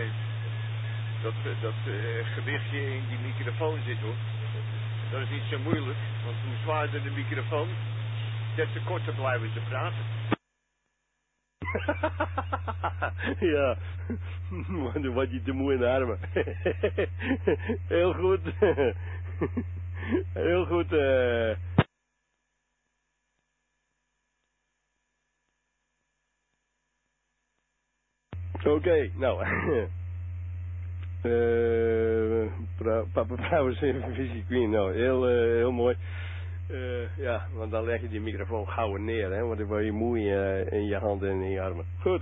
gewichtje in die microfoon zit, hoor. Dat is niet zo moeilijk, want hoe zwaarder de microfoon, des te korter blijven ze praten. Ja, wat je te moe in de armen. Heel goed. Heel goed. Oké, nou. Papa Bravo 7 Visie Queen, nou, heel mooi. Ja, want dan leg je die microfoon gauw neer, hè, want dan word je moe in je handen en in je armen. Goed.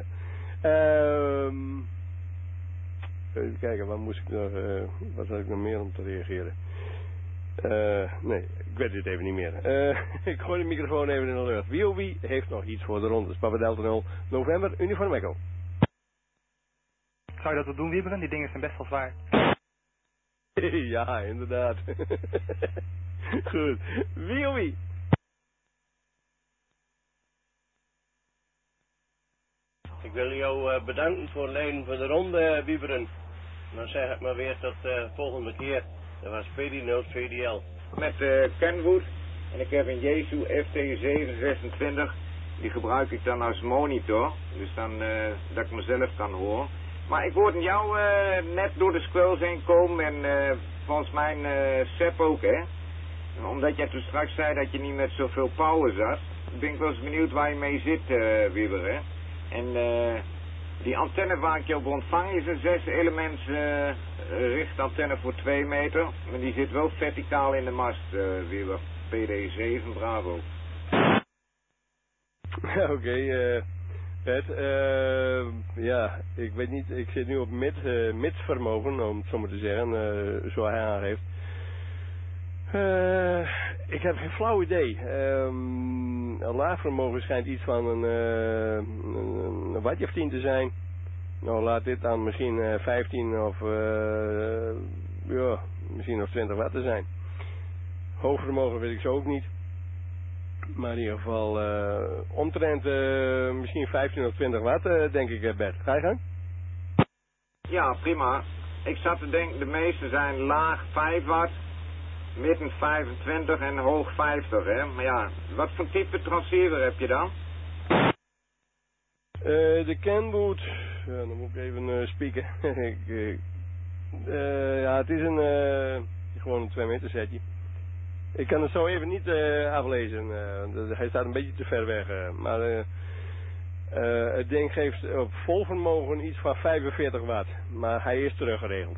Even kijken, wat had ik nog meer om te reageren? Nee, ik weet het even niet meer. Ik gooi de microfoon even in de lucht. Wie heeft nog iets voor de ronde? Papa Delta 0 november, uniform echo. Zou je dat wel doen, Wieberen? Die dingen zijn best wel zwaar. Ja, inderdaad. Goed. Wie? Ik wil jou bedanken voor het leiden van de ronde, Wieberen. Dan zeg ik maar weer tot volgende keer. Dat was PD0 VDL. Met Kenwood. En ik heb een Yaesu FT726. Die gebruik ik dan als monitor. Dus dan dat ik mezelf kan horen. Maar ik hoorde jou net door de squells heen komen. En volgens mij Sepp ook, hè. Omdat jij toen straks zei dat je niet met zoveel power zat. Ben ik wel eens benieuwd waar je mee zit, Wieber, hè. En die antenne waar ik je op ontvang is een 6 elements richtantenne voor 2 meter. Maar die zit wel verticaal in de mast, Wieber. PD7, bravo. Oké, Pet. Ja, ik weet niet, ik zit nu op mid-vermogen, om het zo maar te zeggen, zoals hij aangeeft. Ik heb geen flauw idee. Een laag vermogen schijnt iets van een wattje of 10 te zijn. Nou, laat dit dan misschien 15 of ja, misschien nog 20 watt te zijn. Hoog vermogen weet ik zo ook niet. Maar in ieder geval omtrent misschien 15 of 20 watt, denk ik, Bert. Ga je gang? Ja, prima. Ik zat te denken, de meeste zijn laag 5 watt, midden 25 en hoog 50, hè. Maar ja, wat voor type transceiver heb je dan? De Kenwood, ja, dan moet ik even spieken. Ja, het is gewoon een 2 meter setje. Ik kan het zo even niet aflezen. Hij staat een beetje te ver weg. Maar het ding geeft op vol vermogen iets van 45 watt. Maar hij is teruggeregeld.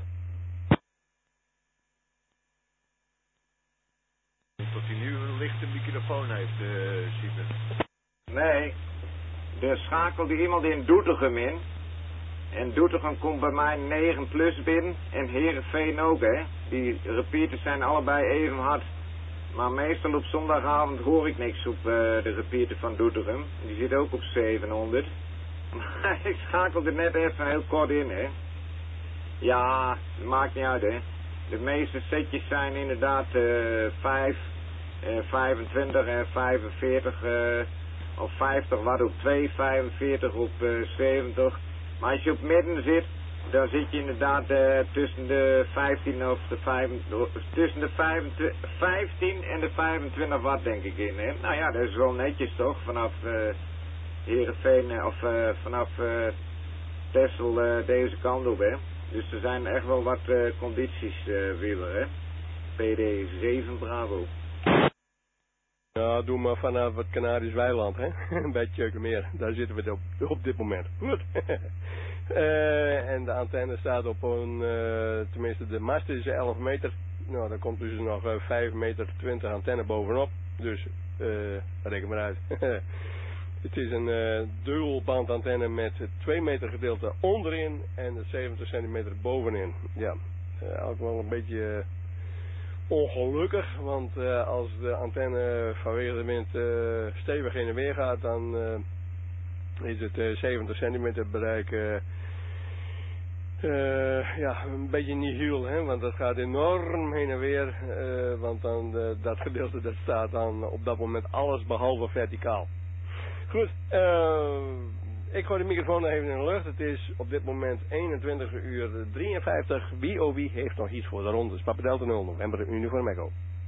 Tot hij nu een lichte microfoon heeft, Sieber. Nee, er schakelde iemand in Doetinchem in. En Doetinchem komt bij mij 9 plus binnen. En Heerenveen ook, hè. Die repeaters zijn allebei even hard. Maar meestal op zondagavond hoor ik niks op de repeater van Doetinchem. Die zit ook op 700. Maar ik schakelde net even heel kort in, hè. Ja, dat maakt niet uit, hè. De meeste setjes zijn inderdaad 5, 25 en 45 of 50 watt op 2, 45 op 70. Maar als je op midden zit, dan zit je inderdaad tussen de 15 of de 25, tussen de 15 en de 25 watt denk ik in, hè. Nou ja, dat is wel netjes toch, vanaf Heerenveen of vanaf Texel deze kant op, hè. Dus er zijn echt wel wat condities, Wieler, hè. PD7 bravo. Ja, doe maar vanaf het Canarisch weiland, hè. Bij Tjeukenmeer. Daar zitten we op dit moment. Goed. En de antenne staat op een, tenminste de mast is 11 meter. Nou, daar komt dus nog 5,20 meter antenne bovenop. Dus, reken maar uit. Het is een dualband antenne met 2 meter gedeelte onderin en 70 centimeter bovenin. Ja, ook wel een beetje ongelukkig, want als de antenne vanwege de wind stevig heen en weer gaat, dan is het 70 centimeter bereik ja, een beetje nihil, hè, want dat gaat enorm heen en weer, want dan dat gedeelte dat staat dan op dat moment alles behalve verticaal. Goed, ik gooi de microfoon even in de lucht. Het is op dit moment 21:53. Wie heeft nog iets voor de ronde? Papa Delta 0, November, Uniform Echo.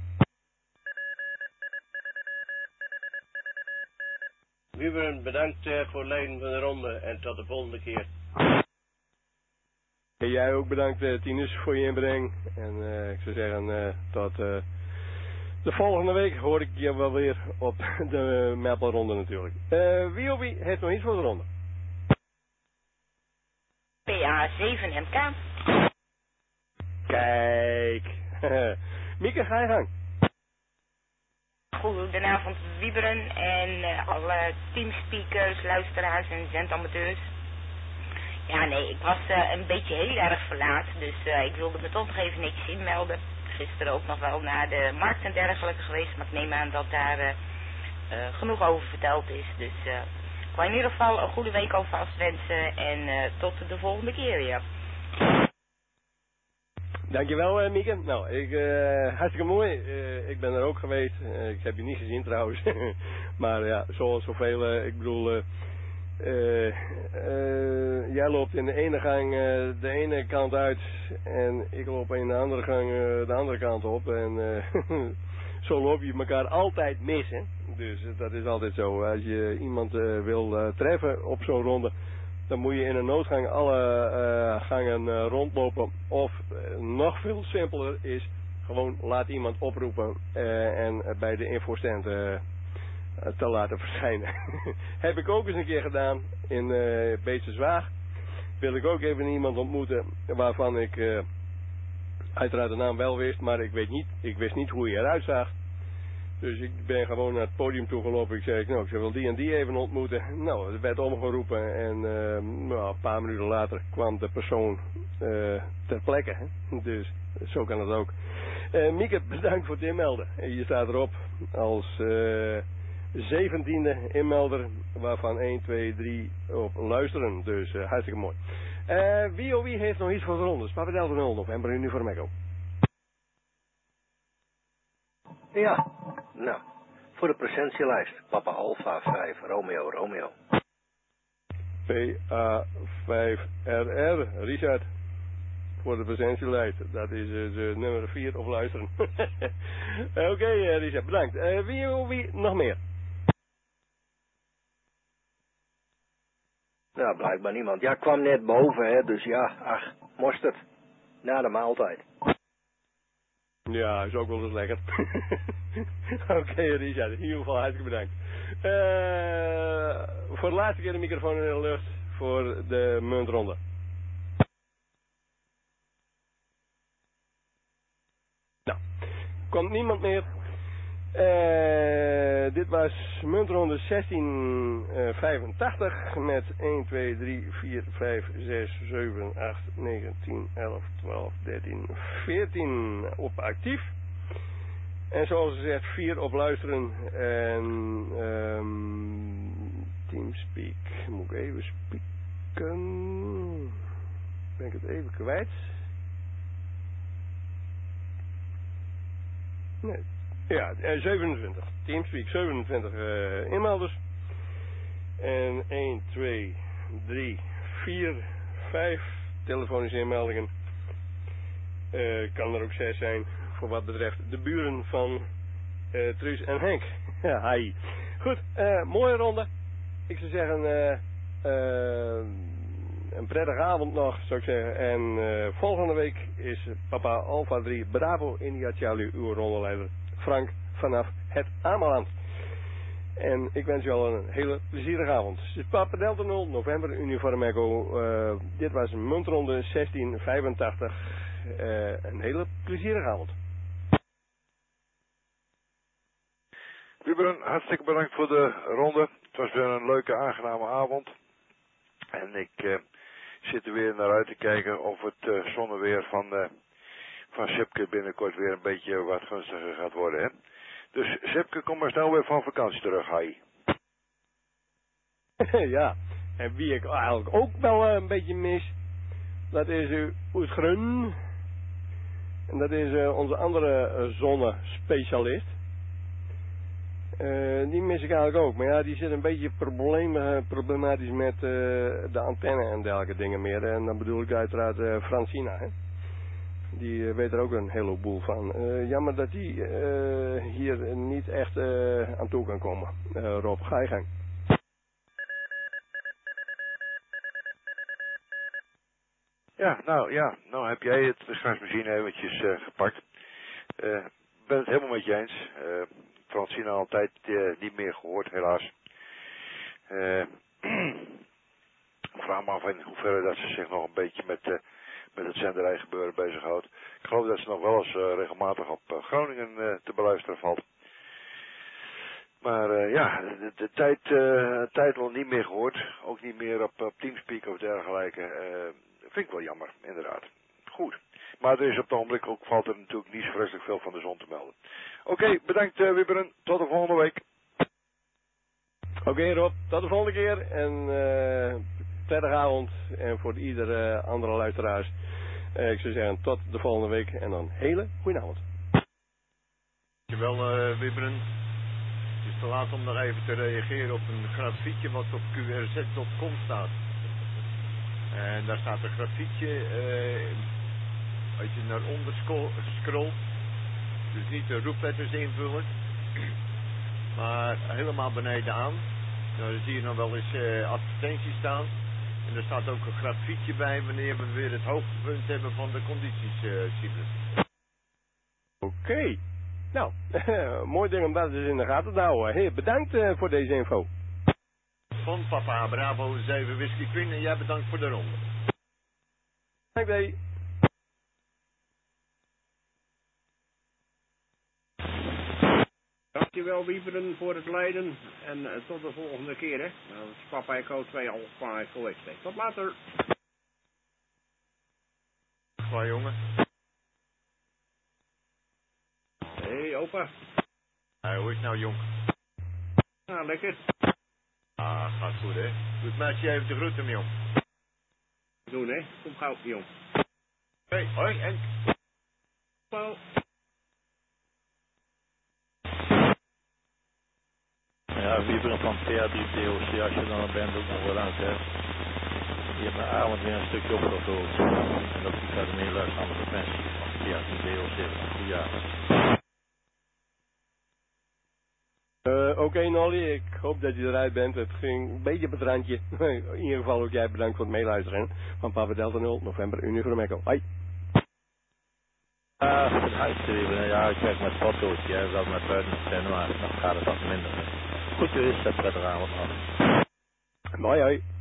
Wieberen, bedankt voor het leiden van de ronde en tot de volgende keer. En jij ook bedankt, Tinus, voor je inbreng. En ik zou zeggen, tot de volgende week hoor ik je wel weer op de Maple-ronde natuurlijk. Wie heeft nog iets voor de ronde? PA7MK. Kijk. Mieke, ga je gang. Goedenavond, Wieberen en alle teamspeakers, luisteraars en zendamateurs. Ja, nee, ik was een beetje heel erg verlaat, dus ik wilde me toch nog even netjes inmelden. Gisteren ook nog wel naar de markt en dergelijke geweest, maar ik neem aan dat daar genoeg over verteld is. Dus ik wil in ieder geval een goede week alvast wensen en tot de volgende keer weer. Dankjewel, Mieke. Nou, hartstikke mooi. Ik ben er ook geweest. Ik heb je niet gezien trouwens. Maar ja, zoals zoveel, ik bedoel, Jij loopt in de ene gang de ene kant uit en ik loop in de andere gang de andere kant op. En zo loop je elkaar altijd mis, hè. Dus dat is altijd zo. Als je iemand wil treffen op zo'n ronde, dan moet je in een noodgang alle gangen rondlopen. Of nog veel simpeler is, gewoon laat iemand oproepen en bij de infostand te laten verschijnen. Heb ik ook eens een keer gedaan in Beesterswaag. Wil ik ook even iemand ontmoeten waarvan ik uiteraard de naam wel wist, maar ik wist niet hoe hij eruit zag. Dus ik ben gewoon naar het podium toegelopen. Ik zei, ik wil die en die even ontmoeten. Nou, er werd omgeroepen en een paar minuten later kwam de persoon ter plekke. Hè? Dus zo kan het ook. Mieke, bedankt voor het inmelden. Je staat erop als 17e inmelder, waarvan 1, 2, 3 op luisteren. Dus hartstikke mooi. Wie heeft nog iets voor de rondes? Papa Delta 0 November Uniform Echo. Ja, nou, voor de presentielijst. Papa Alpha 5, Romeo, Romeo. PA5RR, Richard. Voor de presentielijst. Dat is nummer 4 op luisteren. Oké, Richard, bedankt. Wie nog meer? Nou, blijkbaar niemand. Ja, kwam net boven, hè, dus ja, ach, mosterd. Na de maaltijd. Ja, is ook wel eens lekker. Oké, Richard, in ieder geval hartstikke bedankt. Voor de laatste keer de microfoon in de lucht voor de muntronde. Nou, komt niemand meer. Dit was muntronde 1685 met 1, 2, 3, 4, 5, 6, 7, 8, 9, 10, 11, 12, 13, 14 op actief. En zoals gezegd 4 op luisteren en Teamspeak. Moet ik even spieken. Ben ik het even kwijt? Nee. Ja, 27. Teamspeak 27 inmelders. En 1, 2, 3, 4, 5 telefonische inmeldingen. Kan er ook 6 zijn voor wat betreft de buren van Truus en Henk. Ja, hi. Goed, mooie ronde. Ik zou zeggen, een prettige avond nog, zou ik zeggen. En volgende week is Papa Alpha 3 Bravo India Charlie uw rondeleider Frank vanaf het Ameland. En ik wens u al een hele plezierige avond. Het is Papa Delta 0, November Uniform Echo. Dit was een muntronde 1685. Een hele plezierige avond. Wieberen, hartstikke bedankt voor de ronde. Het was weer een leuke, aangename avond. En ik zit er weer naar uit te kijken of het zonneweer van Sipke binnenkort weer een beetje wat gunstiger gaat worden, hè. Dus Sipke, kom maar snel weer van vakantie terug, hi. Ja, en wie ik eigenlijk ook wel een beetje mis, dat is Oetgrun. En dat is onze andere zonnespecialist. Die mis ik eigenlijk ook. Maar ja, die zit een beetje problematisch met de antenne en dergelijke dingen meer. En dan bedoel ik uiteraard Francina, hè. Die weet er ook een heleboel van. Jammer dat die hier niet echt aan toe kan komen. Rob, ga je gang. Ja, nou heb jij het beschrijfmachine eventjes gepakt. Ben het helemaal met je eens. Francina altijd niet meer gehoord, helaas. Ik vraag me af in hoeverre dat ze zich nog een beetje met het zenderij gebeuren bezighoudt. Ik geloof dat ze nog wel eens regelmatig op Groningen te beluisteren valt. Maar ja, de tijd wel niet meer gehoord. Ook niet meer op Teamspeak of dergelijke. Vind ik wel jammer, inderdaad. Goed. Maar er is op het ogenblik ook, valt er natuurlijk niet zo vreselijk veel van de zon te melden. Oké, bedankt Wibberen. Tot de volgende week. Oké, Rob, tot de volgende keer. En prettige avond. En voor iedere andere luisteraars. Ik zou zeggen tot de volgende week. En dan hele goede avond. Dankjewel Wibberen. Het is te laat om nog even te reageren op een grafiekje wat op qrz.com staat. En daar staat een grafiekje, als je naar onder scrolt, dus niet de roepletters invullen, maar helemaal beneden aan. Nou, dan zie je nog wel eens advertenties staan. En er staat ook een grafiekje bij wanneer we weer het hoogtepunt hebben van de conditiecyclus. Oké. Nou, mooi ding om dat dus in de gaten te houden. Hey, bedankt voor deze info. Van Papa Bravo 7 Whisky Queen en jij bedankt voor de ronde. Oké. Dankjewel Wieberen voor het leiden en tot de volgende keer hè. Nou, het is Papa Echo 2 Alpha Echo X. Tot later. Hoi jongen. Hey opa. Hoe is het nou jong? Nou lekker. Ah, gaat goed hè. Doet meisje even de groeten jong. Doen hè. Kom gauw jong. Hey, hoi en... Hallo. Ja, Wieberen van PA3DOC, als je dan al bent, ook nog wel aan hè. Je hebt mijn avond weer een stukje opgevuld. En dat ik verder meer luisteren aan de frequentie van PA3DOC. Goeieavond. Oké Nolly, ik hoop dat je eruit bent. Het ging een beetje op het randje. In ieder geval ook jij bedankt voor het meeluisteren. Van Papa Delta 0, November Uniform Echo. Hoi. Ja, ik werk met foto's. Jij wel met buiten zijn, maar dan gaat het wat minder. Goed, dus, prettige avond nog. Mooi, hoi.